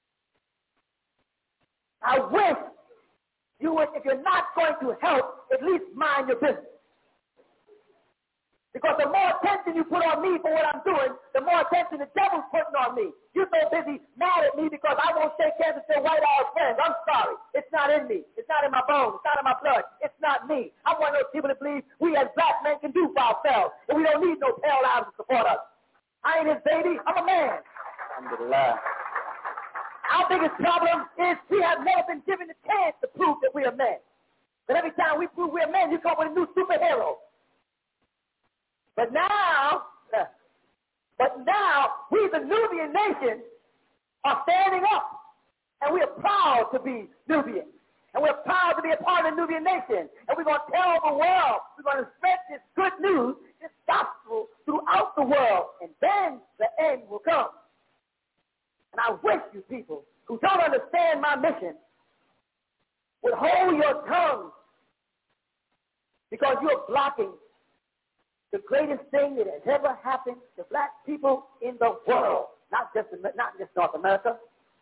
I wish you would, if you're not going to help, at least mind your business. Because the more attention you put on me for what I'm doing, the more attention the devil's putting on me. You're so busy mad at me because I won't shake hands with your white-eyed friends. I'm sorry. It's not in me. It's not in my bones. It's not in my blood. It's not me. I'm one of those people that believe we as black men can do for ourselves, and we don't need no pale eyes to support us. I ain't his baby. I'm a man. Alhamdulillah. Our biggest problem is we have never been given the chance to prove that we are men. But every time we prove we're men, you come with a new superhero. But now, but now, we the Nubian nation are standing up. And we are proud to be Nubian. And we're proud to be a part of the Nubian nation. And we're going to tell the world, we're going to spread this good news, this gospel throughout the world. And then the end will come. And I wish you people who don't understand my mission would hold your tongue, because you're blocking the greatest thing that has ever happened to black people in the world, not just in, not just North America.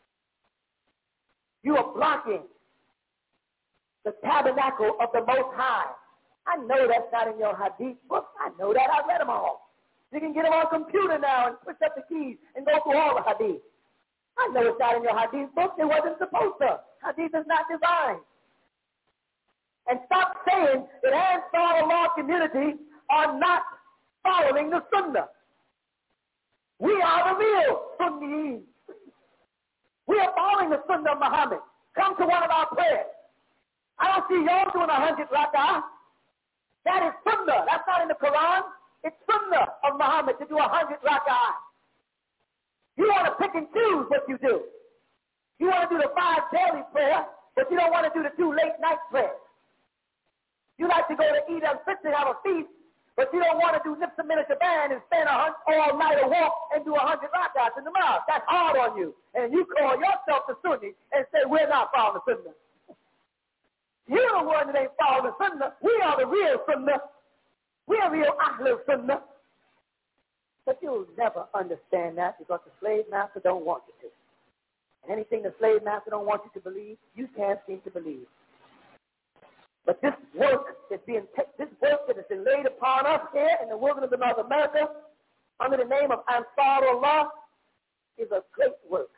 You are blocking the tabernacle of the Most High. I know that's not in your hadith book. I know that. I read them all. You can get them on computer now and push up the keys and go through all the hadith. I know it's not in your hadith book. It wasn't supposed to. Hadith is not designed. And stop saying that Ansar Allah community are not following the Sunnah. We are the real Sunnis. We are following the Sunnah of Muhammad. Come to one of our prayers. I don't see y'all doing a hundred rak'ah. That is Sunnah. That's not in the Quran. It's Sunnah of Muhammad to do a hundred rak'ah. You want to pick and choose what you do. You want to do the five daily prayer, but you don't want to do the two late night prayers. You like to go to Eid al-Fitr and have a feast, but you don't want to do Nipsa Miniature Band and spend a hundred, all night a walk and do a hundred rak'ahs in the mosque. That's hard on you. And you call yourself the Sunni and say, we're not following the Sunnah. You're the one that ain't following the Sunnah. We are the real Sunnah. We're real Ahlul Sunnah. But you'll never understand that because the slave master don't want you to. And anything the slave master don't want you to believe, you can't seem to believe. But this work is being t- this work that has been laid upon us here in the wilderness of North America under the name of Ansar Allah is a great work.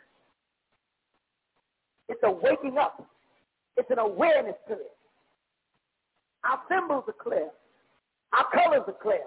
It's a waking up. It's an awareness period. Our symbols are clear. Our colors are clear.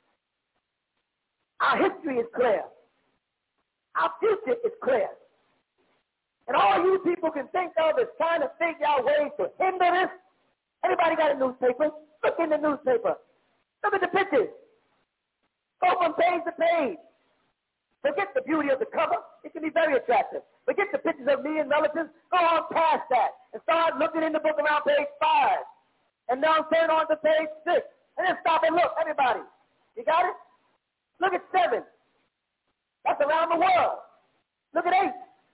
Our history is clear. Our future is clear. And all you people can think of is trying to figure out ways to hinder this. Anybody got a newspaper? Look in the newspaper. Look at the pictures. Go from page to page. Forget the beauty of the cover. It can be very attractive. Forget the pictures of me and relatives. Go on past that and start looking in the book around page five. And now turn on to page six. And then stop and look, everybody. You got it? Look at seven. That's around the world. Look at eight.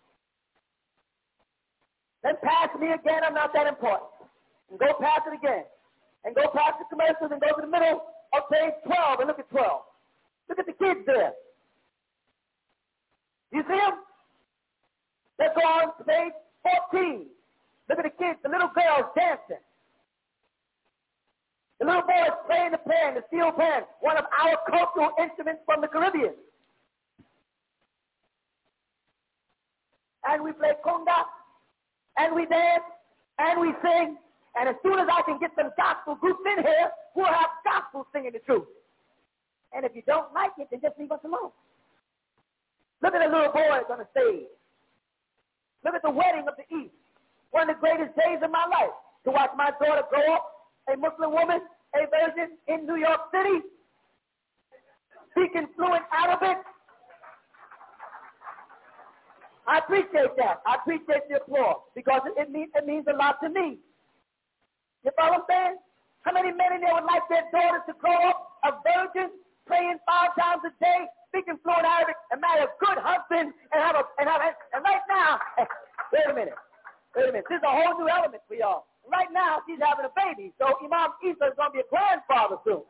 Then pass me again, I'm not that important. And go past it again. And go past the commercials and go to the middle of page twelve and look at twelve. Look at the kids there. You see them? Let's go on to page fourteen. Look at the kids, the little girls dancing. The little boys playing the pan, the steel pan, one of our cultural instruments from the Caribbean. And we play conga, and we dance, and we sing, and as soon as I can get some gospel groups in here, we'll have gospel singing the truth. And if you don't like it, then just leave us alone. Look at the little boys on the stage. Look at the wedding of the East. One of the greatest days of my life, to watch my daughter grow up, a Muslim woman, a virgin in New York City, speaking fluent Arabic. I appreciate that. I appreciate the applause because it, it, means, it means a lot to me. You follow what I'm saying? How many men in there would like their daughters to grow up a virgin, praying five times a day, speaking fluent Arabic, and marry a good husband, and have a and have a, and right now, wait a minute, wait a minute. This is a whole new element for y'all. Right now, she's having a baby, so Imam Isa is going to be a grandfather soon.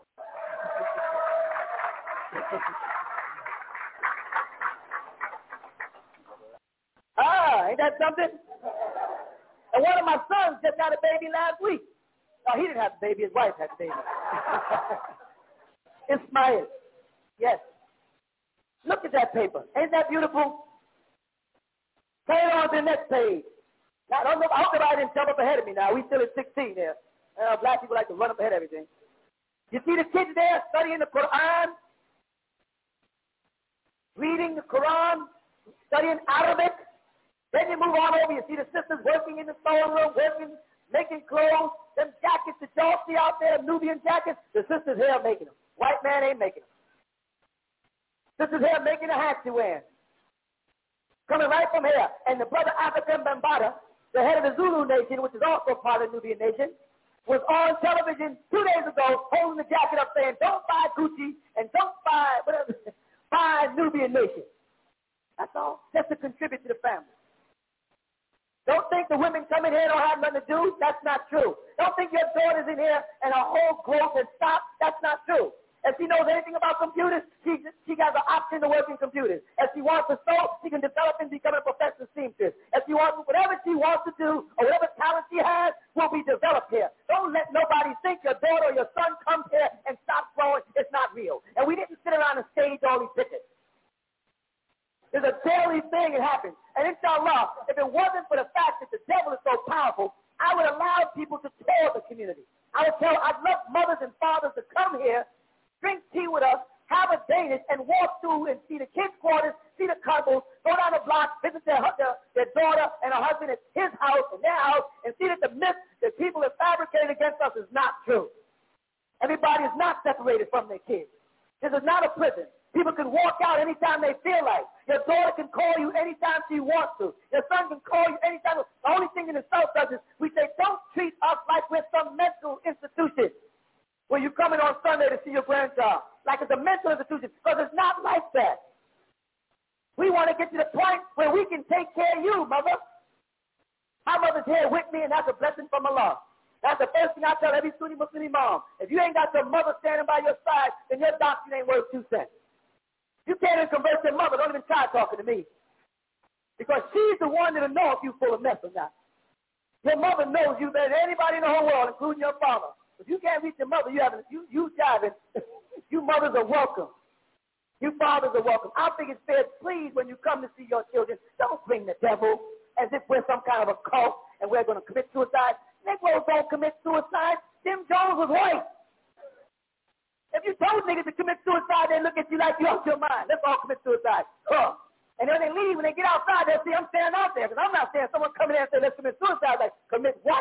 Ah, ain't that something? And one of my sons just had a baby last week. No, he didn't have a baby. His wife had a baby. Ismail. Yes. Look at that paper. Ain't that beautiful? Turn on to the next page. Now, I, don't know, I hope everybody didn't jump up ahead of me now. We still at sixteen there. Uh, black people like to run up ahead of everything. You see the kids there studying the Quran, reading the Quran, studying Arabic. Then you move on over, you see the sisters working in the sewing room, working, making clothes, them jackets that y'all see out there, Nubian jackets, the sisters here making them. White man ain't making them. Sisters here making the hats you wear. Coming right from here. And the brother African Bambata, the head of the Zulu nation, which is also part of the Nubian nation, was on television two days ago holding the jacket up saying, don't buy Gucci and don't buy, whatever, buy Nubian nation. That's all. Just to contribute to the family. Don't think the women come in here don't have nothing to do. That's not true. Don't think your daughter's in here and her whole growth has stopped. That's not true. If she knows anything about computers, she, she has an option to work in computers. If she wants to sew, she can develop and become a professional seamstress. If she wants, whatever she wants to do or whatever talent she has will be developed here. Don't let nobody think your daughter or your son comes here and stops growing. It's not real. And we didn't sit around and stage all these pictures. There's a daily thing that happens. And inshallah, if it wasn't for the fact that the devil is so powerful, I would allow people to tour the community. I would tell, I'd love mothers and fathers to come here, drink tea with us, have a Danish, and walk through and see the kids' quarters, see the couples, go down the block, visit their, their, their daughter and her husband at his house and their house, and see that the myth that people have fabricated against us is not true. Everybody is not separated from their kids. This is not a prison. People can walk out anytime they feel like. Your daughter can call you anytime she wants to. Your son can call you anytime. The only thing in the South does is we say, don't treat us like we're some mental institution where you're coming on Sunday to see your grandchild. Like it's a mental institution, because it's not like that. We want to get to the point where we can take care of you, mother. My mother's here with me, and that's a blessing from Allah. That's the first thing I tell every Sunni Muslim imam. If you ain't got your mother standing by your side, then your doctrine ain't worth two cents. You can't even convert your mother. Don't even try talking to me. Because she's the one that'll know if you're full of mess or not. Your mother knows you better than anybody in the whole world, including your father. If you can't reach your mother, you haven't, you, you jiving. You mothers are welcome. You fathers are welcome. I think it's fair, please, when you come to see your children, don't bring the devil as if we're some kind of a cult and we're going to commit suicide. Negroes don't commit suicide. Jim Jones was white. If you told niggas to commit suicide, they look at you like you out your mind. Let's all commit suicide. Huh. And then when they leave, when they get outside, they'll see I'm standing out there. Because I'm not saying someone coming in and saying, let's commit suicide. Like, commit what?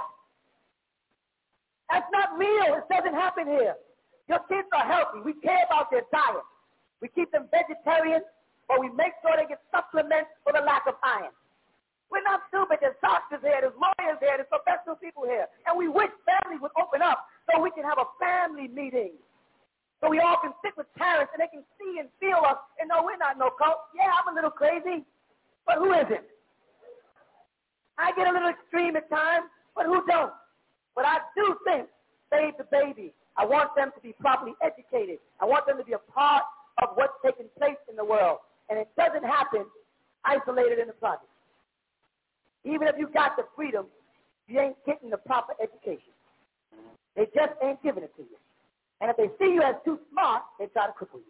That's not real. It doesn't happen here. Your kids are healthy. We care about their diet. We keep them vegetarian. but we make sure they get supplements for the lack of iron. We're not stupid. There's doctors here, there's lawyers here, there's professional people here. And we wish families would open up so we can have a family meeting. So we all can sit with parents and they can see and feel us and know we're not no cult. Yeah, I'm a little crazy, but who isn't? I get a little extreme at times, but who don't? But I do think, save the baby. I want them to be properly educated. I want them to be a part of what's taking place in the world. And it doesn't happen isolated in the project. Even if you got the freedom, you ain't getting the proper education. They just ain't giving it to you. And if they see you as too smart, they try to cripple you.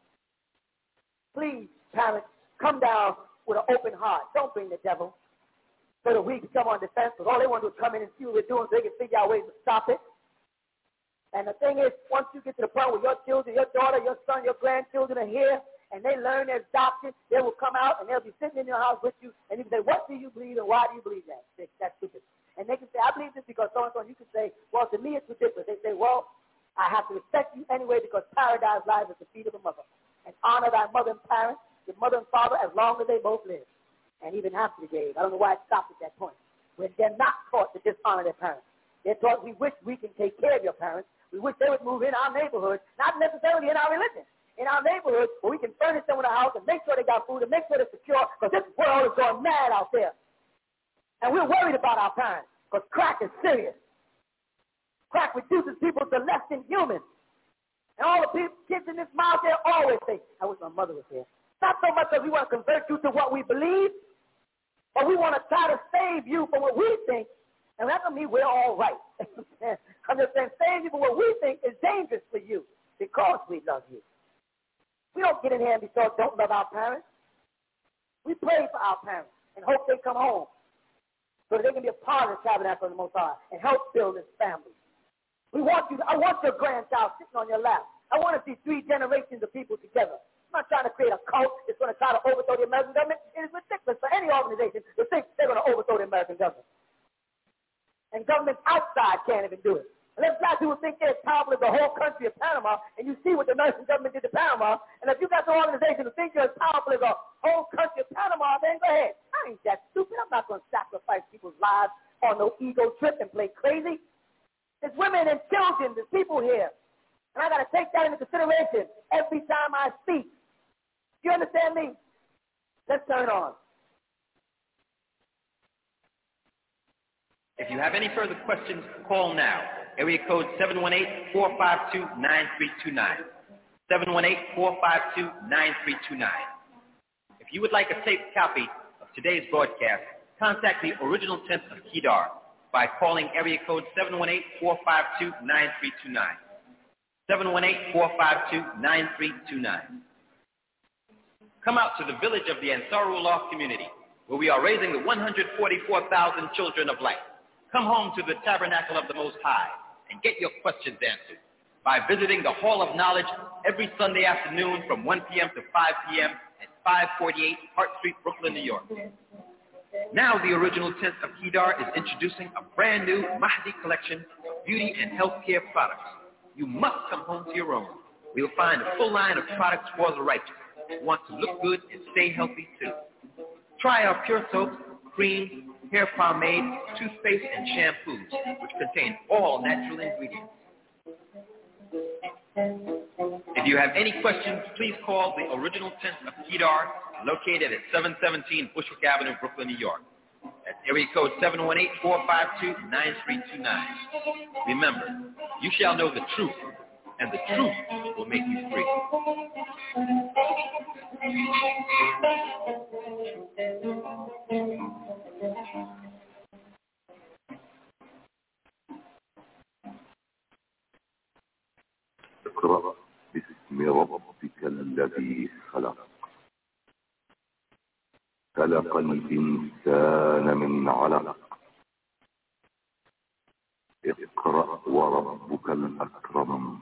Please, parents, come down with an open heart. Don't bring the devil so that we can come on defense, because all they want to do is come in and see what we're doing so they can figure out ways to stop it. And the thing is, once you get to the point where your children, your daughter, your son, your grandchildren are here, and they learn their doctrine, they will come out and they'll be sitting in your house with you, and you can say, what do you believe and why do you believe that? That's stupid. And they can say, I believe this because so-and-so, and you can say, well, to me it's ridiculous. They say, well, I have to respect you anyway because paradise lies at the feet of a mother. And honor thy mother and parents, your mother and father, as long as they both live. And even after the days. I don't know why it stopped at that point. When they're not taught to dishonor their parents. They're taught, we wish we can take care of your parents. We wish they would move in our neighborhood, not necessarily in our religion. In our neighborhood, where we can furnish them with a house and make sure they got food and make sure they're secure, because this world is going mad out there. And we're worried about our parents, because crack is serious. Crack reduces people to less than human. And all the people, kids in this mouth there always say, I wish my mother was here. Not so much that we want to convert you to what we believe, but we want to try to save you from what we think, and that doesn't mean we're all right. I'm just saying, save you from what we think is dangerous for you, because we love you. We don't get in here and be told, don't love our parents. We pray for our parents and hope they come home so that they can be a part of the tabernacle of the Most High and help build this family. We want you to, I want your grandchild sitting on your lap. I want to see three generations of people together. I'm not trying to create a cult that's going to try to overthrow the American government. It is ridiculous for any organization to think they're going to overthrow the American government. And governments outside can't even do it. Unless black people think they're as powerful as the whole country of Panama, and you see what the American government did to Panama, and if you got an organization who think you're as powerful as the whole country of Panama, then go ahead. I ain't that stupid. I'm not going to sacrifice people's lives on no ego trip and play crazy. There's women and children, there's people here. And I got to take that into consideration every time I speak. You understand me? Let's turn on. If you have any further questions, call now. Area code seven one eight, four five two, nine three two nine. seven one eight, four five two, nine three two nine. If you would like a taped copy of today's broadcast, contact the original tent of Kedar by calling area code seven one eight, four five two, nine three two nine. seven one eight, four five two, nine three two nine. Come out to the village of the Ansarullah community, where we are raising the one hundred forty-four thousand children of light. Come home to the Tabernacle of the Most High and get your questions answered by visiting the Hall of Knowledge every Sunday afternoon from one p.m. to five p.m. at five forty-eight Hart Street, Brooklyn, New York. Now the original tent of Kedar is introducing a brand new Mahdi collection of beauty and healthcare products. You must come home to your own. We'll find a full line of products for the righteous who want to look good and stay healthy too. Try our pure soaps, creams, hair pomade, toothpaste, and shampoos, which contain all natural ingredients. If you have any questions, please call the original tent of Kedar, located at seven seventeen Bushwick Avenue, Brooklyn, New York. That's area code seven one eight, four five two, nine three two nine. Remember, you shall know the truth, and the truth will make you free. اقرأ باسم ربك الذي خلق خلق الإنسان من علق اقرأ وربك الأكرم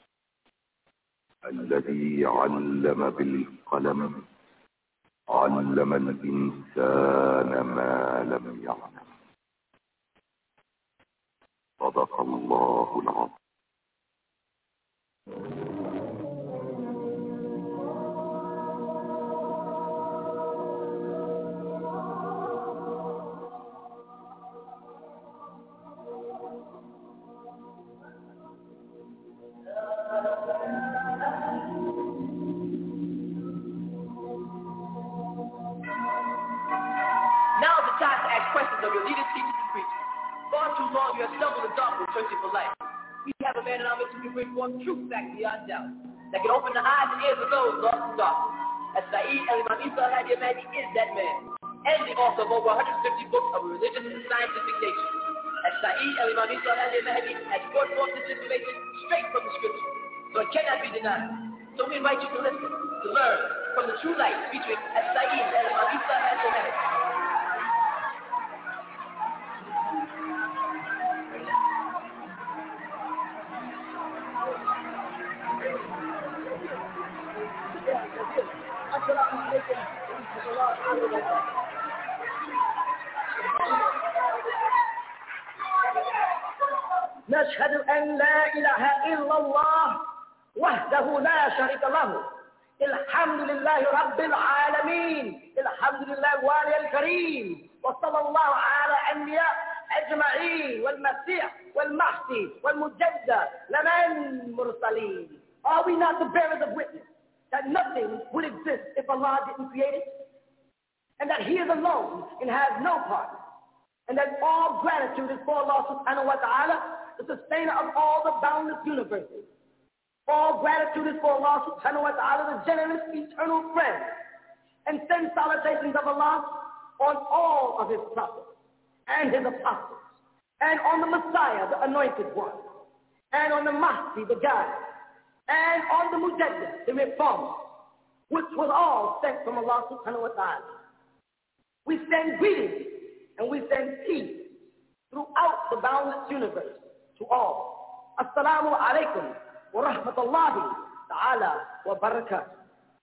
الذي علم بالقلم علم الإنسان ما لم يعلم صدق الله العظيم. teachers and preachers. Far too long you have stumbled and stumbled searching for life. We have a man in our midst who can bring forth truth back beyond doubt, that can open the eyes and ears of those lost in darkness. As Saeed al-Imam Isa al-Hadi al-Mahdi is that man, and the author of over one hundred fifty books of religious and scientific nature. As Saeed al-Imam Isa al-Hadi al-Mahdi has brought forth this information straight from the scripture, so it cannot be denied. So we invite you to listen, to learn from the true light featuring as Saeed al-Imam Isa al-Hadi al-Mahdi. نشهد أن لا إله إلا الله وحده لا شريك له الحمد لله رب العالمين الحمد لله الوالي الكريم وصلى الله على أنبياء أجمعين والمسيح والمهدي والمجدد لمن مرسلين. Are we not the bearers of witness that nothing would exist if Allah didn't create it? And that He is alone and has no partner? And that all gratitude is for Allah subhanahu wa ta'ala, the sustainer of all the boundless universes. All gratitude is for Allah subhanahu wa ta'ala, the generous eternal friend. And send salutations of Allah on all of His prophets and His apostles, and on the Messiah, the anointed one, and on the Mahdi, the guide, and on the Mujaddid, the reformer, which was all sent from Allah subhanahu wa ta'ala. We send greetings and we send peace throughout the boundless universe to all. Assalamu alaikum wa rahmatullahi ta'ala wa barakatuh.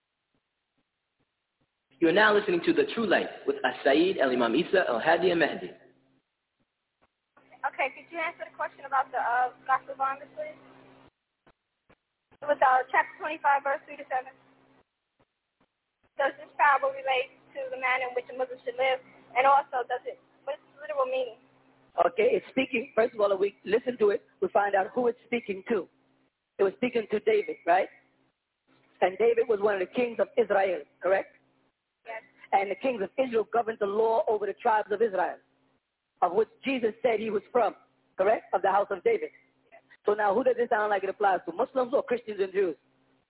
You are now listening to The True Light with As-Saeed al-Imam Isa al-Hadi al-Mahdi. Okay, could you answer the question about the uh, Gospel of Barnabas, please? It was uh, chapter twenty-five, verse three to seven. Does this parable relate to the manner in which a Muslim should live? And also, does it, what's the literal meaning? Okay, it's speaking, first of all, if we listen to it, we find out who it's speaking to. It was speaking to David, right? And David was one of the kings of Israel, correct? Yes. And the kings of Israel governed the law over the tribes of Israel, of which Jesus said he was from, correct? Of the house of David. Yes. So now who does this sound like it applies to, Muslims or Christians and Jews?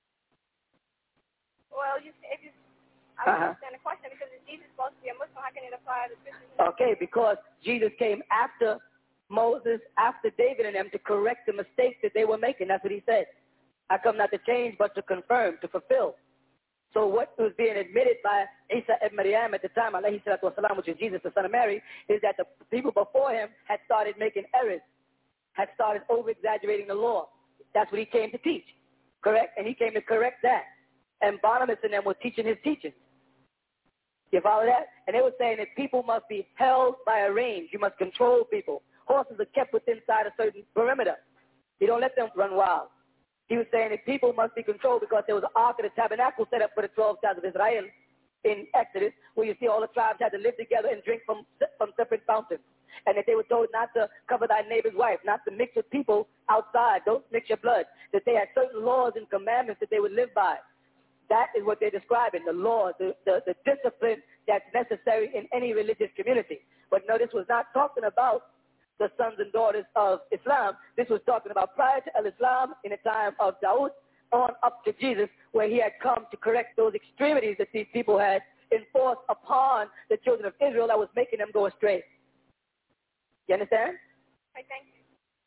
Well, you, if you, I don't Uh-huh. understand the question, because if Jesus is supposed to be a Muslim, how can it apply to Christians? Okay, because Jesus came after Moses, after David and them to correct the mistakes that they were making. That's what he said. I come not to change, but to confirm, to fulfill. So what was being admitted by Isa ibn Maryam at the time, alayhi salatu wasalam, which is Jesus, the son of Mary, is that the people before him had started making errors, had started over-exaggerating the law. That's what he came to teach, correct? And he came to correct that. And Barnabas and them were teaching his teachings. You follow that? And they were saying that people must be held by a range. You must control people. Horses are kept within inside a certain perimeter. You don't let them run wild. He was saying that people must be controlled because there was an ark of the tabernacle set up for the twelve tribes of Israel in Exodus, where you see all the tribes had to live together and drink from, from separate fountains. And that they were told not to cover thy neighbor's wife, not to mix with people outside. Don't mix your blood. That they had certain laws and commandments that they would live by. That is what they're describing, the law, the, the, the discipline that's necessary in any religious community. But no, this was not talking about the sons and daughters of Islam. This was talking about prior to al-Islam, in the time of Dawood, on up to Jesus, where he had come to correct those extremities that these people had enforced upon the children of Israel that was making them go astray. You understand? Okay, thank you.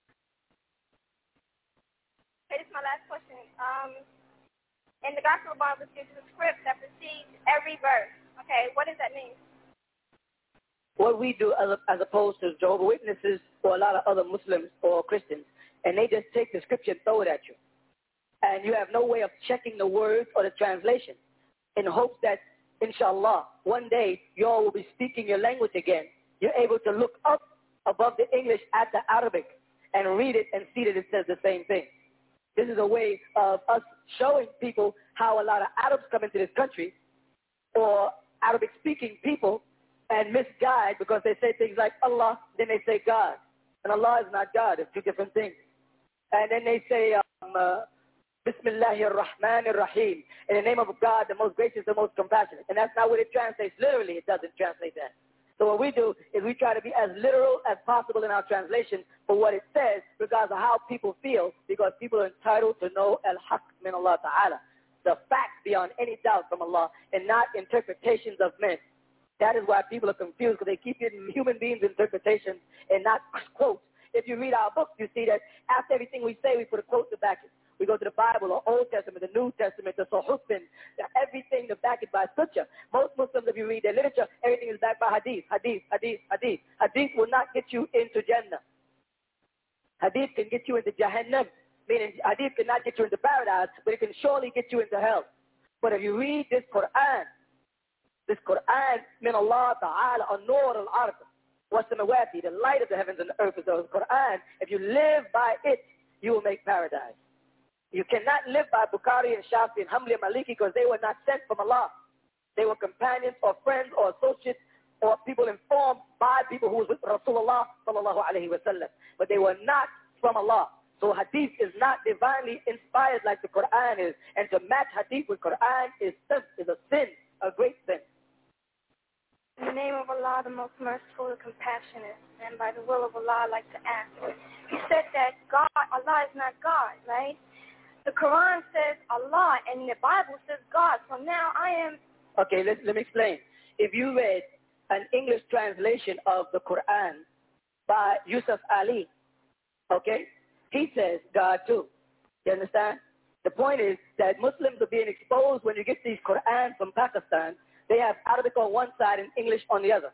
Okay, this is my last question. Um, in the Gospel of Barnabas, there's a script that precedes every verse. Okay, what does that mean? What we do as, as opposed to Jehovah's Witnesses or a lot of other Muslims or Christians, and they just take the scripture and throw it at you. And you have no way of checking the words or the translation in hopes that, inshallah, one day you all will be speaking your language again. You're able to look up above the English at the Arabic and read it and see that it says the same thing. This is a way of us showing people how a lot of Arabs come into this country or Arabic-speaking people and misguide because they say things like Allah, then they say God. And Allah is not God. It's two different things. And then they say, um, uh, Bismillahir Rahmanir Rahim. In the name of God, the most gracious, the most compassionate. And that's not what it translates. Literally, it doesn't translate that. So what we do is we try to be as literal as possible in our translation for what it says, regardless of how people feel, because people are entitled to know al-haq min Allah ta'ala, the facts beyond any doubt from Allah, and not interpretations of men. That is why people are confused, because they keep getting human beings' interpretations and not quotes. If you read our books, you see that after everything we say, we put a quote to back it. We go to the Bible, the Old Testament, the New Testament, the Suhufin, everything to back it by Sunnah. Most Muslims, if you read their literature, everything is backed by Hadith, Hadith, Hadith, Hadith. Hadith will not get you into Jannah. Hadith can get you into Jahannam, meaning Hadith cannot get you into paradise, but it can surely get you into hell. But if you read this Quran, this Quran, min Allah ta'ala, an-nur al-ard, was-samawati, the light of the heavens and the earth is the Quran. If you live by it, you will make paradise. You cannot live by Bukhari and Shafi and Hamli and Maliki because they were not sent from Allah. They were companions or friends or associates or people informed by people who was with Rasulullah sallallahu alayhi wa sallam. But they were not from Allah. So hadith is not divinely inspired like the Quran is. And to match hadith with Quran is, is a sin, a great sin. In the name of Allah, the most merciful and compassionate, and by the will of Allah, I'd like to ask. You said that God, Allah is not God, right? The Quran says Allah, and the Bible says God. So now I am... Okay, let, let me explain. If you read an English translation of the Quran by Yusuf Ali, okay, he says God too. You understand? The point is that Muslims are being exposed when you get these Qur'an from Pakistan. They have Arabic on one side and English on the other.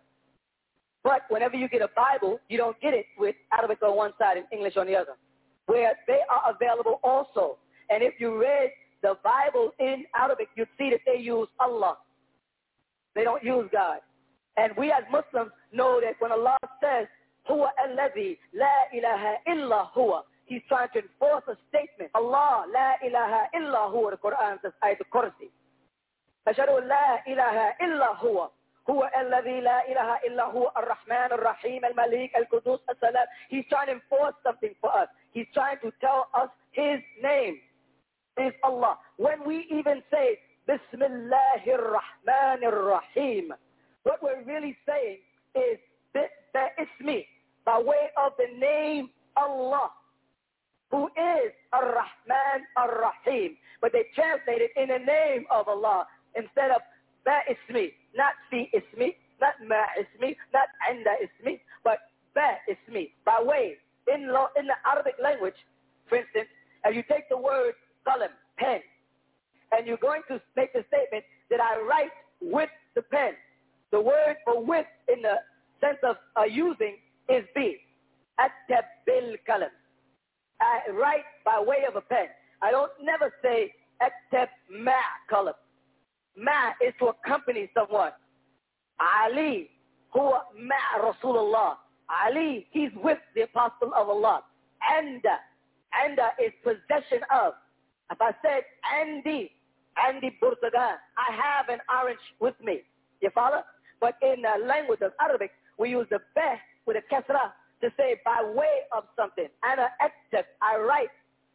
But whenever you get a Bible, you don't get it with Arabic on one side and English on the other, where they are available also. And if you read the Bible in Arabic, you'd see that they use Allah. They don't use God. And we as Muslims know that when Allah says, Huwa alladhi la ilaha illa huwa, He's trying to enforce a statement. Allah, la ilaha illa huwa, the Quran says, Ayat al-Kursi. Ashhadu la ilaha illa huwa. Huwa alladhi la ilaha illa huwa, ar-Rahman, ar-Rahim, al-Malik, al-Qudus, al-Salam. He's trying to enforce something for us. He's trying to tell us His name is Allah. When we even say, Bismillahir Rahmanir Rahim, what we're really saying is, that it's me, by way of the name Allah, who is Ar-Rahman Ar-Rahim. But they translate it in the name of Allah instead of Ba Ismi, not Fi Ismi, not Ma Ismi, not Anda Ismi, but Ba Ismi, by way. In, law, in the Arabic language, for instance, if you take the word qalam, pen, and you're going to make the statement that I write with the pen, the word for with in the sense of uh, using is be. Aktab bil kalam. I write by way of a pen. I don't never say aktab ma kalam. Ma is to accompany someone. Ali, huwa ma Rasulullah. Ali, he's with the apostle of Allah. Anda, anda is possession of. If I said Andy, Andy Burtagan, I have an orange with me. You follow? But in the language of Arabic, we use the beh with a kasra to say by way of something. Ana aktab, I write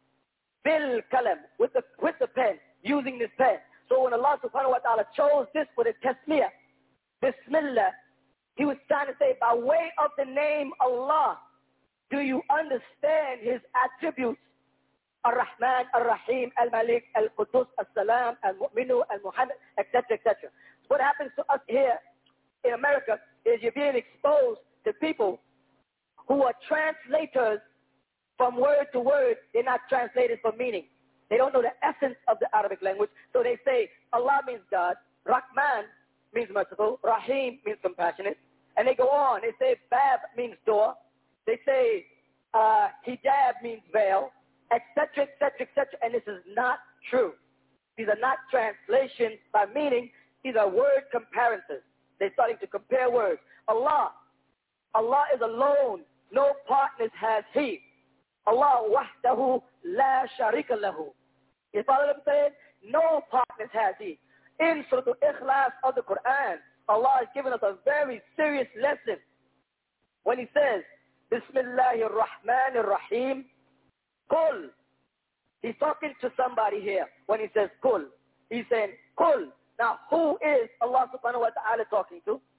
bil kalam, with the, with the pen, using this pen. So when Allah subhanahu wa ta'ala chose this with a tasmiyah, Bismillah, He was trying to say by way of the name Allah, do you understand His attributes? Ar-Rahman, Ar-Rahim, Al-Malik, Al-Qudus, Al-Salam, Al-Mu'minu, Al-Muhammad, et cetera, et cetera. What happens to us here in America is you're being exposed to people who are translators from word to word. They're not translators for meaning. They don't know the essence of the Arabic language. So they say Allah means God, Rahman means merciful, Rahim means compassionate. And they go on. They say Bab means door. They say uh, hijab means veil, et cetera, et cetera, et cetera. And this is not true. These are not translations by meaning. These are word comparisons. They're starting to compare words. Allah. Allah is alone. No partners has He. Allah wahdahu la sharika lahu. You follow what I'm saying? No partners has He. In Surah Al-Ikhlas of the Quran, Allah has given us a very serious lesson when He says, Bismillahir Rahmanir Rahim, Qul. He's talking to somebody here when He says Qul. He's saying Qul. Now, who is Allah subhanahu wa ta'ala talking to?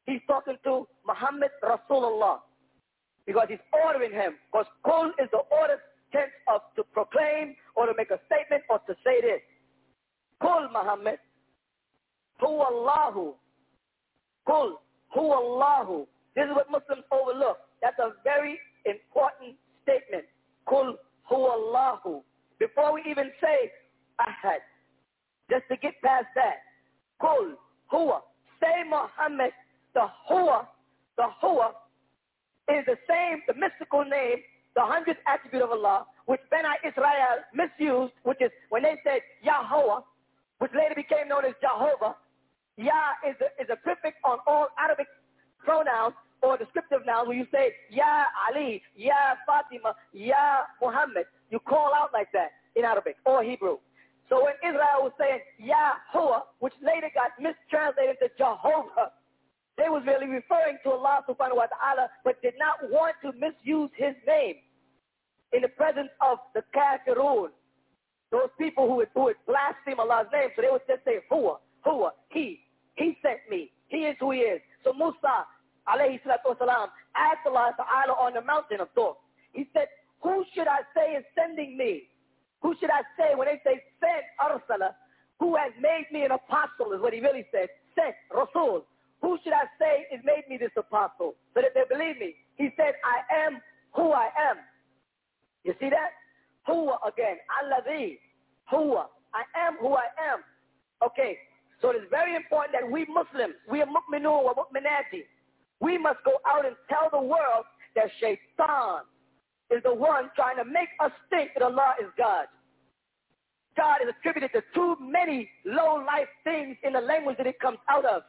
he's talking to Muhammad Rasulullah because he's ordering him. Because Qul is the order tense of to proclaim or to make a statement or to say this. Qul Muhammad, Huwa Allahu. Qul Huwa Allahu. This is what Muslims overlook. That's a very important statement. Qul Huwa Allahu. Before we even say Ahad, just to get past that. Qul Huwa. Say Muhammad, the Huwa, the Huwa is the same, the mystical name, the hundredth attribute of Allah, which Bani Israel misused, which is when they said Yahweh, which later became known as Jehovah. Yah is a, is a prefix on all Arabic pronouns or descriptive nouns. When you say Ya Ali, Ya Fatima, Ya Muhammad, you call out like that in Arabic or Hebrew. So when Israel was saying Yahweh, which later got mistranslated to Jehovah, they was really referring to Allah subhanahu wa ta'ala, but did not want to misuse his name in the presence of the kafirun, those people who would, who would blaspheme Allah's name. So they would just say, Huwa, Huwa, he, he sent me, he is who he is. So Musa, alayhi salatu wasalam, asked Allah ta'ala on the mountain of Tur. He said, who should I say is sending me? Who should I say when they say sent arsala, who has made me an apostle is what he really said, sent, Rasul. Who should I say has made me this apostle so that they believe me? He said, I am who I am. You see that? Huwa again. Alladhi. Huwa. I am who I am. Okay. So it is very important that we Muslims, we are mu'minun wa mu'minati, we must go out and tell the world that Shaitan is the one trying to make us think that Allah is God. God is attributed to too many low-life things in the language that it comes out of.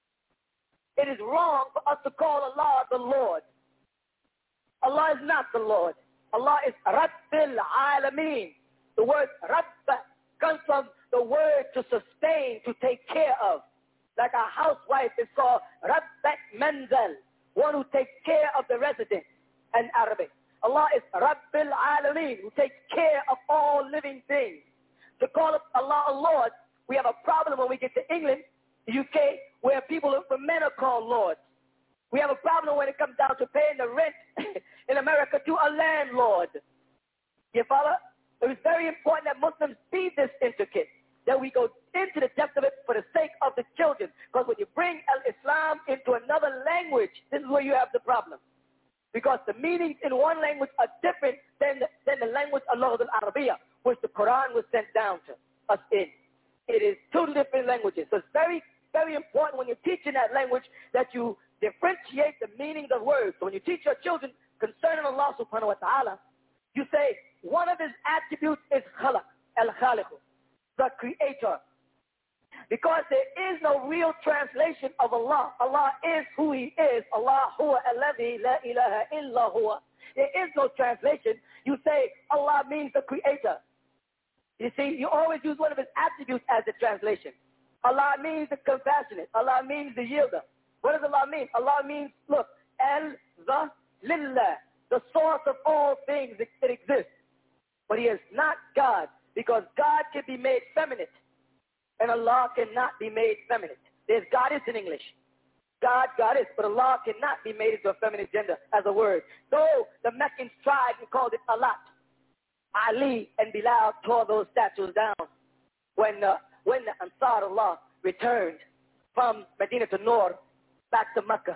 It is wrong for us to call Allah the Lord. Allah is not the Lord. Allah is Rabbil Alameen. The word Rabb comes from the word to sustain, to take care of. Like a housewife is called Rabbat Manzal, one who takes care of the resident in Arabic. Allah is Rabbil Alameen, who takes care of all living things. To call Allah a Lord, we have a problem when we get to England, the U K, where people, where men are called lords. We have a problem when it comes down to paying the rent in America to a landlord. You follow? It is very important that Muslims see this intricate, that we go into the depth of it for the sake of the children. Because when you bring al-Islam into another language, this is where you have the problem. Because the meanings in one language are different than the, than the language of Lughat al-Arabiya, which the Quran was sent down to us in. It is two different languages. So it's very, very important when you're teaching that language that you differentiate the meanings of words. So when you teach your children concerning Allah subhanahu wa ta'ala, you say one of his attributes is khalaq, al-khaliq, the creator. Because there is no real translation of Allah. Allah is who he is. Allah huwa alladhi la ilaha illa huwa. There is no translation. You say Allah means the creator. You see, you always use one of his attributes as the translation. Allah means the compassionate. Allah means the yielder. What does Allah mean? Allah means, look, al the lillah, the source of all things that, that exist. But he is not God, because God can be made feminine, and Allah cannot be made feminine. There's goddess in English. God, goddess, but Allah cannot be made into a feminine gender as a word. Though the Meccans tried and called it Allah. Ali and Bilal tore those statues down when, uh, when the Ansar Allah returned from Medina to Nur back to Mecca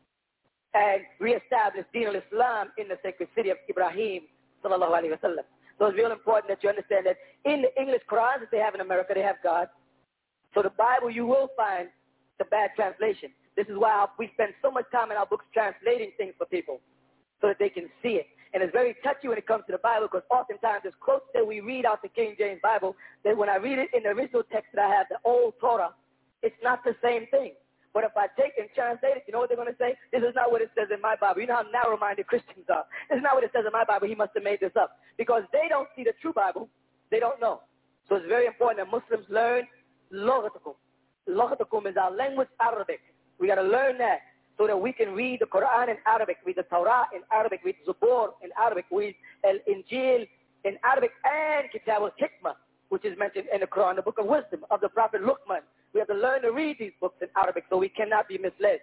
and reestablished Deen al-Islam in the sacred city of Ibrahim sallallahu alayhi wa sallam. So it's real important that you understand that in the English Quran that they have in America, they have God. So the Bible, you will find the bad translation. This is why we spend so much time in our books translating things for people so that they can see it. And it's very touchy when it comes to the Bible, because oftentimes there's quotes that we read out the King James Bible that when I read it in the original text that I have, the old Torah, it's not the same thing. But if I take and translate it, you know what they're going to say? This is not what it says in my Bible. You know how narrow-minded Christians are. This is not what it says in my Bible. He must have made this up. Because they don't see the true Bible. They don't know. So it's very important that Muslims learn Loghatakum. Loghatakum is our language, Arabic. We got to learn that so that we can read the Quran in Arabic, read the Torah in Arabic, read Zabur in Arabic, read Al-Injil in Arabic, and Kitab al-Hikmah, which is mentioned in the Quran, the book of wisdom of the Prophet Luqman. We have to learn to read these books in Arabic so we cannot be misled.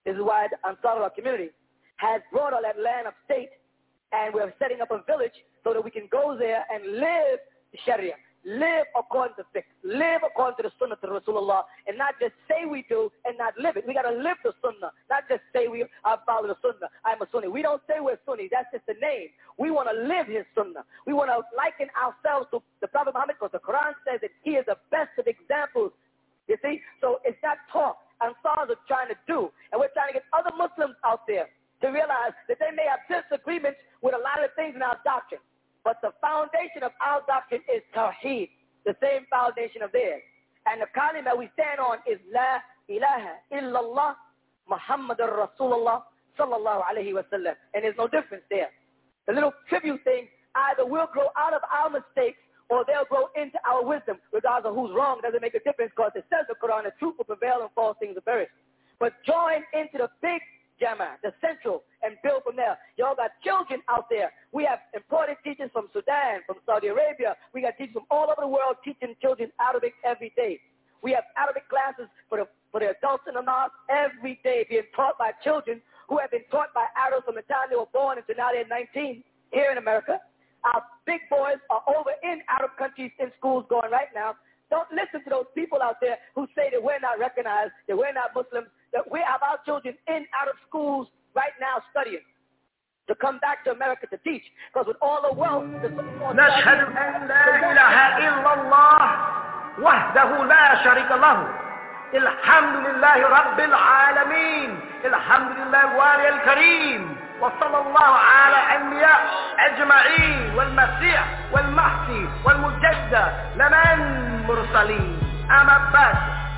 This is why the Ansar Allah community has brought all that land of state, and we're setting up a village so that we can go there and live the Sharia, live according to fiqh, live according to the Sunnah to Rasulullah, and not just say we do and not live it. We got to live the Sunnah, not just say we I follow the Sunnah, I'm a Sunni. We don't say we're Sunni. That's just a name. We want to live his Sunnah. We want to liken ourselves to the Prophet Muhammad because the Quran says that he is the best of examples. You see? So it's not talk. Ansars are trying to do, and we're trying to get other Muslims out there to realize that they may have disagreements with a lot of things in our doctrine, but the foundation of our doctrine is Tawheed, the same foundation of theirs. And the kalima we stand on is La ilaha illallah Muhammadur Rasulullah sallallahu alayhi wa sallam. And there's no difference there. The little tribute thing, either we'll grow out of our mistakes or they'll grow into our wisdom. Regardless of who's wrong, doesn't make a difference because it says the Quran, the truth will prevail and false things are buried. But join into the big Jama, the central, and build from there. Y'all got children out there. We have important teachers from Sudan, from Saudi Arabia. We got teachers from all over the world teaching children Arabic every day. We have Arabic classes for the for the adults in the mosque every day being taught by children who have been taught by Arabs from the time they were born until now they're nineteen here in America. Our big boys are over in Arab countries in schools going right now. Don't listen to those people out there who say that we're not recognized, that we're not Muslims, that we have our children in Arab schools right now studying to come back to America to teach. Because with all the wealth, the نشهد أن لا إله إلا الله وحده لا شريك له الحمد لله رب العالمين الحمد لله الوالي الكريم وصلى الله على أنبياء أجمعين والمسيح والمهدي والمجدد لمن مرسلين أما بعد.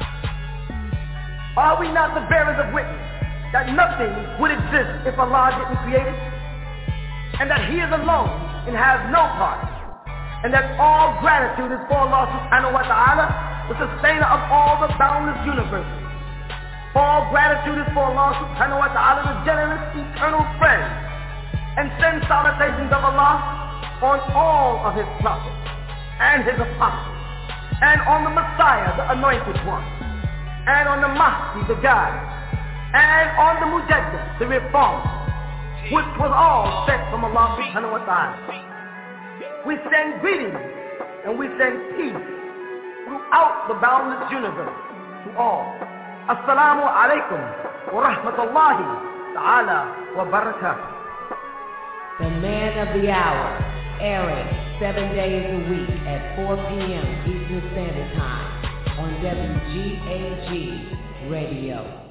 Are we not the bearers of witness that nothing would exist if Allah didn't create it? And that He is alone and has no part? And that all gratitude is for Allah subhanahu wa ta'ala, the sustainer of all the boundless universes. All gratitude is for Allah subhanahu wa ta'ala, the generous eternal friend. And send salutations of Allah on all of His prophets and His apostles, and on the Messiah, the anointed one, and on the Mahdi, the guide, and on the Mujaddid, the reformer, which was all sent from Allah subhanahu wa ta'ala. We send greetings and we send peace throughout the boundless universe to all. Assalamu alaikum wa rahmatullahi ta'ala wa barakatuh. The Man of the Hour, airing seven days a week at four p.m. Eastern Standard Time on W G A G Radio.